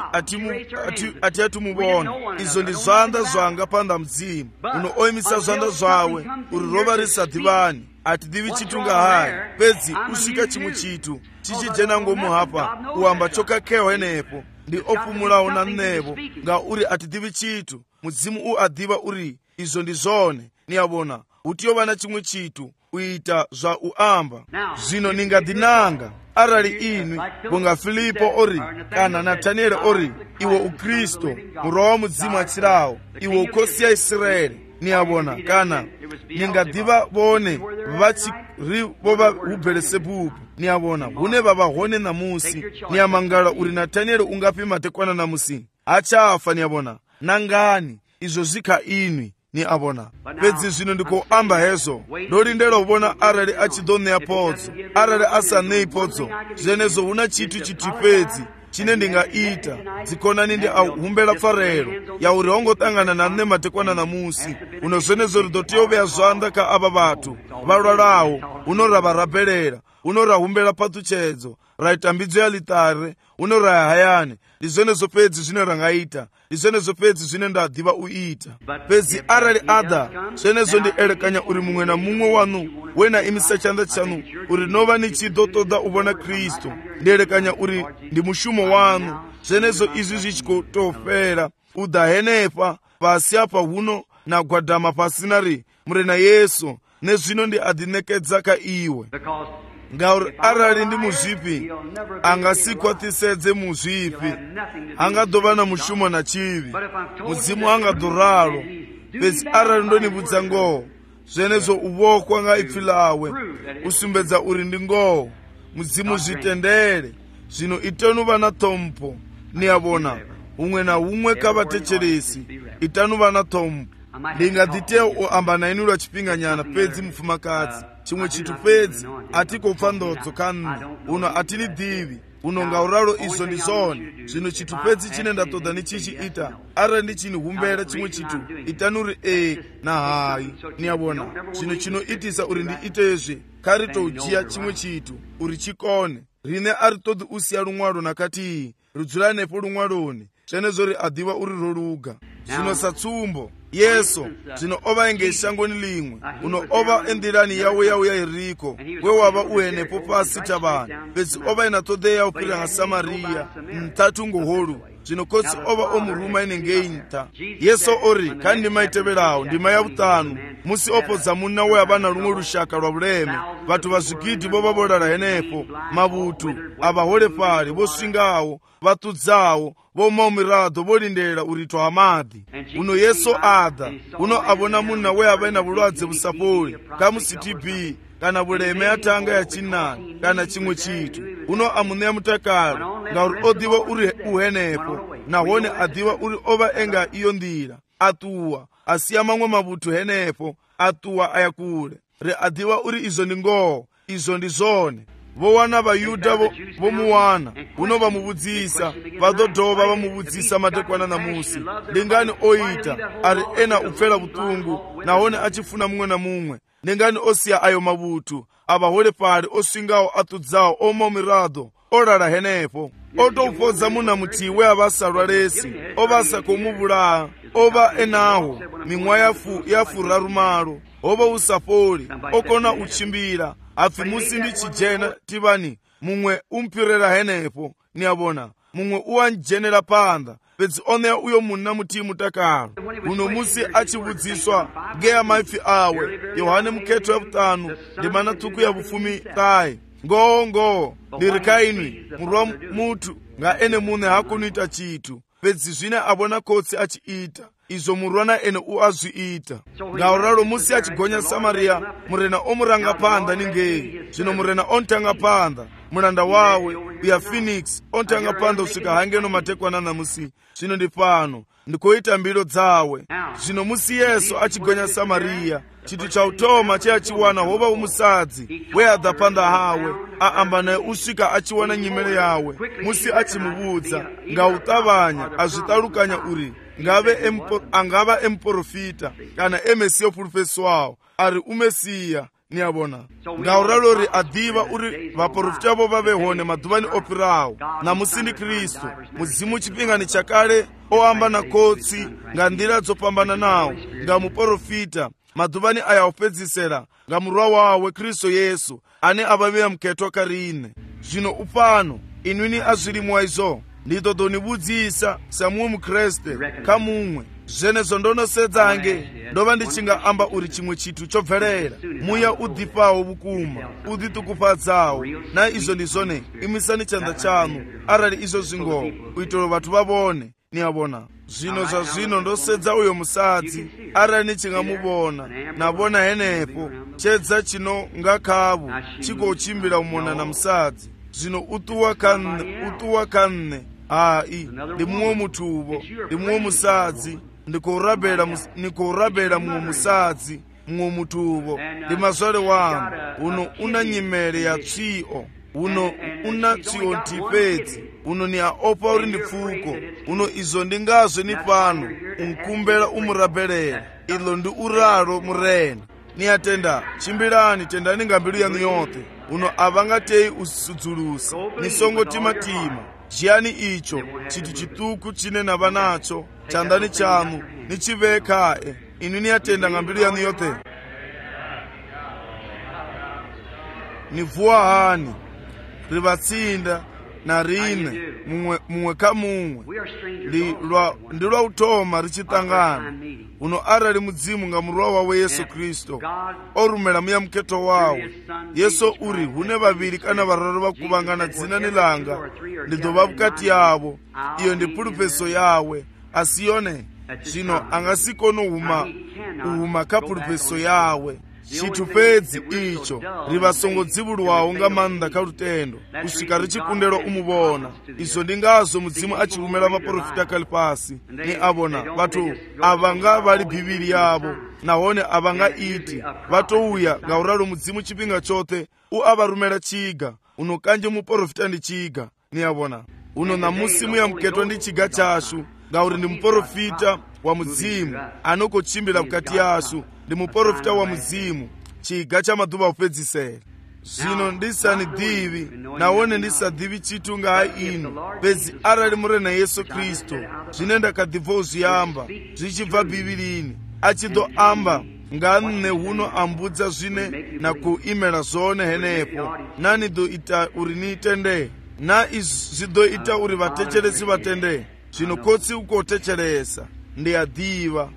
ati atumubona izvo ndi zvanda zvanga panda mudzimu uno oimisa zvanda zvawe uri rova risadhivani atidhivi chitunga hayi pedzi usvika chimwe chitu chichijena ngomu hapa uamba chokakeho enepo ndi opumulawo na nevo ngauri atidhivi chitu mudzimu uadhiva uri izvo ndi zvone niyabona utiyova na chimwe chitu uita zva uamba zvino ningadinanga arali inwi bonga Filipo ori kana Natanieli ori iwo ukristo murowa wa mudzimu achirawo iwo ukosi ya Israeli niyabona kana ningadhiva vone vachiri vova hubhelesebubu niyabona hune vava hone namusi niyamangala uri Natanieli ungapi madekwana namusi achafa niyabona nangani izvo zvika inwi ni abona pedzi zvino ndikoamba hezvo ndorindera uvona arali achidoneya podzo arali asanei podzo zvenezvo huna chitu chiti pedzi chine ndingaita dzikonani ndi ahumbela pfarero yauri haungotangana nane madekwana namusi uno zvenezvo ridotiyoveya zvanda ka ava vatu valwalawo unorava rabhelela unorahumbela patuchedzo raitambidzo yalitare unorahayani ndizvenezvo pedzi zvine rangaita ndizvenezvo pedzi zvine ndadhiva uita pedzi arali ada zvenezvo ndierekanya uri mumwe na mumwe wanu wena imisa chanda chanu uri nova nichidotoda uvona Kristu ndierekanya uri ndi mushumo wanu zvenezvo izvi zvichikotofera uda henepa pasi apa huno nagwadhama pasinari murena Yesu nezvino ndiadinekedza ka iwe ngauri arali ndi muzvipi angasikwatisedze muzvipi angadova na mushumo na chivi mudzimu angadoralo pedzi arali ndonibudza ngoho zvenezvo uvokwa ngaipfi lawe usumbedza uri ndi ngoho mudzimu zvitendere zvino itanu vana tompo niyabona umwe na umwe kavatecheresi itanu vana tompo ndingadhitewo oamba nainu lwa chipinganyana pedzi mupfumakadzi chimwe chitu pedzi atikopfa ndodzo kanni uno atini dhivi uno ngauralo izvo ndi zvone zvino chitu pedzi chine ndatoda nichichiita arali ndichinihumbela chimwe chitu itanuri na hayi niyabona zvino chinoitisa uri ndiitezve kari toujiya chimwe chitu uri chikone rine ari todi usiya lumwalo nakati rudzulanepo lumwaloni zvenezvo ri adhiva uri roluga zvino satsumbo Yesu zvino ova enge shangoni limwe uno ova endirani yawe yauya iriko wewava uhenepo pasi tavanhu pedzi ova inatodeya upira nga Samariya mtatu ngoholu zvino kotsi ova omuruma inengei nta. Yesu ori kandi ndima iteverawo ndima yavutanu musi opodza munna we ava na lumwe lushaka lwa vuleme vatu vazwigidi vo vavolala henepo mavutu avaholepali voswingawo vatudzawo vomaumiradzo volindela uritwa hamadhi. Uno Yesu ada uno avona munna we ava na vulwadze vusapoli kamusi TB kana vuleme yatanga ya chinani kana chimwe chitu. Uno amuneya mutakalo ngauri odiva uri uhenepo nahone adiva uri ova enga iyo ndira atuwa asiya mamwe mavutu henepo atuwa ayakule re adiva uri izo ndi ngoho izo ndi zone. Vowana vayuda vomuwana uno vamuvudzisa vadhodhova vamuvudzisa madekwana namusi ndingani oita ari ena upfela vutungu nahone achifuna mumwe na mumwe ndingani osiya ayo mavutu avaholepali oswingawo atudzawo omaumiradzo olala henepo otoupodza muna mutiwe avasalwa lesi ovasa komuvulaha ova enaho mimwa yafurarumalo ova usapoli okona uchimbira afi musi ndi chijena tivani mumwe umpirera henepo niyavona mumwe uwanjenera panda pedzi oneya uyo munna muti mutakalo. Uno musi achivudziswa geya maifi awe Yohane mukheto ya vutanu ndimana tuku ya vufumi tayi ngoho ndiri kaini murwa mutu nga ene mune hakunuita chitu pedzi zvine avona kotsi achiita izo murwana ene uazviita. Ngauralo musi achigonya Samariya murena omuranga panda ningei zvino murena ontanga panda muranda wawe uya Phoenix ontanga panda usvika hangeno matekwana namusi zvino ndi pano ndikoita mbiro dzawe. Zvino musi Yesu achigonya Samariya chitu chautoma cheachiwana hova umusadzi weadha panda hawe aamba naye usvika achiwana nyimele yawe musi achimuvudza ngautavanya azvitalukanya uri angava emprofita kana emesiya opulupeswawo ari umesiya niyavona. Ngauralori adiva uri vaprofita vo vavehone madhuvani opirawo namusi ndi Kristu muzimu chipingani chakale oamba na kotsi nga ndira dzopambana nawo nga muprofita madhuvani aya opedzisera nga murwa wawe Kristu Yesu ane avaviya mukheto karine. Zvino upano inwini azvilimwa izo nditodonivudzisa samumwe mukreste kamumwe zvenezo ndonosedzange ndova ndichingaamba uri chimwe chitu chobverera muya udhipawo vukuma udhitukufadzawo na izo ndizone imisani chanza chanu arali izo zingoho uitoro vatu vavone niyavona. Zvino zvazvino ndosedza uyo musadzi arali nichingamuvona navona henepo chedza chino ngakhavu chikochimbira umona na musadzi zvino utuwa kanne ai ndi mumwe mutuvo ndi mumwe musadzi ndikorabela mumwe musadzi mumwe mutuvo ndi mazwale wangu uno una nyimele ya tsio uno una tsio ntipedzi uno ni aopa uri ndi pfuko uno izo ndingazwe ni pano unkumbela umurabelela ilo ndi uralo murena niyatenda chimbirani tendani nga mbilu yanu yote uno avangatei usudzulusa nisongo timatima jiyani icho chitu chituku chine nava nacho chandani chanu nichivekae inu niyatenda nga mbilu yanu yote. Nivuwa hani rivatsinda na rine mumwe kamumwe ndi lwa utoma richitangana uno arali mudzimu nga murwa wawe Yesu Kristo orumela muya mukheto wawe Yesu uri hune vaviri kana vararu vakuvangana dzina nilanga ndidova vukati yavo iyo ndi pulupeso yawe asiyone zvino angasikono uhuma kapulupeso yawe chitu pedzi icho rivasongodzivulwawo nga manda kalutendo kusvika richikundelo umuvona izo ndingazo mudzimu achirumela vaprofita kali pasi ni avona vatu avanga vali bhivili yavo nahone avanga iti vatouya ngauralo mudzimu chipinga chote uavarumela chiga uno kanje muprofita ndi chiga ni avona uno namusi muya muketwa ndi chiga chashu ngauri ndi muprofita wa mudzimu anokochimbira vukati yasu ndi muprofita wa muzimu chiga cha madhuva opedzisera. Zvino ndisanidhivi nawone ndisadhivi chitu nga inu pedzi arali murena Yesu Kristu zvine ndakadhibva uzviyamba zvichibva bhibilini achidoamba nganne huno ambudza zvine nakuimela zvone henepo nani do ita uri nitende na izvi zvidoita uri vatecheresi vatende zvino kotsi ukotecheresa ndiyadziva.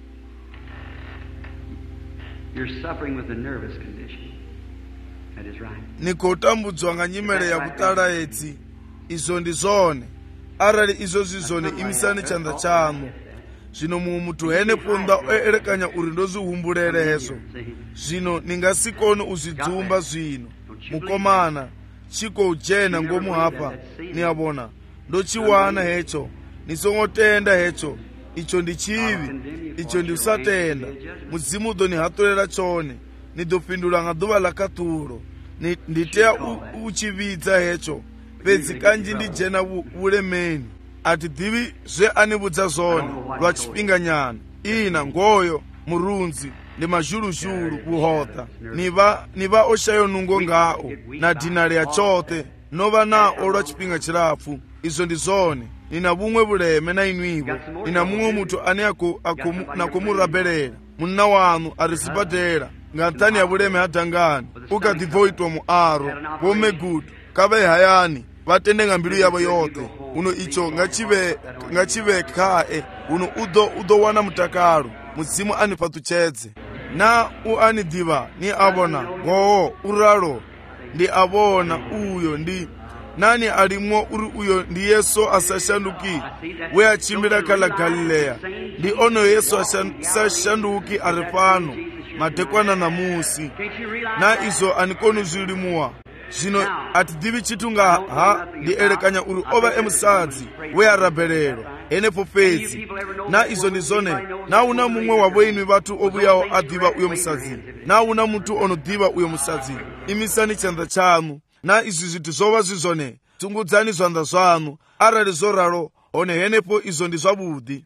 nikotambudzwa nga nyimele yakutala edzi. Izo ndi zone. Arali izo zizone imisani chanza chanu. Zvino muthu henepo nda elekanya uri ndozihumbulele hezo. Zvino ningasikone uzidzumba zvino. Mukomana chiko ujena ngomu hapa niyabona. Ndochiwana hecho. Nisongotenda hecho. Icho ndi chivi. Icho ndi usatenda. Muzimu do nihatolera chone. Nidopindula nga duva la katuro. Nditea uchividza hecho. Pedzi kanji ndi jena ulemeni. Atidzivi zve anibudza zone lwa chipinga nyana. Ina ngoyo murunzi ndi mazhuluzhulu kuhota. Niva oshayo nungo ngao na dinari ya chote. Nova na olwa chipinga chirafu. Izo ndi zone. Nina bumwe buleme na inuibo. Nina mumwe mutu ane nakumurabelela. Munna wanu arisibadela. Ngantani ya buleme hatangani. Ukadivoitwa mu aro. Wome gudu. Kabe hayani. Vatende nga mbilu yabo yote. Uno icho ngachive kae. Uno udo wana mutakaro. Muzimu anipatuchedze. Na uanidiva ni abona. Ngoo uralo. Ndi abona uyo ndi. Nani alimwo uri uyo ndi Yesu asashanduki. We achimbira kala Galilea. Ndi ono Yesu asashanduki arepano. Matekwana na musi. Na izo anikonu zilimuwa. Zvino atidivi chitunga ha ndi elekanya uri ova emusadzi we arabelero enepo pedzi. Na izo ndi zone. Na una mumwe wabo inu vatu obuyawo adiva uyo musadzi. Na una mutu onodiva uyo musadzi. Imisani chanza chanu. Na izi zitu zova zizone. Tungudzani zwanda zwanu. Arali zoralo one henepo izo ndi zwabudi.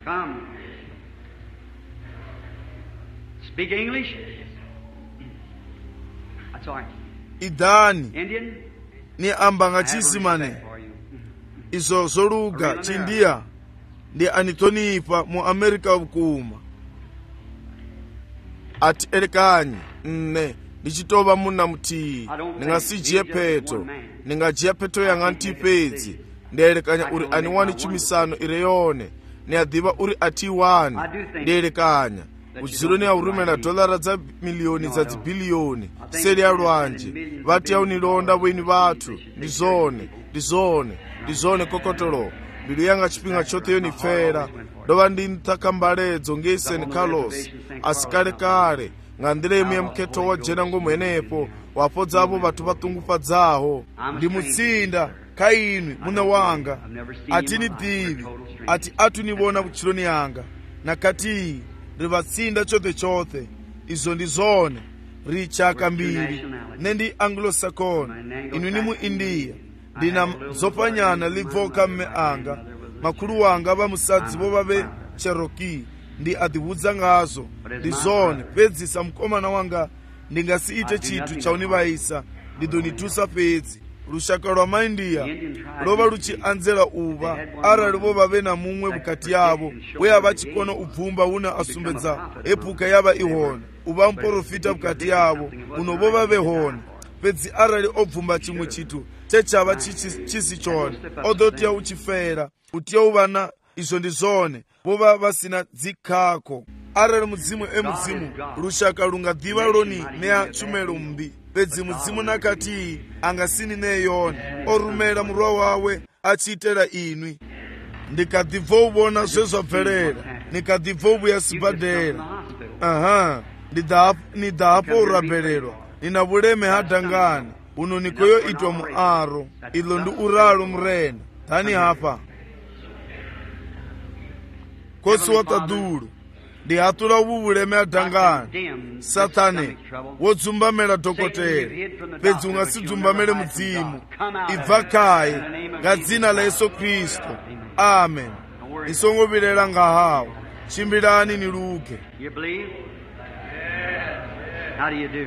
Speak English? That's all right. Idani ni ambanga chisimane. Izo zoluga chindia ndi anitonipa mu Amerika ukuma. Ati elekanyi nne ndichitoba muna muti ningasijie peto. Ningajia peto ya nganti pedzi. Ndi elekanya uri aniwani chumisano ireyone. Ni adhiva uri ati wani. Ndi elekanya uziro ni aurumela dolara za milioni za zibilioni. Seri ya lwanje. Vati ya unilonda weni vatu. Ndizone kokotolo. Bilu yanga chipinga chote yoni fera. Doba ndi ntakambaledzo ngeisen Carlos. Asikale kare. Ngandire mketo wa jena ngo mwenepo. Wapodza abo batu batungupa zaho. Ndi mutsinda. Kainwi muna wanga. Atini divi. Ati atu nibona kuchiloni yanga. Nakati rivatsinda chote. Izo ndi zone. Richaka mbili. Nendi Anglo-Saxon. Inu ni mu India. Ndina zopanyana livoka mme anga. Makulu wanga ba musadzi bo babe Cherokee. Ndi adibudza ngazo. Ndi zone. Pedzi samkomana wanga. Ndingasiite chitu chaunivaisa. Ndidonitusa pedzi. Lushaka lwa maindia. Loba luchi anzela uva. Ara lobo babe na mumwe bukati yabo. Wea bachikono ubvumba una asumbedza. Epuka yaba ihona. Uba mporofita bukati yabo. Uno boba behona. Pedzi arali obvumba chimwe chitu. Chechaba chisi chone. Odotia uchifera. Utia uvana izo ndi zone. Boba basina dzikako. Arali mudzimu emudzimu. Lushaka lungadhiva loni nea chumelo mbi. Pedzi mudzimu nakati angasini neyona. Orumela murwa wawe achitera inwi. Ndikadhivo ubona zvezwa bverera. Nikadhivo ubuya sibadera. Aha. Nidapo urabelelwa. Nina buleme hadangani. Uno nikoyo itwa muaro. Ilo ndu uralo mrenda. Tani hapa. Kosi wataduru. Ndi hatula ubuleme hadangani. Satane. Wotsumbamela dokotera. Pedzi ungasidzumbamele mudzimu. Ivakaye. Ngadzina la Yesu Kristo. Amen. Isongo bilela ngahawa. Chimbilani niluke. You believe? How do you do?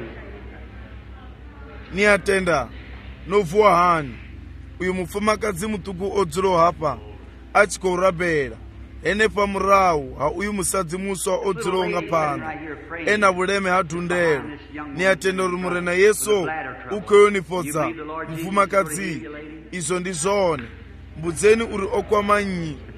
Ni atenda. Novuwa hani. Uyu mufumakazi mutuku odziro hapa. Achiko urabela. Ene pa murau. Ha uyu musadzi muswa odziro nga panda. Ena buleme hadundero. Ni atenda urumure na Yesu. Ukoyo nifodza. Mufumakazi. Izo ndi zone. Mbudzeni uri okwa manyi.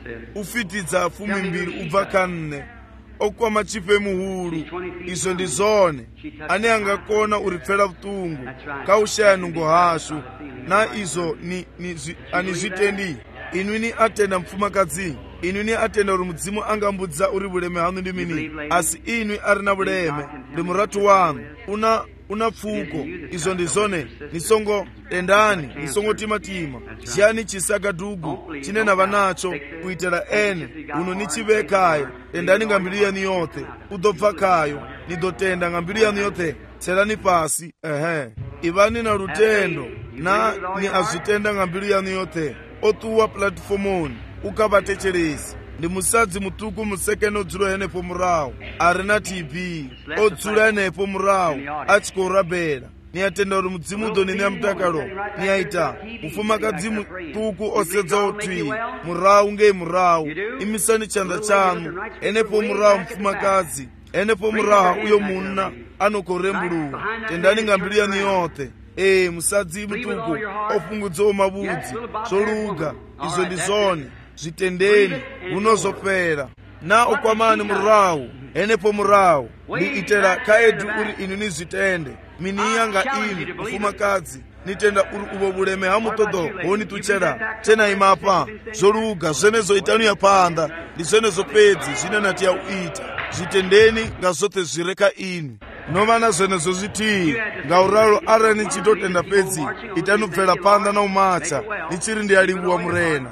ufitidza 12 ubva kha 4 okwama chipemu hulu. Izo ndi zone ane angakona uripfera utungu kaushaya nungo hashu na izo ani zvitendi. Inwini atenda mfumakadzi, inwini atenda uri mudzimu angambudza uri buleme hanu ndi mini, asi inwi arina buleme ndi muratu wanu una pfuko. Izo ndi zone nisongo tendani, nisongo timatima chiyani chisagadugu chinena vanacho kuitela ene uno nichivekayo. Tendani ngambiri yanu yote udobva kayo, nidotenda ngambiri yanu yote tserani pasi. Ivani na lutendo na ni azitenda ngambiri yanu yote otuwa platformoni ukavatechelezi. Ndi musadzi mutuku musekene odzula yenepo murawo arina TB odzula yenepo murawo achikorabera. Niyatenda uri mudzimu udoni ni amtakalo niyaita mufumakadzi mutuku osedza otwi murawu ngei murawu. Imisani chanda chanu enepo murawu mfumakadzi enepo murawu uyo munna anokorembuluwa. Tendani ngambiri yanu yote. Musadzi mutuku ofungudza mabudzi zoluga. Izo ndi zone zvitendeni unozopera na okwamani murawu enepo murawu ni itela kaedu uri inu nizitende miniyanga inu mufumakadzi nitenda uri uvo buleme hamutodo honi tuchera tena imapa zoluga zenezo itanu ya panda ndi zenezo pedzi zinenati ya uita zvitendeni ngazote zvireka inu novana zenezo ziti ngauralo ara nichitotenda pedzi itanubvera panda na umacha nichiri ndiyaliwa murena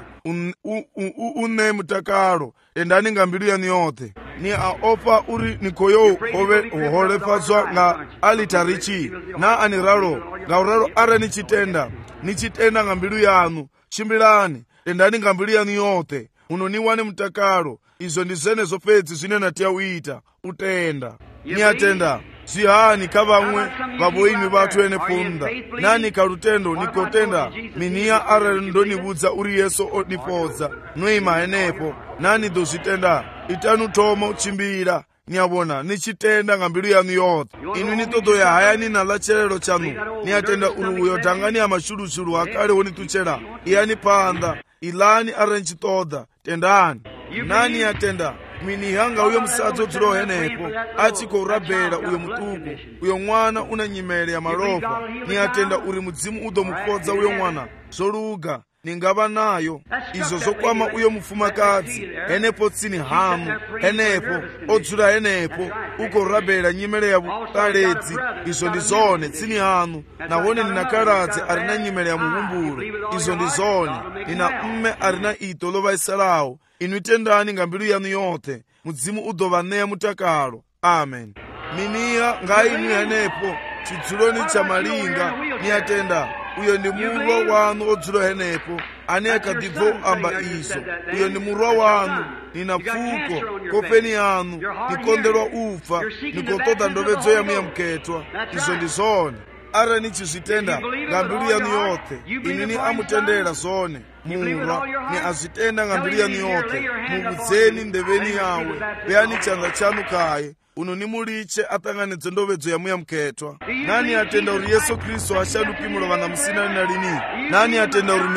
une mutakalo. Tendani ngambiri yanu yote ni aopa uri nikoyo holepazwa nga alitarichi na aniralo ngauralo ara nichitenda ngambiri yanu chimbilani. Tendani ngambiri yanu yote unoniwane mutakalo. Izo ndi zenezo pedzi zinenatiya uita utenda niyatenda zvihani kavamwe vavoimi vatu ene punda nani karutendo nikotenda miniya arali ndonibudza uri yeso odipodza noima enepo nani dozvitenda itanu tomo chimbira niyabona nichitenda ngambiri yanu yote. Inu nitodoya hayani nala cherero chanu niyatenda uri uyo dhangani ya mashulushulu akale wonituchera iyani panda ilani arali nchitoda tendani nani yatenda minihanga uyo musadzi odzulawo henepo achikorabhera uyo mutuku uyo mwana una nyimele ya malopa niyatenda uri mudzimu udomupodza uyo mwana zoluga ningava nayo. Izo zokwama uyo mufumakadzi henepo tsini hamu henepo odzula henepo ukorabhera nyimele ya utaledzi. Izo ndi zone tsini hanu nahone ninakaradzi arina nyimele ya muhumbulo. Izo ndi zone nina mme arina ito lovaisalawo. Inu tendani ngambiri yanu yote mudzimu udovaneya mutakalo. Amen. Miniya ngainu henepo chidzuloni cha malinga niyatenda uyo ndi murwa wanu odzula henepo ane akadibvo amba izo. Uyo ndi murwa wanu nina pfuko kopeni yanu nikondelwa ufa nikotoda ndovedzo yamu ya mketwa. Izo ndi zone ara nichizitenda ngambiri yanu yote inini amutendera zone murwa ni azitenda ngambiri yanu yote mubudzeni ndeveni yawe beyani chanda chanu kaye uno nimuliche atanganidze ndovedzo yamu ya mketwa. Nani atenda uri Yesu Kristo ashadupimula vana musinani na lini. Nani atenda uri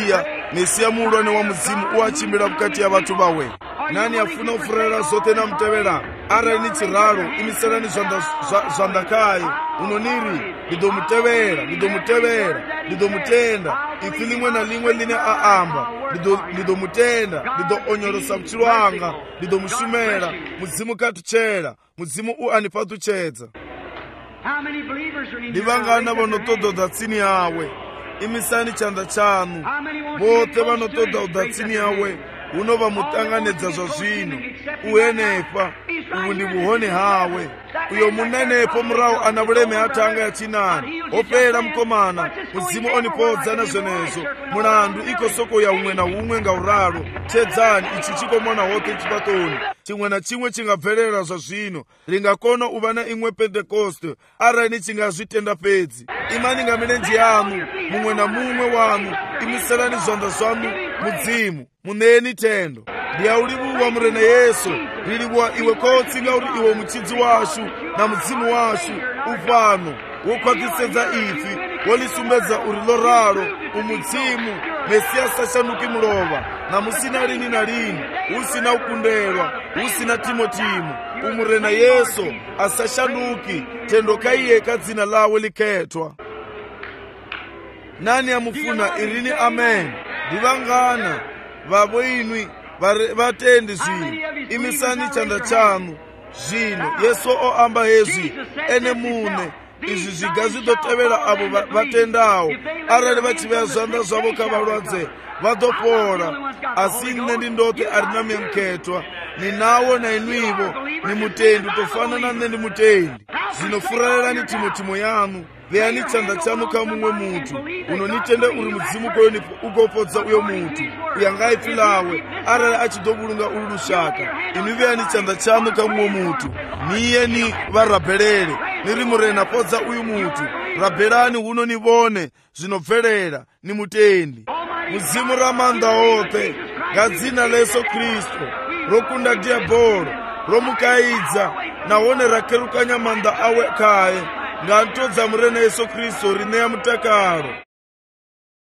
Mesiya mulwane wa muzimu uachimbira mukati ya vatu vawe. Nani afuna ufurera zote na mtevera ara ni chiraro imiserani zvandakaye unoniri ndidomutenda ifi limwe na limwe line aamba ndidomutenda ndidoonyorosa mchilo wanga ndidomushumera muzimu katuchera muzimu uanipatuchedza. Ndivangana vanotoda udatsini yawe imisani chanda chanu vote vanotoda udatsini yawe unova mutanganedza zva zvino uhenepa ubu ndi buhone hawe uyo munenepo murawo ana buleme atanga yachinani opera mkomana muzimu onipodza na zvenezo mulandu iko soko ya umwe na umwe nga uralo chedzani ichi chikomona wote chipatoni chimwe na chimwe chingabverera zva zvino ringakona uvana imwe Pentekoste arani chingazvitenda pedzi. Imani nga milenji yanu mumwe na mumwe wanu imiserani zvanda zvanu mudzimu muneni tendo ndiyaulibuwa murene Yesu lilibuwa iwe kotsinga uri iwe muchidzi washu na mudzimu washu ufano wokwatisedza ifi wolisumbedza uri loralo umudzimu mesiya sashanuki mulova na musina lini na lini, usina ukundelwa, usina timotimo, umurena yesu asashanuki tendo kaiye kadzina lawe likhetwa. Nani amufuna irini amen. Ndivangana vavo inwi vatendi zvino, imisani chanda chanu zvino. Yesu oamba hezvi ene mune izvi zviga zvidotevera avo vatendawo. Arali vachiveya zvanda zvavo kavalwadze vadopora, asi nne ndindote arina mukhetwa. Ninawo na inwivo ni mutendi, tofanana nne ndi mutendi. Zvino furalirani timotimo yanu, veyani chanda chanu kamumwe mutu unonitende uri mudzimu koyo ugopodza uyo mutu uyangaifilawe arali achidovulunga ulu lushaka. Inu veyani chanda chanu kamumwe mutu, niye ni varabhelere niri murena podza uyu mutu. Rabhelani huno nivone zvinobvelera ni mutendi. Mudzimu ramanda ote ngadzina la Yesu Kristu rokunda diabolo romukaidza naone rakerukanya manda awe kaye ngantodza murena Yesu Kristu rineya mutakaro.